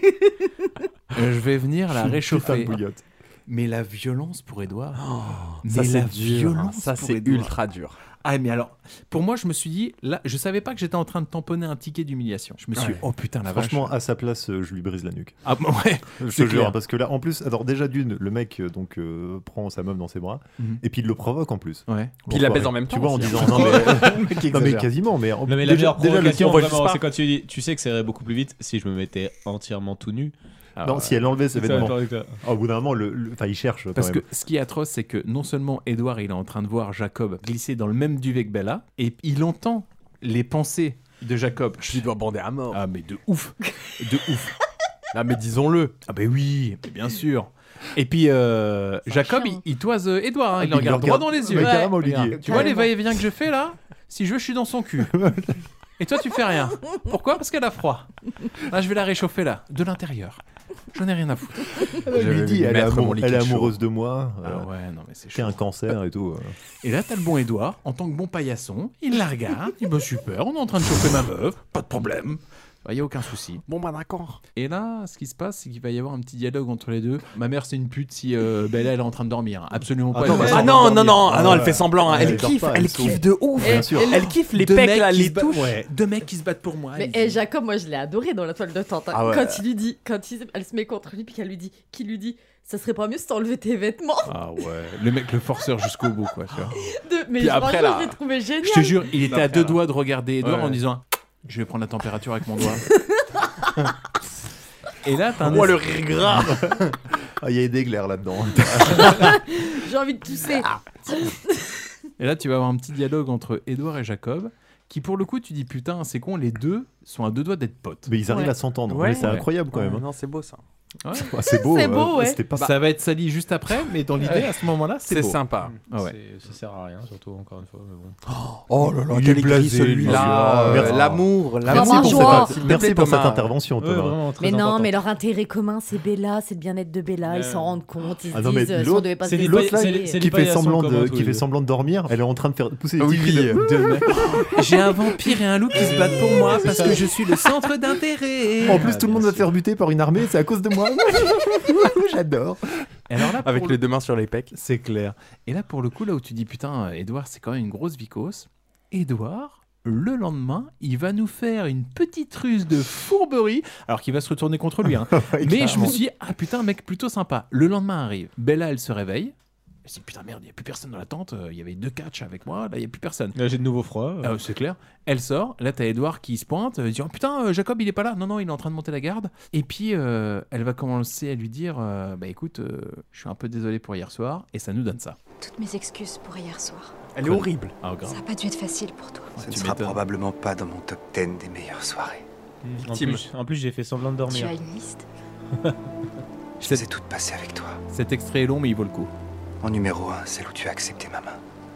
euh, je vais venir la Putain de réchauffer. bouillotte. Mais la violence pour Edouard. mais Ça, la c'est dur. violence Ça, pour c'est Edouard. ultra dur. Ah, mais alors, pour moi, je me suis dit, là, je savais pas que j'étais en train de tamponner un ticket d'humiliation. Je me suis dit, Ouais. oh putain, la vache. Franchement, à sa place, euh, je lui brise la nuque. Ah, bah ouais, Je c'est te jure, clair. parce que là, en plus, alors déjà d'une, le mec euh, donc euh, prend sa meuf dans ses bras, Mhm. et puis il le provoque en plus. Ouais. Puis il la Bon, baise ouais, en même temps. Tu vois, en aussi. disant non mais, Le mec non, mais exagère. quasiment, mais, en- Non, mais la déjà, meilleure déjà le provocation, on voit vraiment, juste pas. c'est quand tu dis, tu sais que ça irait beaucoup plus vite si je me mettais entièrement tout nu. Ah, non, ouais. si elle enlevait ses Ça va vêtements. être avec toi. Ah, au bout d'un moment, le, le- enfin, il cherche. Parce quand que même. ce qui est atroce, c'est que non seulement Edouard, il est en train de voir Jacob glisser dans le même duvet que Bella, et il entend les pensées de Jacob. Je lui dois bander à mort. Ah, mais de ouf. De ouf. Ah, mais disons-le. Ah, ben oui, mais bien sûr. Et puis, euh, Jacob, il, il toise euh, Edouard, hein, il, Il le regarde le droit regarde- dans les yeux. Ouais, carrément, Olivier. Regarde. Tu vois les va-et-vient que je fais là? Si je veux, je suis dans son cul. Et toi, tu fais rien. Pourquoi? Parce qu'elle a froid. Là, je vais la réchauffer là, de l'intérieur. J'en ai rien à foutre. Elle lui dit, elle est, mettre mon amour- elle est liquide chaud. amoureuse de moi. Ah euh, ouais, non mais c'est J'ai chaud. un cancer et tout. euh. Et là, t'as le bon Edouard, en tant que bon paillasson, il la regarde, il dit bah super, on est en train de chauffer ma meuf, pas de problème. Il n'y a aucun souci. Bon bah d'accord. Et là, ce qui se passe, c'est qu'il va y avoir un petit dialogue entre les deux. Ma mère, c'est une pute si euh, Bella, elle est en train de dormir. Absolument pas. Ah elle non, va mais- pas Ah en non, non, dormir. non, ah non, elle Ouais. fait semblant, hein. Ouais, elle elle dort kiffe, pas, elle elle kiffe saute. de ouf. Bien sûr. Elle kiffe les Deux pecs mecs là, qui les se battent- touches. Ouais, deux mecs qui se battent pour moi. Mais elle eh, dit. Jacob, moi je l'ai adoré dans la toile de tente. hein. Ah ouais. Quand il lui dit, quand il- elle se met contre lui, puis qu'elle lui dit, qui lui dit, ça serait pas mieux si t'enlevais tes vêtements. Ah ouais, le mec, le forceur jusqu'au bout, quoi. Tu vois. De- Mais Puis après, franchement, là- je l'ai trouvé génial. Je te jure, il était à Après, deux là. doigts de regarder Edouard Ouais. en disant je vais prendre la température avec mon doigt. Et là, t'as un. Oh es- le rire gras. Ah, il y a des glaires là-dedans. J'ai envie de tousser. Et là, tu vas avoir un petit dialogue entre Edouard et Jacob, qui pour le coup, tu dis putain, c'est con, les deux sont à deux doigts d'être potes. Mais ils arrivent Ouais. à s'entendre. Ouais. Mais c'est Ouais. incroyable quand même. hein. Non, c'est beau ça. Ouais. Ah, c'est beau. C'est beau, euh, ouais. C'était pas Ça va être sali juste après, mais dans l'idée, à ce moment-là, c'est C'est beau. sympa. Ah ouais. C'est- Ça sert à rien, surtout, encore une fois. Mais bon. Oh là là, Il quel est est blasé, gris celui-là. lui. Euh, Merci. L'amour, Merci l'amour. pour, joie. cette, S'il te merci plaît, pour cette Thomas. intervention, Ouais, Thomas. vraiment, très Mais non, important. mais leur intérêt commun, c'est Bella, c'est le bien-être de Bella. Ils Ouais. s'en rendent compte, ils se Ah non, mais disent, euh, si l'autre- on devait pas se c'est des L'autre là, c'est déshabiller. les- c'est qui les fait paillassons semblant communs, de, tous qui les fait deux. semblant de dormir, elle est en train de faire pousser des Oui. petits cris de- Deux mecs. J'ai un vampire et un loup qui se battent pour moi parce que je suis le centre d'intérêt. En plus, Ah, tout le monde bien va faire buter par une armée, c'est à cause de moi. J'adore. Et alors là, pour Avec le- les deux mains sur les pecs. C'est clair. Et là, pour le coup, là où tu dis putain, Edouard, c'est quand même une grosse vicose. Edouard, le lendemain, il va nous faire une petite ruse de fourberie, alors qu'il va se retourner contre lui. Hein. Ouais, Mais je me carrément. suis dit, ah putain, mec plutôt sympa. Le lendemain arrive. Bella, elle se réveille. Elle se dit, putain, merde, il n'y a plus personne dans la tente. Euh, Il y avait deux catchs avec moi. Là, il n'y a plus personne. Là, j'ai de nouveau froid. Ah, c'est clair. Elle sort. Là, t'as Edouard qui se pointe. Elle dit oh, putain, euh, Jacob, il est pas là. Non, non, il est en train de monter la garde. Et puis, euh, elle va commencer à lui dire euh, bah écoute, euh, je suis un peu désolé pour hier soir. Et ça nous donne ça. Toutes mes excuses pour hier soir. Elle est horrible. Ah, grave. Ça n'a pas dû être facile pour toi. Ce ne tu sera m'étonnes. probablement pas dans mon top dix des meilleures soirées. En Victime. plus, en plus j'ai fait semblant de Tu dormir. as une liste? Je les ai toutes passées avec toi. Cet extrait est long, mais il vaut le coup. Mon numéro un, celle où tu as accepté ma main.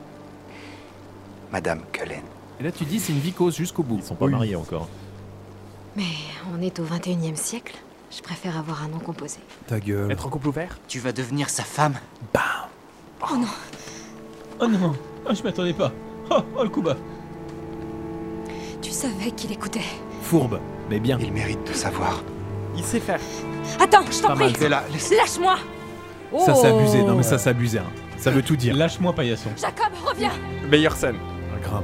Madame Cullen. Et là, tu dis c'est une vicose jusqu'au bout. Ils sont pas mariés encore. Mais on est au vingt et unième siècle. Je préfère avoir un nom composé. Ta gueule. Être en couple ouvert. Tu vas devenir sa femme. Oh non, Oh non, oh, je m'attendais pas. Oh, oh le coup bas. tu savais qu'il écoutait. Fourbe, mais bien. Il mérite de savoir. Il sait faire. Attends, je t'en Pas mal. prie. Bella, laisse... Lâche-moi. Ça, c'est Oh. abusé. Non, mais ça, c'est abusé. Hein. Ça veut tout dire. Lâche-moi, paillasson. Jacob, reviens. Meilleure scène. Ah, grave.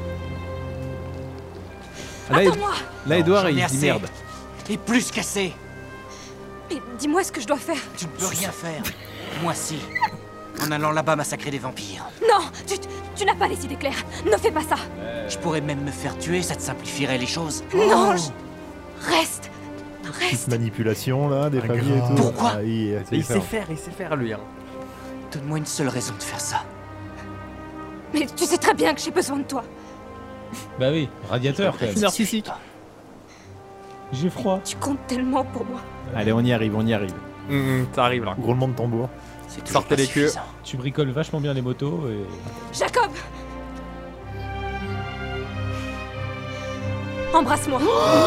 Là, Ed- Attends-moi. là, Edouard, J'en ai il dit assez. merde. Et plus qu'assez. Mais dis-moi ce que je dois faire. Tu ne peux rien faire. Moi si. En allant là-bas massacrer des vampires. Non, tu, tu n'as pas les idées claires. Ne fais pas ça. Je pourrais même me faire tuer, ça te simplifierait les choses. Non, Oh. je- reste. Petite Reste. manipulation là, des Ah, familles et grave. tout. Pourquoi Ah, il, Et il sait faire, il sait faire lui. Hein. Donne-moi une seule raison de faire ça. Mais tu sais très bien que j'ai besoin de toi. Bah oui, radiateur quand même. Narcissique. J'ai froid. Tu comptes tellement pour moi. Allez, on y arrive, on y arrive. Hum, hum, ça arrive là. Roulement de tambour. C'est toujours Sortez pas les queues. suffisant. Tu bricoles vachement bien les motos et. Jacob. Embrasse-moi.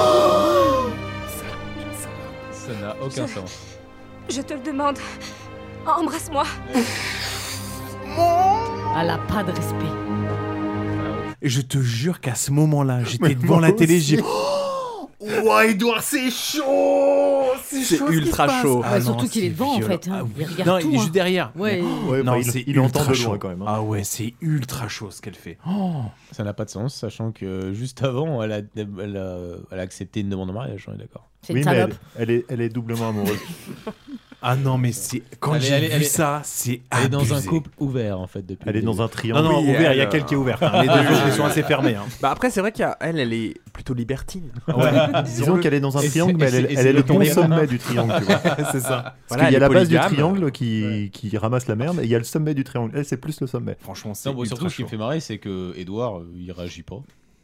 Ça n'a aucun sens. Je te le demande. Embrasse-moi. Elle a pas de respect. Et je te jure qu'à ce moment-là, j'étais Mais devant moi la télé, aussi. j'ai. Oh, Edouard, c'est chaud. C'est chaud ce qui ultra se passe. chaud. Ah Ouais, non, surtout qu'il est c'est devant, en violent. fait, hein. Ah oui. Il regarde non, tout, il est hein. juste derrière. Ouais. Mais- Ouais, non, bah, il- c'est il entend ultra de loin, chaud quand même, hein. Ah ouais, c'est ultra chaud ce qu'elle fait. Oh. Ça n'a pas de sens, sachant que juste avant, elle a, elle a, elle a accepté une demande en mariage, on est d'accord. C'est Oui, une mais elle, salope. elle est, elle est doublement amoureuse. Ah non, mais c'est quand Elle est- j'ai elle est- vu elle est- ça, c'est Elle est dans un abusé. couple ouvert en fait depuis. Elle le est dans début. un triangle. Non, non, Oui, ouvert, il y a elle, qu'elle qui est euh, ouverte. hein. Les deux autres, ils sont assez fermés. hein. Bah après c'est vrai qu'elle, elle est plutôt libertine. Ouais. Disons qu'elle est dans un Et triangle, c'est- mais et elle, c'est- est- et elle c'est est le le bon polygame. sommet du triangle, tu vois. c'est ça. Parce Voilà, qu'il y a elle la est base du polygame. triangle qui, qui ramasse la merde, et il y a le sommet du triangle. Elle, c'est plus le sommet. Franchement, c'est Non, bon, ultra surtout ce qui chaud. me fait marrer, c'est que Edouard, euh, il réagit pas.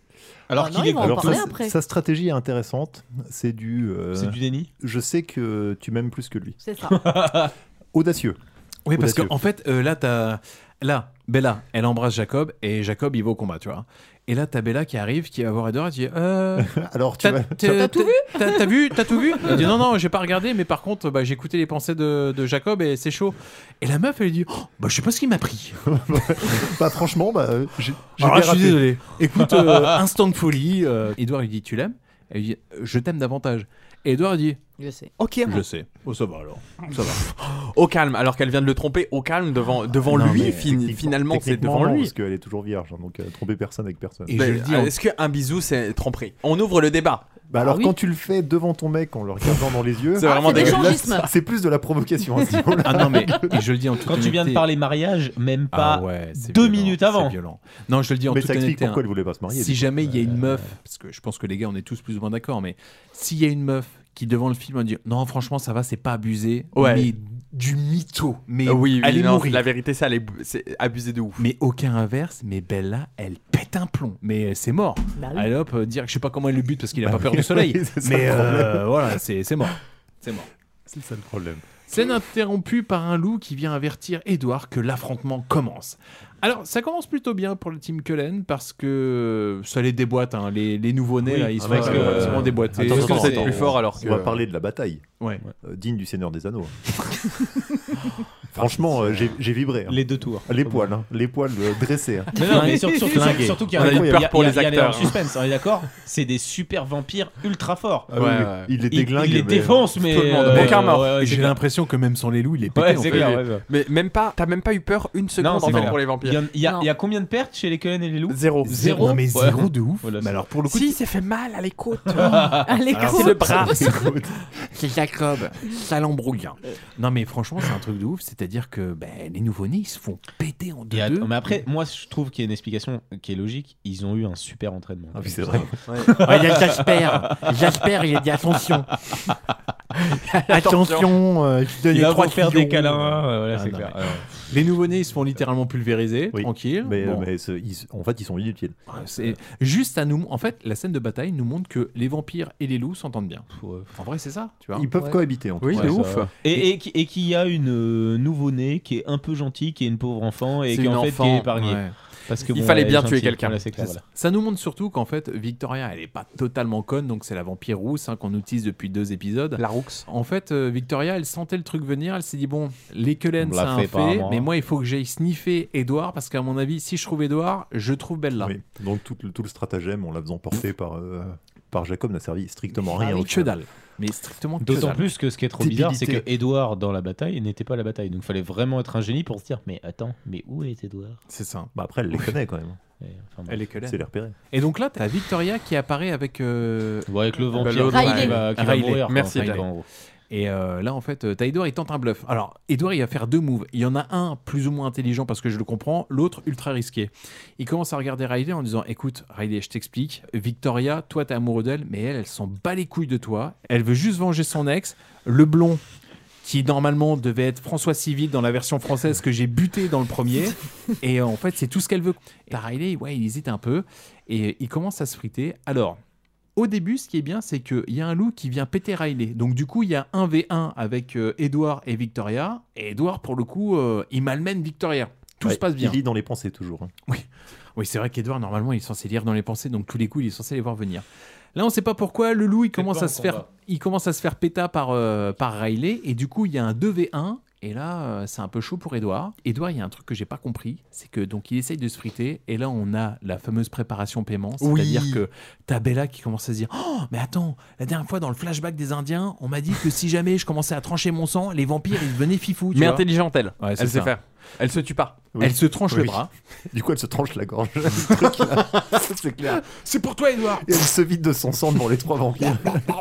Alors Ah qu'il non, est ils vont en Alors parler sa, après. sa stratégie est intéressante. C'est du. euh, C'est du déni. Je sais que tu m'aimes plus que lui. C'est ça. Audacieux. Oui, parce Audacieux. qu'en fait, euh, là, t'as. Là, Bella, elle embrasse Jacob et Jacob, il va au combat, tu vois. Et là, t'as Bella qui arrive, qui va voir Edward et qui dit euh, Alors, tu t'as, vas- t'as- T'as tout vu T'as, t'as vu T'as tout vu Elle dit non, non, j'ai pas regardé, mais par contre, bah, j'ai écouté les pensées de, de Jacob et c'est chaud. Et la meuf, elle lui dit oh, bah, je sais pas ce qu'il m'a pris. Bah, franchement, bah, euh, j'ai j'ai Alors là, je suis dérapé. désolé. Écoute, euh, instant de folie. Euh, Edward lui dit tu l'aimes Elle lui dit je t'aime davantage. Et Edward dit Je sais. Ok, je sais. Oh, ça va alors. Ça va. au calme, alors qu'elle vient de le tromper, au calme devant, devant Non, lui, mais fin- techniquement- finalement c'est techniquement, devant non, lui. Parce qu'elle est toujours vierge, hein, donc elle a trompé personne avec personne. Et Mais, je le dis euh, en- Est-ce qu'un bisou c'est tromperie? On ouvre le débat. Bah alors Ah oui. quand tu le fais devant ton mec en le regardant dans les yeux, C'est vraiment c'est dégueulasse. l'échangisme. c'est plus de la provocation à ce niveau-là. Ah non, mais et je le dis en toute Quand tu viens de honnêteté. parler mariage, même pas Ah ouais, c'est deux violent, minutes avant. C'est violent. Non, je le dis en Mais toute ça explique honnêteté. pourquoi hein. elle voulait pas se marier. Si du coup. jamais il y a une meuf, parce que je pense que les gars, on est tous plus ou moins d'accord, mais s'il y a une meuf qui devant le film on dit non, franchement, ça va, c'est pas abusé, Ouais. mais du mytho, mais Euh, oui, oui, allez non, mourir. la vérité c'est, elle est- c'est abusé de ouf. Mais aucun inverse, mais Bella, elle pète un plomb, mais c'est mort. Bah oui. Allez hop, euh, dire que je sais pas comment elle le bute parce qu'il a Bah pas peur oui, du soleil, oui, c'est ça mais le euh, problème. voilà, c'est c'est mort, c'est mort. C'est ça le problème. Scène interrompue par un loup qui vient avertir Edward que l'affrontement commence. Alors, ça commence plutôt bien pour le team Cullen parce que ça les déboîte, hein. les, les nouveaux-nés, Oui, là, ils ah sont parce que- complètement déboîtés. Attends, Est-ce que attends, c'est attends, plus fort alors que. On va parler de la bataille, Ouais. euh, digne du Seigneur des Anneaux. Franchement, euh, j'ai j'ai vibré. hein. les deux tours. Les poils, hein. les poils euh, dressés. hein. Mais non, mais surtout, surtout, Flingué. surtout qu'il y a, On a eu il y a- peur il y a- pour il y a- les il y a acteurs, en hein. suspense, on est d'accord? C'est des super vampires ultra forts. Ah oui, Ouais, oui. ouais. Il les Il, déglingue. il les mais- défonce, mais Tout le monde. euh, Aucun mort. ouais, ouais, Et c'est j'ai clair. l'impression que même sans les loups, il est pété. Ouais, en c'est fait. clair. ouais, ouais. Mais même pas, t'as même pas eu peur une seconde Non, en c'est fait clair. pour les Il y, vampires. en- il y a, Non. il y a combien de pertes chez les Cullen et les loups? Zéro. Zéro. Non, mais Ouais. zéro de ouf. Voilà, mais alors pour le coup, Si, c'est fait mal à l'écoute. Allez, Alors, cours. c'est le bras. c'est Jacob, ça l'embrouille. hein. Non, mais franchement, c'est un truc de ouf. C'est-à-dire que ben, les nouveaux-nés, ils se font péter en deux. Et att- mais après, moi, je trouve qu'il y a une explication qui est logique. Ils ont eu un super entraînement. Ah oui, c'est vrai. il y a Jasper. Jasper, il a dit attention. attention, euh, je te donne Il les va trois vous faire tuyaux. des câlins. euh, voilà, Ah, c'est non, clair. mais- Ouais. Les nouveau-nés, ils se font littéralement pulvériser, Oui. tranquille. Mais, Bon. mais ce- ils- en fait, ils sont inutiles. Ouais, c'est juste à nous. En fait, la scène de bataille nous montre que les vampires et les loups s'entendent bien. En vrai, c'est ça, tu vois. Ils peuvent Ouais. cohabiter en tout Oui, cas. de Ouais, ouf. ça va. Et, et, qui- et qu'il y a une euh, nouveau-née qui est un peu gentille, qui est une pauvre enfant et C'est qui une en fait enfant, qui est épargnée. Ouais. Parce que Il bon, fallait elle est bien tuer gentille. quelqu'un. Voilà, c'est clair, C'est voilà. Ça. Ça nous montre surtout qu'en fait, Victoria, elle est pas totalement conne, donc c'est la vampire rousse hein, qu'on utilise depuis deux épisodes. La Roux. En fait, euh, Victoria, elle sentait le truc venir, elle s'est dit bon, les Cullen, On c'est l'a un fait, fait, apparemment. mais moi, il faut que j'aille sniffer Edward parce qu'à mon avis, si je trouve Edward, je trouve Bella. Oui. Donc tout le, tout le stratagème, en la faisant porter par, euh, par Jacob, n'a servi strictement à Ah rien. oui, au que final. dalle. Mais strictement que D'autant dalle. plus que ce qui est trop bizarre, c'est que Débilité. Edward dans la bataille n'était pas à la bataille. Donc il fallait vraiment être un génie pour se dire mais attends, mais où est Edward? C'est ça. Bah après, elle les connaît quand même. Ouais, enfin, bon. Elle est Cullen. C'est les repérer. Et donc là, t'as Victoria qui apparaît avec. euh, Bon, avec le Bah, vampire l'autre, qui Riley. va, qui va Riley. mourir. quoi, Merci, enfin, Riley. en gros. Et euh, là, en fait, euh, t'as Edward, il tente un bluff. Alors, Edward, il va faire deux moves. Il y en a un plus ou moins intelligent parce que je le comprends, l'autre ultra risqué. Il commence à regarder Riley en disant écoute, Riley, je t'explique. Victoria, toi, t'es amoureux d'elle, mais elle, elle s'en bat les couilles de toi. Elle veut juste venger son ex. Le blond, qui normalement devait être François Civil dans la version française que j'ai buté dans le premier. Et euh, en fait, c'est tout ce qu'elle veut. Et t'as Riley, ouais, il hésite un peu. Et il commence à se friter. Alors. Au début, ce qui est bien, c'est qu'il y a un loup qui vient péter Riley. Donc du coup, il y a un v un avec euh, Edward et Victoria. Et Edward, pour le coup, euh, il malmène Victoria. Tout Ouais, se passe bien. Il lit dans les pensées toujours. hein. Oui, c'est vrai qu'Edward, normalement, il est censé lire dans les pensées. Donc tous les coups, il est censé les voir venir. Là, on ne sait pas pourquoi. Le loup, il commence, pas à en se faire, combat. il commence à se faire péta par, euh, par Riley. Et du coup, il y a un deux v un. Et là, euh, c'est un peu chaud pour Edward. Edward, il y a un truc que j'ai pas compris, c'est que donc il essaye de se friter, et là on a la fameuse préparation paiement, c'est-à-dire Oui. que t'as Bella qui commence à se dire oh mais attends, la dernière fois dans le flashback des Indiens, on m'a dit que si jamais je commençais à trancher mon sang, les vampires ils venaient fifou. Tu Mais vois. intelligente, elle. Ouais, c'est Elle sait ça. faire. Elle se tue pas. Oui. Elle se tranche Oui. le bras. Du coup, elle se tranche la gorge. Le truc, là. C'est clair. C'est pour toi, Edward. Et elle se vide de son sang devant les trois vampires.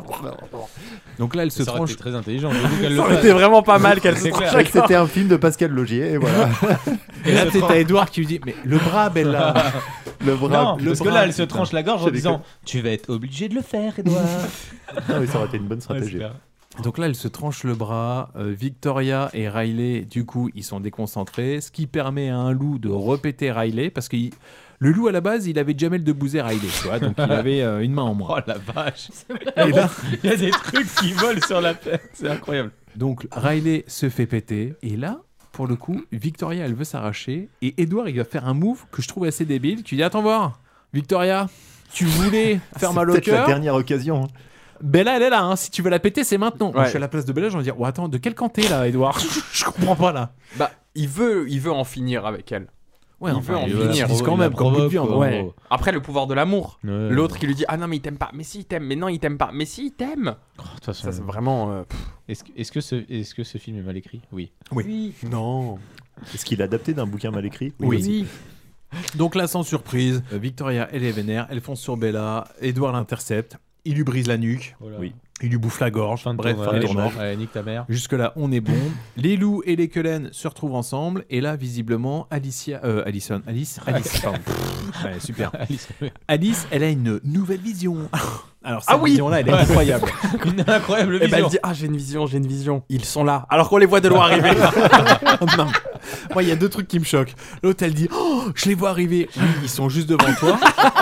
Donc là, elle se Ça aurait tranche. été très intelligent. surtout qu'elle le Ça aurait fasse. été vraiment pas mal qu'elle se C'est tranche clair. la Je crois que c'était un film de Pascal Logier. Et voilà. Et là, t'es- t'as Edward qui lui dit mais le bras, Bella. Le bras. Non, le parce que bras, là, elle se putain. tranche la gorge en J'ai disant tu vas être obligé de le faire, Edouard. Ah oui, ça aurait été une bonne Ouais, stratégie. c'est clair. Donc là, elle se tranche le bras. Euh, Victoria et Riley, du coup, ils sont déconcentrés, ce qui permet à un loup de repéter Riley parce que il- Le loup à la base, il avait Jamel Debbouze Riley, tu vois, donc il avait euh, une main en moins. Oh la vache. Et là, il y a des trucs qui volent sur la tête, c'est incroyable. Donc Riley se fait péter et là, pour le coup, Victoria, elle veut s'arracher et Edward, il va faire un move que je trouve assez débile. Tu dis attends voir, Victoria, tu voulais faire mal au C'est peut-être la cœur. dernière occasion. Bella, elle est là. Hein. Si tu veux la péter, c'est maintenant. Ouais. Moi, je suis à la place de Bella, je vais dire oh, attends, de quel camp t'es là, Edward? Je comprends pas là. Bah, il veut, il veut en finir avec elle. Ouais, il enfin, veut en il finir. utilise quand même comme bout de viande. Ouais. Après, le pouvoir de l'amour. Ouais. L'autre qui lui dit ah non mais il t'aime pas, mais si il t'aime, mais non il t'aime pas, mais si il t'aime. Oh, de toute façon, Ça c'est vraiment. euh, pff. Est-ce que, est-ce que ce, est-ce que ce film est mal écrit? Oui. Oui. Non. Est-ce qu'il est adapté d'un bouquin mal écrit? Oui. aussi. Donc là, sans surprise, euh, Victoria, elle est vénère, elle fonce sur Bella, Edward l'intercepte, il lui brise la nuque, Voilà. Oui. il lui bouffe la gorge, Fin de bref, tournage. fin de tournage. Ouais, nique ta mère. Jusque-là, on est bon. Les loups et les Cullen se retrouvent ensemble, et là, visiblement, Alicia, euh, Alison, Alice, Alice, pardon. Ouais, super. Alice, oui. Alice, elle a une nouvelle vision. Alors cette Ah oui. vision-là, elle est incroyable. Une incroyable Et ben vision. elle dit ah j'ai une vision, j'ai une vision. Ils sont là. Alors qu'on les voit de loin arriver. Non. Moi, il y a deux trucs qui me choquent. L'autre, elle dit oh, je les vois arriver. Oui, ils sont juste devant toi.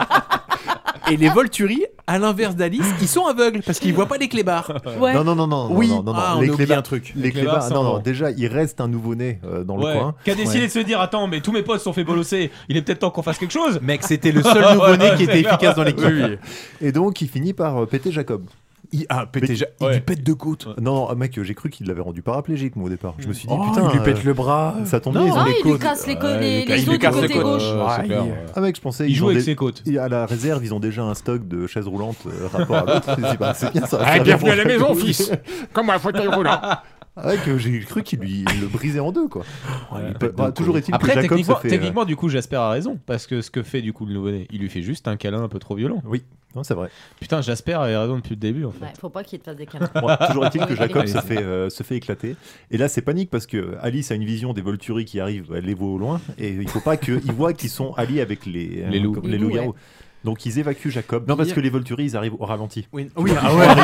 Et les Volturi, à l'inverse d'Alice, ils sont aveugles parce qu'ils voient pas les clébards. Ouais. Non, non, non, non. Oui. non, non, non, Ah, on les a oublié clébards- un truc. Les Les clébards clébards, non, sont non, bons. déjà, il reste un nouveau-né euh, dans Ouais. le coin. Qui a décidé Ouais. de se dire attends mais tous mes potes se sont fait bolosser, il est peut-être temps qu'on fasse quelque chose. Mec, c'était le seul nouveau-né qui était efficace dans l'équipe. Oui, oui. Et donc, il finit par euh, péter Jacob. Il, ah, pété, ja- il Ouais. lui pète de côte. Non, non, mec, j'ai cru qu'il l'avait rendu paraplégique, moi, au départ. Je me suis dit, Oh, putain, il lui pète euh, le bras. ça tombe Non, bien, ils ont Ah, les il lui côtes. casse les, co- Ouais, les, il les lui os du casse les côté côtes. gauche. Ouais, Ouais, c'est clair, il- ouais. Ah, mec, je pensais. Il ils joue ont avec des- ses côtes. Et à la réserve, ils ont déjà un stock de chaises roulantes euh, rapport à l'autre. Je me dis, bah, c'est bien ça. va Allez, servir bienvenue à pour la maison, chaque- fils. Comme un fauteuil roulant. Ah, mec, euh, j'ai cru qu'il lui il le brisait en deux, quoi. Il peut- pète bah, de toujours côte. est-il Après que Jacob techniquement, se fait. euh, techniquement du coup Jasper a raison parce que ce que fait du coup le nouveau-né, il lui fait juste un câlin un peu trop violent. Oui, non, c'est vrai. Putain, Jasper avait raison depuis le début en fait. Ouais, faut pas qu'il te fasse des câlins. Bon, toujours est-il que Oui, Jacob allez. se fait, euh, se fait éclater. Et là, c'est panique parce que Alice a une vision des Volturi qui arrivent, elle les voit au loin. Et il faut pas qu'ils voient qu'ils sont alliés avec les, Les loups. comme Les les loups, loups-garous. ouais. Donc ils évacuent Jacob. Non, parce que les Volturi, ils arrivent au ralenti. Oui, Oui, ah ouais.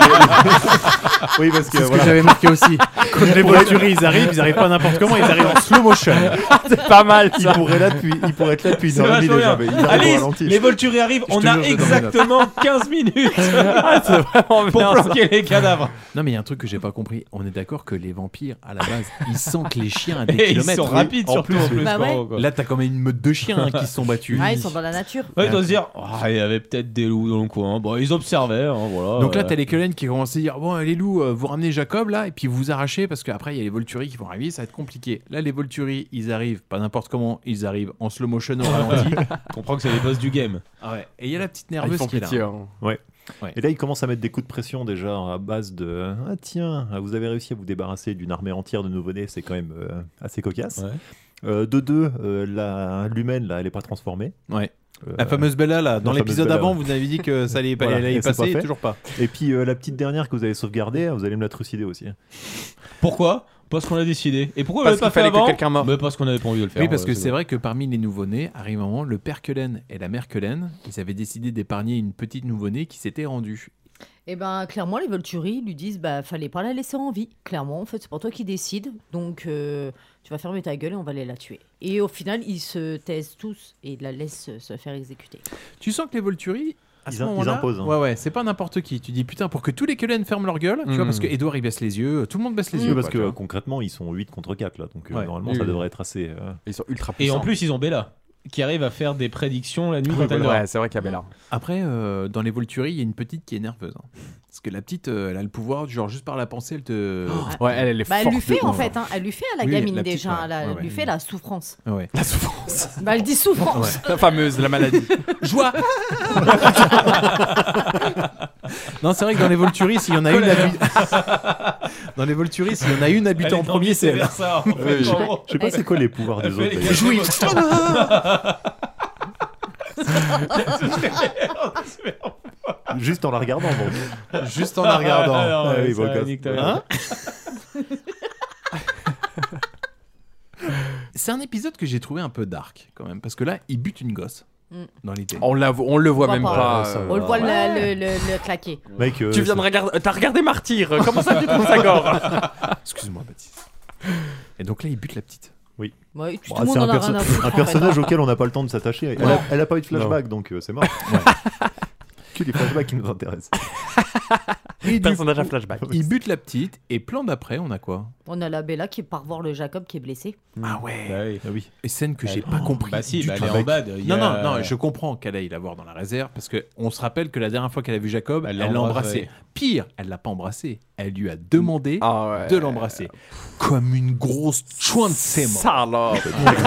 Oui, parce que C'est ce voilà. que j'avais marqué aussi. Quand les Volturi, ils arrivent, ils arrivent pas n'importe comment, ils arrivent en slow motion. C'est pas mal. Il pourrait, là depuis, il pourrait être là depuis une C'est heure et demie vachement déjà. bien. Mais ils arrivent au Alice, ralenti. les Volturi arrivent, Je on te a jure, je donne mes notes. exactement quinze minutes Ah, c'est vraiment pour bien, ça. planquer les cadavres. Non, mais il y a un truc que j'ai pas compris. On est d'accord que les vampires, à la base, ils sentent les chiens à des Et ils kilomètres. sont rapides En surtout plus, en plus. Bah quoi, ouais. quoi. Là, t'as quand même une meute de chiens hein, qui se sont battus. Ah, ils sont dans la nature. Ouais, ils doivent se dire, ah, il y avait peut-être des loups dans le coin. Bon, ils observaient, hein, voilà. Donc là, Euh, t'as les Cullen qui commencent à dire bon, les loups, euh, vous ramenez Jacob là, et puis vous vous arrachez parce qu'après il y a les Volturi qui vont arriver, ça va être compliqué. Là, les Volturi, ils arrivent pas n'importe comment, ils arrivent en slow motion au ralenti. on comprend que c'est les boss du game. Ah ouais. Et il y a la petite Ah, ils nerveuse font qui est là. pitié. hein. Ouais. Ouais. Et là, il commence à mettre des coups de pression déjà à base de ah tiens, vous avez réussi à vous débarrasser d'une armée entière de nouveau-nés, c'est quand même euh, assez cocasse. Ouais. Euh, de deux, euh, la l'humaine là, elle est pas transformée. Ouais. Euh, La fameuse Bella là, dans la fameuse l'épisode Bella, avant, ouais. vous avez dit que ça allait, Voilà, elle allait et y c'est passer, pas et fait. toujours pas. Et puis euh, la petite dernière que vous avez sauvegardée, vous allez me la trucider aussi. Pourquoi? Parce qu'on l'a décidé. Et pourquoi on Parce l'avait pas qu'il fait fallait que avant? quelqu'un meure. Mais parce qu'on avait pas envie de le faire. Oui, parce ouais, que c'est c'est bon. vrai que parmi les nouveau-nés, arrive un moment, le père Cullen et la mère Cullen, ils avaient décidé d'épargner une petite nouveau-née qui s'était rendue. Et ben clairement, les Volturi lui disent bah fallait pas la laisser en vie. Clairement, en fait, c'est pas toi qui décide. Donc euh, tu vas fermer ta gueule et on va aller la tuer. Et au final, ils se taisent tous et la laissent se faire exécuter. Tu sens que les Volturi, à Ils ce im- ils moment-là, imposent, hein. ouais, ouais, c'est pas n'importe qui. Tu dis putain, pour que tous les Cullen ferment leur gueule, tu vois, parce que Edward il baisse les yeux, tout le monde baisse les Oui, yeux. parce quoi, que tu vois. concrètement, ils sont huit contre quatre là, donc euh, Ouais. normalement Oui, ça oui. devrait être assez. euh, Ils sont ultra Et puissants. en plus, ils ont Bella qui arrive à faire des prédictions la nuit quand elle dort. Ouais, c'est vrai qu'il y a Bella. Après, euh, dans les Volturi, il y a une petite qui est nerveuse. hein. Parce que la petite, euh, elle a le pouvoir, genre juste par la pensée, elle te. Ouais, elle, elle est Bah, elle forte. lui fait de en ouf. fait, hein, elle lui fait à la Oui, gamine la petite, déjà, ouais. elle, a- Ouais, elle ouais. lui fait la souffrance. Ouais. La souffrance. Bah elle dit souffrance. La fameuse, la maladie. Joie. Non, c'est vrai que dans les Volturi, s'il y en a une habi- dans les Volturi, s'il y en a une habitée en premier, c'est elle. ça. En fait, Oui. en gros. Je sais pas c'est quoi les pouvoirs des Elle fait autres. les d'ailleurs. Jouis. Juste en la regardant, bon. Juste en la regardant. Ah, non, Ah ouais, oui, ça, Volcas. nique ta mère. Hein C'est un épisode que j'ai trouvé un peu dark quand même, parce que là, il bute une gosse Mm. dans l'idée. On, la, on le voit On voit même pas. pas. Ça euh, va. On le voit le- Ouais. le, le, le claquer. Mec, euh, Tu viens de c'est- regarder. T'as regardé Martyr. Comment ça tu trouves ça gore? Excuse-moi, Baptiste. Et donc là, il bute la petite. Oui. Ouais, et puis Bon, tout le monde c'est en un, a perso- rien à foutre, un en personnage fait, hein. auquel on n'a pas le temps de s'attacher. Elle, Non. a- elle a pas eu de flashback, Non. donc euh, c'est mort. Que les flashbacks qui nous intéressent. Et du Personnage à coup, flashback. Il bute la petite et plan d'après, on a quoi? On a la Bella qui part voir le Jacob qui est blessé. Ah ouais. Bah oui. Ah oui. Et scène que j'ai Oh, pas compris. bah si, du bah tout. elle est en bad, il y Non, a- non, non, je comprends qu'elle aille la voir dans la réserve parce que on se rappelle que la dernière fois qu'elle a vu Jacob, elle Elle l'a l'a embrassé. embrassé, ouais. Pire, elle l'a pas embrassé. Elle lui a demandé Ah ouais. de l'embrasser. Comme une grosse chouin de ses morts. Salope.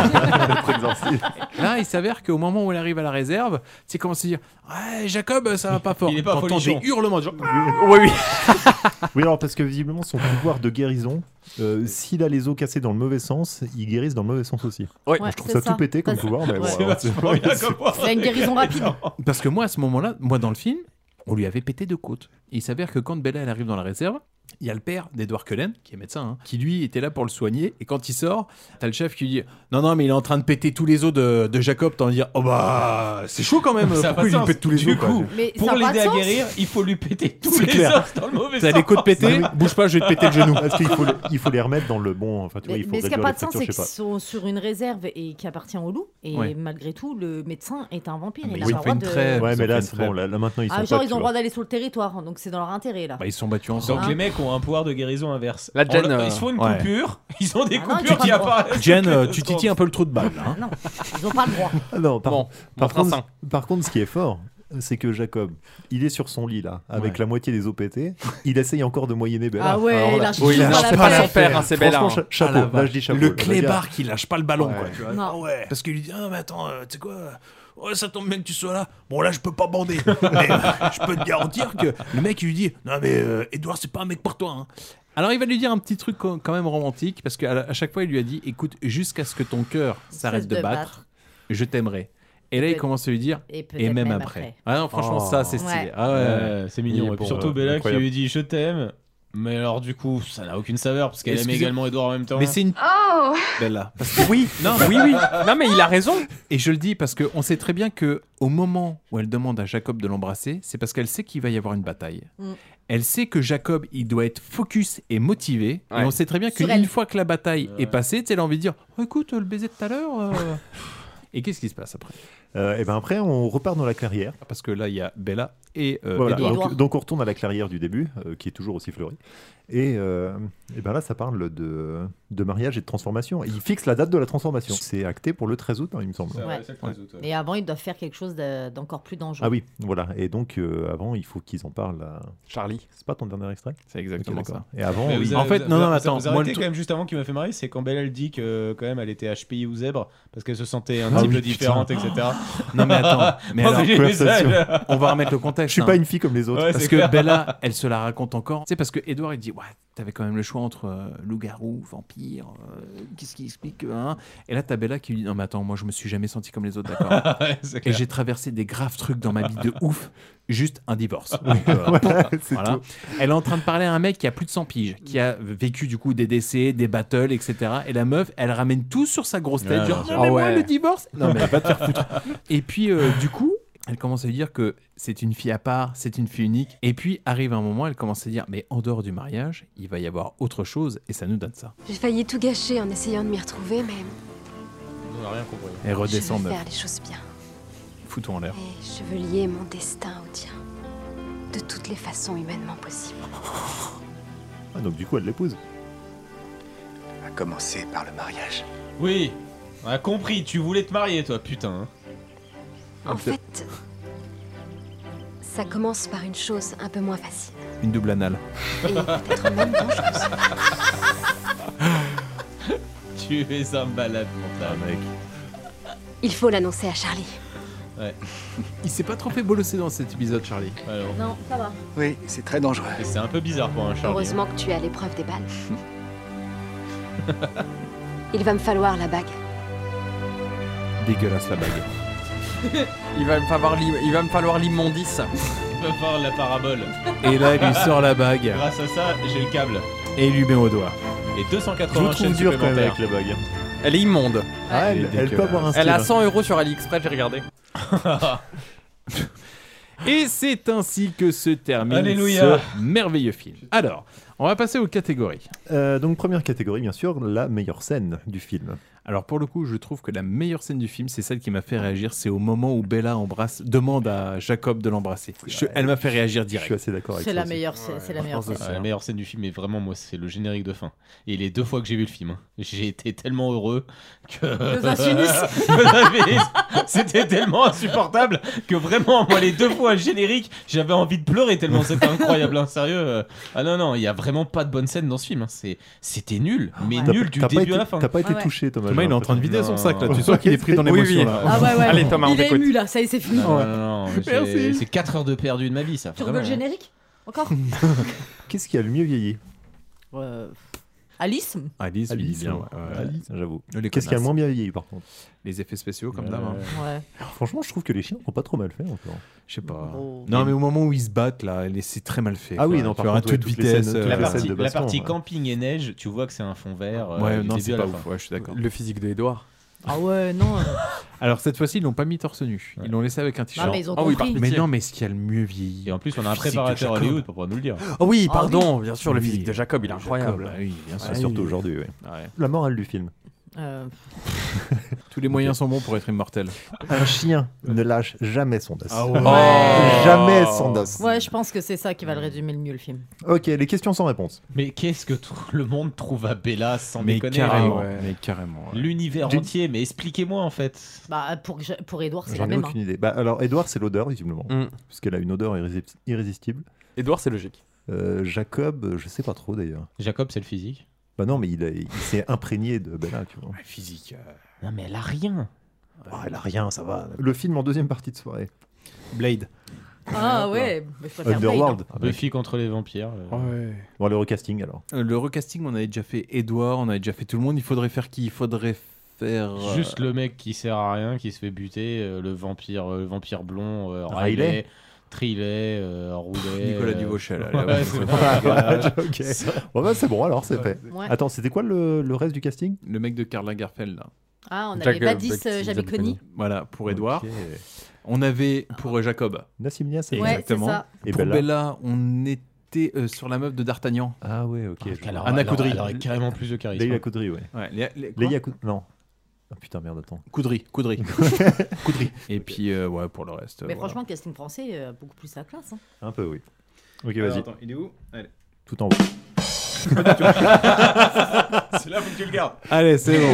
Là, il s'avère qu'au moment où elle arrive à la réserve, tu sais comment se dire ouais, Jacob, ça va pas fort. Il est pas T'entends folichon. des hurlements de genre. Oui, oui. Oui, alors parce que visiblement son pouvoir de guérison, euh, s'il a les os cassés dans le mauvais sens, il guérisse dans le mauvais sens aussi. Ouais, Moi, je trouve c'est ça, ça. tout pété comme Ça, pouvoir, mais ouais. bon, C'est alors, c'est vachement bien comme pouvoir. C'est une guérison rapide. Parce que moi, à ce moment-là, moi dans le film, on lui avait pété deux côtes. Et il s'avère que quand Bella elle arrive dans la réserve, il y a le père d'Edward Cullen, qui est médecin, hein, qui lui était là pour le soigner. Et quand il sort, t'as le chef qui lui dit non, non, mais il est en train de péter tous les os de, de Jacob. T'en dire oh bah, c'est chaud quand même. Ça a pas Pourquoi de il lui sens. pète tous les Du os quoi. coup, Mais pour ça a pas l'aider de à sens. guérir, il faut lui péter tous C'est les clair. os dans le mauvais T'as sens. les côtes pétées, Bah oui. bouge pas, je vais te péter le genou. Parce qu'il faut, les- il faut les remettre dans le bon. Enfin, tu vois, Mais, il faut mais ce qui n'a réduire pas les de sens, fractures, c'est je sais qu'ils pas. sont sur une réserve et qui appartient au loup. Et Ouais. malgré tout, le médecin est un vampire. Ah, mais il a ils pas ont le fait droit une de. trêve. Ouais, Ils mais ont là, fait c'est une bon. Là, là, maintenant, ils sont Ah, pas, genre, tu ils ont le vois. droit d'aller sur le territoire, donc c'est dans leur intérêt là. Bah, ils se sont battus ensemble. Donc Hein. les mecs ont un pouvoir de guérison inverse. La Jen, On- euh, ils se font une ouais. coupure, ils ont des Ah non, coupures ils ont qui pas le droit. apparaissent. Jen, euh, tu titilles un peu le trou de balle là. hein. Non, ils n'ont pas le droit. Ah non, par, Bon, par, montre un contre, sein. par contre, ce qui est fort, c'est que Jacob, il est sur son lit là, avec Ouais. la moitié des os pétés. Il essaye encore de moyenner Bella. Ah ouais, Alors il là, lâche Oui, toujours il pas lâche la pas paille. l'affaire, hein, c'est belle. franchement, hein. cha- chapeau. Ah, la là, vache. je dis chapeau. Le Le gars- clébard qui lâche pas le ballon Ouais. quoi. Tu vois. Non. Ah ouais. Parce qu'il lui dit ah mais attends, euh, tu sais quoi ouais, ça tombe bien que tu sois là. Bon, là, je peux pas bander. Mais euh, je peux te garantir que le mec, il lui dit non, mais euh, Edouard, c'est pas un mec pour toi. hein. Alors, il va lui dire un petit truc quand quand même romantique. Parce qu'à à chaque fois, il lui a dit écoute, jusqu'à ce que ton cœur s'arrête de, de battre, battre. je t'aimerais. Et là, il peut- commence à lui dire et et, peut-être même, même après. après. Ah non, franchement, Oh. ça, c'est stylé. Ouais. Ah ouais. Ouais, c'est mignon. Il est Et puis bon, surtout euh, Bella qui incroyable. lui dit je t'aime. Mais alors du coup, ça n'a aucune saveur parce qu'elle aime Excusez- également Edouard en même temps. Mais c'est une Oh Bella. Parce que oui, non, Oui, oui. Non, mais il a raison. Et je le dis parce qu'on sait très bien que au moment où elle demande à Jacob de l'embrasser, c'est parce qu'elle sait qu'il va y avoir une bataille. Mm. Elle sait que Jacob, il doit être focus et motivé. Ouais. Et on sait très bien Sur qu'une elle. fois que la bataille Ouais. est passée, tu sais, elle a envie de dire oh, écoute, le baiser de tout à l'heure. euh. Et qu'est-ce qui se passe après Euh, et ben après, on repart dans la clairière. Parce que là, il y a Bella et euh, Voilà, Edouard. Edouard. donc, donc on retourne à la clairière du début, euh, qui est toujours aussi fleurie. Et, euh, et ben là, ça parle de, de mariage et de transformation. Et il fixe la date de la transformation. C'est acté pour le treize août, hein, il me semble. Ouais, Ouais. c'est le treize août, ouais. Mais avant, ils doivent faire quelque chose de- d'encore plus dangereux. Ah oui, voilà. Et donc, euh, avant, il faut qu'ils en parlent à... Charlie. C'est pas ton dernier extrait C'est exactement Ok, d'accord. ça. Et avant, Mais oui. vous En avez- fait, vous non, avez- non, vous attends, Vous moi, arrêtez le quand même juste avant qui m'a fait marrer, c'est quand Bella elle dit que quand même elle était H P I ou zèbre parce qu'elle se sentait un Ah petit oui, peu putain. différente, et cetera. Non, mais attends. Mais Oh, alors, j'ai vu ça, conversation. là. on va remettre le contexte. Je suis hein. pas une fille comme les autres. Ouais, Parce c'est que clair. Bella, elle se la raconte encore. C'est parce que Edouard, il dit ouais, t'avais quand même le choix entre euh, loup-garou, vampire. euh, Qu'est-ce qui explique que, hein Et là, t'as Bella qui lui dit non, mais attends, moi, je me suis jamais senti comme les autres, d'accord. Ouais, c'est Et clair. j'ai traversé des graves trucs dans ma vie de ouf. Juste un divorce. Voilà, c'est Voilà. tout. Elle est en train de parler à un mec qui a plus de cent piges, qui a vécu du coup des décès, des battles, et cetera. Et la meuf, elle ramène tout sur sa grosse tête. Ouais, genre, bien non, mais sûr. moi, Ah ouais. le divorce. Non, mais elle va te faire foutre. Et puis, euh, du coup, elle commence à lui dire que c'est une fille à part, c'est une fille unique. Et puis, arrive un moment, elle commence à dire, mais en dehors du mariage, il va y avoir autre chose. Et ça nous donne ça. J'ai failli tout gâcher en essayant de m'y retrouver, mais On n'a rien compris. Elle je redescend, veux meuf. faire les choses bien. Fous-toi en l'air. Et je veux lier mon destin au tien. De toutes les façons humainement possibles. Ah, donc du coup, elle l'épouse. À commencer par le mariage. Oui, on a compris, tu voulais te marier toi, putain. hein. En fait, ça commence par une chose un peu moins facile. Une double anale. Et peut-être même dangereuse. Tu es un malade mental. Ah, mec. Il faut l'annoncer à Charlie. Ouais. Il s'est pas trop fait bolosser dans cet épisode, Charlie. Alors. Non, ça va. Oui, c'est très dangereux. Et c'est un peu bizarre pour un Charlie. Heureusement que tu es à l'épreuve des balles. Il va me falloir la bague. Dégueulasse la bague. Il va me falloir l'im- il va me falloir l'immondice. Il va faire la parabole. Et là, il lui sort la bague. Grâce à ça, j'ai le câble. Et il lui met au doigt. Et Je vous deux cent quatre-vingts trouve chaînes dur quand même supplémentaires. avec la bague. Elle est immonde. Ah, elle, elle peut avoir un style. Elle a cent euros sur AliExpress, j'ai regardé. Et c'est ainsi que se termine Alléluia. ce merveilleux film. Alors, on va passer aux catégories. Euh, donc première catégorie, bien sûr, la meilleure scène du film. Alors pour le coup, je trouve que la meilleure scène du film, c'est celle qui m'a fait réagir. C'est au moment où Bella embrasse, demande à Jacob de l'embrasser. Je- elle m'a fait réagir direct. Je suis assez d'accord avec C'est ça la aussi. meilleure scène. C'est la meilleure scène. Ouais, la meilleure scène du film, et vraiment, moi, c'est le générique de fin. Et les deux fois que j'ai vu le film, hein, j'ai été tellement heureux que. Que ça se finisse. C'était tellement insupportable que vraiment, moi, les deux fois le générique, j'avais envie de pleurer tellement c'était incroyable. Hein, sérieux. euh. Ah non, non, il y a vraiment pas de bonne scène dans ce film. Hein. C'est- C'était nul, mais T'as- nul du t'as pas début été- à la fin. T'as pas été Ah ouais. touché, Thomas. Thomas, il est en train de vider son sac là. Tu sens qu'il est pris dans Oui, l'émotion oui. là. Ah ouais, ouais. Allez, Thomas, on Il est t'écoute. ému là, ça y est, c'est fini. Non, non, non, mais j'ai- Merci. c'est quatre heures de perdu de ma vie, ça. Tu vraiment. rigoles générique Encore Qu'est-ce qui a le mieux vieilli? Euh, Alice Alice, oui, Alice, bien. ouais. ouais. Alice, j'avoue. Les Qu'est-ce qui a le connasses. moins bien vieilli par contre? Les effets spéciaux comme d'hab. hein. Ouais. Franchement, je trouve que les chiens sont pas trop mal faits encore. Je sais pas. Oh. Non, mais au moment où ils se battent là, les- c'est très mal fait. Ah oui, quoi. non, tu par vois, à contre, ouais, toute toutes les vitesse. scènes- euh, toutes La les partie, scènes de la baston, partie ouais. camping et neige, tu vois que c'est un fond vert. euh, Ouais, du non, début c'est à pas la ouf. fin. Ouais, je suis d'accord. Le physique de Edouard. Ah ouais, non. euh, Alors cette fois-ci, ils l'ont pas mis torse nu. Ils l'ont laissé avec un t-shirt. Non, mais ils ont Ah oui, compris. par Mais pitié. non, mais ce qui a le mieux vieilli. Et en plus, on a un Physique de préparateur Jacob. Hollywood pour pouvoir nous le dire. Oh oui, Ah pardon, bien sûr, le Oui. physique de Jacob, il est incroyable. Jacob, oui, bien sûr. Ah, surtout aujourd'hui, ouais. Ouais. La morale du film. euh, Tous les moyens sont bons pour être immortel. Un chien ne lâche jamais son os. Ah ouais. Ouais. Jamais son os. Ouais, je pense que c'est ça qui va le résumer le mieux, le film. Ok, les questions sans réponse. Mais qu'est-ce que tr- le monde trouve à Bella sans Mais déconner carrément, Ah ouais. mais carrément. ouais. L'univers J'ai- entier, mais expliquez-moi en fait. Bah, pour, pour Edouard, c'est la J'en ai même. aucune idée. Bah, alors, Edouard, c'est l'odeur, visiblement. Mm. Puisqu'elle a une odeur irrési- irrésistible. Edouard, c'est logique. Euh, Jacob, euh, je sais pas trop d'ailleurs. Jacob, c'est le physique. Bah non, mais il, a- il s'est imprégné de Bella, tu vois. Ouais, physique. euh, Non, mais elle a rien. Ah, elle a rien, ça va. Le film en deuxième partie de soirée. Blade. Ah ouais, mais je préfère Underworld. Blade. Ah, bah, Buffy contre les vampires. euh, Ouais. Bon, le recasting alors. Euh, Le recasting, on avait déjà fait Edouard, on avait déjà fait tout le monde. Il faudrait faire qui? Il faudrait faire. euh, Juste le mec qui sert à rien, qui se fait buter, euh, le vampire, euh, le vampire blond, euh, Riley. Riley, Trillet, euh, Roulet. Nicolas euh, Duvauchel. ouais, allez, c'est ouais. bon. Ok. Bon, bah, c'est bon alors, c'est fait. Ouais. Attends, c'était quoi le, le reste du casting? Le mec de Karl Lagerfeld, là. Ah, on Jack- avait Badis Badis euh, Jabekoni. Voilà, pour Edouard. Ok. On avait pour euh, Jacob. Nassim Niasse. Ouais, c'est Exactement. ça. Et Pour Bella. Bella, on était euh, sur la meuf de D'Artagnan. Ah ouais, ok. Ah, je alors, vois. Anna elle Coudry. aurait- Elle aurait carrément plus de charisme. Leila Coudry, ouais. Ouais, les, les- quoi Leila Coudry. Non. Ah putain, merde, attends. Coudry, Coudry. Coudry. Et puis, euh, ouais, pour le reste. Mais voilà. franchement, le casting français, euh, beaucoup plus sa classe. Hein. Un peu, oui. Ok, Alors, vas-y. attends, il est où? Allez. Tout en haut. C'est là, faut que tu le gardes. Allez, c'est bon.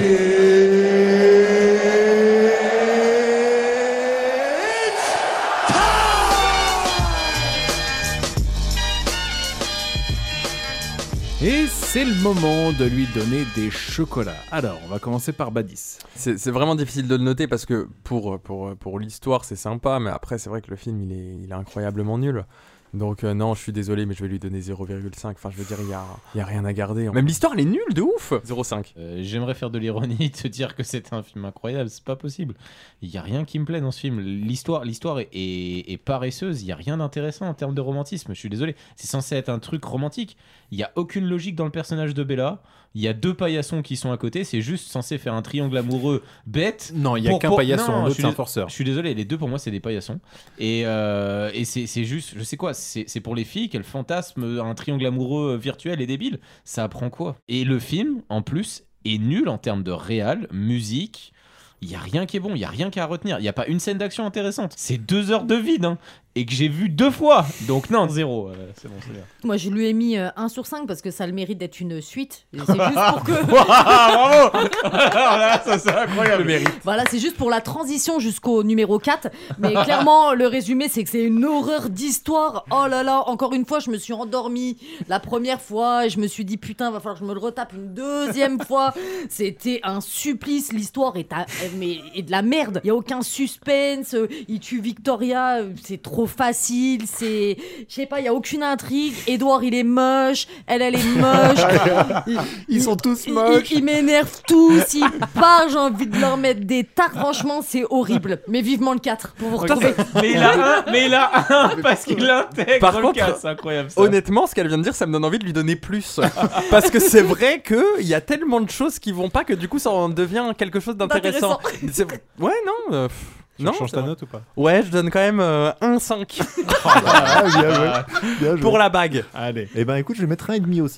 Et c'est le moment de lui donner des chocolats. Alors, on va commencer par Badis. C'est c'est vraiment difficile de le noter parce que pour, pour, pour l'histoire, c'est sympa, mais après, c'est vrai que le film, il est, il est incroyablement nul. Donc, euh, non, je suis désolé, mais je vais lui donner zéro virgule cinq. Enfin, je veux dire, il n'y a, il y a rien à garder. Même l'histoire, elle est nulle de ouf. zéro virgule cinq. Euh, J'aimerais faire de l'ironie, te dire que c'est un film incroyable, c'est pas possible. Il y a rien qui me plaît dans ce film. L'histoire, l'histoire est, est, est paresseuse. Il y a rien d'intéressant en termes de romantisme. Je suis désolé. C'est censé être un truc romantique. Il y a aucune logique dans le personnage de Bella. Il y a deux paillassons qui sont à côté. C'est juste censé faire un triangle amoureux bête. Non, il y a Pour- qu'un pour- paillasson, non, l'autre je suis c'est un dés- forceur. Je suis désolé, les deux pour moi c'est des paillassons. Et, euh, et c'est c'est juste, je sais quoi, c'est c'est pour les filles qu'elles fantasment un triangle amoureux virtuel et débile. Ça apprend quoi? Et le film, en plus, est nul en termes de réal, musique. Il y a rien qui est bon, il y a rien qu'à retenir. Il y a pas une scène d'action intéressante. C'est deux heures de vide, hein, et que j'ai vu deux fois. Donc non, zéro. euh, c'est bon, c'est bien. Moi, je lui ai mis euh, un sur cinq parce que ça a le mérite d'être une suite. Et c'est juste pour que. Bravo. Alors là, ça c'est incroyable. Le mérite. Voilà, c'est juste pour la transition jusqu'au numéro quatre. Mais clairement, le résumé, c'est que c'est une horreur d'histoire. Oh là là, encore une fois, je me suis endormie la première fois et je me suis dit, putain, va falloir que je me le retape une deuxième fois. C'était un supplice. L'histoire est, à... mais... est de la merde. Il n'y a aucun suspense. Il tue Victoria. C'est trop facile. C'est. Je sais pas, il n'y a aucune intrigue. Edouard, il est moche. Elle, elle est moche. Ils, ils sont tous Ils, moches. ils- ils m'énervent tous, ils partent, j'ai envie de leur mettre des tartes. Franchement, c'est horrible. Mais vivement le quatre pour vous retrouver. Mais il a un, mais il a un parce qu'il intègre Par le contre, cas, c'est incroyable ça. Honnêtement, ce qu'elle vient de dire, ça me donne envie de lui donner plus. Parce que c'est vrai qu'il y a tellement de choses qui vont pas que du coup, ça en devient quelque chose d'intéressant. C'est- Ouais, non. euh, pff, Tu non, changes c'est ta vrai. note ou pas? Ouais, je donne quand même euh, un cinq Ah, bien joué. Bien joué. pour la bague. Allez. Eh ben écoute, je vais mettre un et demi aussi.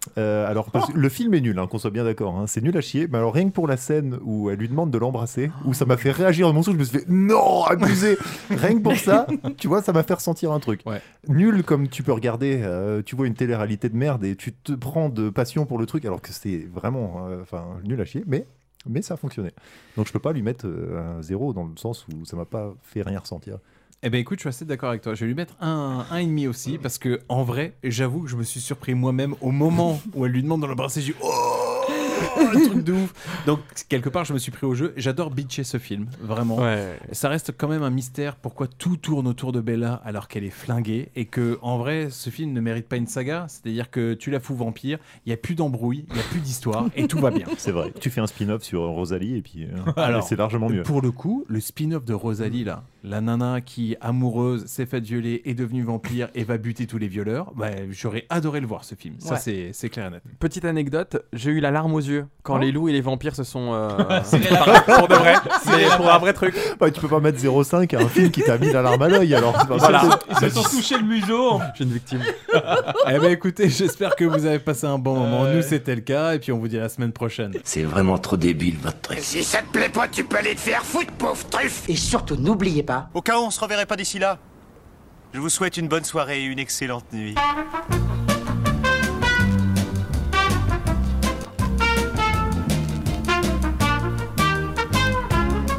Euh, alors, parce que le film est nul, hein, qu'on soit bien d'accord. Hein, c'est nul à chier. Mais alors, rien que pour la scène où elle lui demande de l'embrasser, où ça m'a fait réagir dans mon souffle, je me suis fait non, abusé. Rien que pour ça, tu vois, ça m'a fait ressentir un truc. Ouais. Nul comme tu peux regarder, euh, tu vois une télé-réalité de merde et tu te prends de passion pour le truc, alors que c'est vraiment, enfin, euh, nul à chier. Mais mais ça a fonctionné. Donc, je peux pas lui mettre euh, un zéro dans le sens où ça m'a pas fait rien ressentir. Eh ben écoute, je suis assez d'accord avec toi. Je vais lui mettre un, un et demi aussi parce que en vrai, j'avoue que je me suis surpris moi-même au moment où elle lui demande de l'embrasser. J'ai dit oh, un truc de ouf. Donc quelque part, je me suis pris au jeu. J'adore bitcher ce film, vraiment. Ouais. Ça reste quand même un mystère pourquoi tout tourne autour de Bella alors qu'elle est flinguée et que en vrai, ce film ne mérite pas une saga. C'est-à-dire que tu la fous vampire, il y a plus d'embrouille, il y a plus d'histoire et tout va bien. C'est vrai. Tu fais un spin-off sur Rosalie et puis euh, Alors, c'est largement mieux. Pour le coup, le spin-off de Rosalie là, la nana qui amoureuse s'est faite violer, est devenue vampire et va buter tous les violeurs, bah, j'aurais adoré le voir ce film. Ça Ouais. c'est, c'est clair et net. Petite anecdote, j'ai eu la larme aux yeux quand Oh. les loups et les vampires se sont euh, C'est les séparés lapins. pour de vrai. C'est C'est les pour lapins. un vrai truc. Bah, tu peux pas mettre zéro virgule cinq à un film qui t'a mis la larme à l'œil alors. c'est pas Voilà. possible. Ils se sont touchés le museau. Je suis une victime. Eh ben écoutez, j'espère que vous avez passé un bon moment. Nous c'était le cas et puis on vous dit à la semaine prochaine. C'est vraiment trop débile, votre truc. Si ça te plaît pas, tu peux aller te faire foutre, pauvre truffe. Et surtout, n'oubliez pas. Au cas où on se reverrait pas d'ici là, je vous souhaite une bonne soirée et une excellente nuit.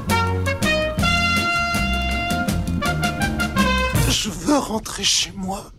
Je veux rentrer chez moi.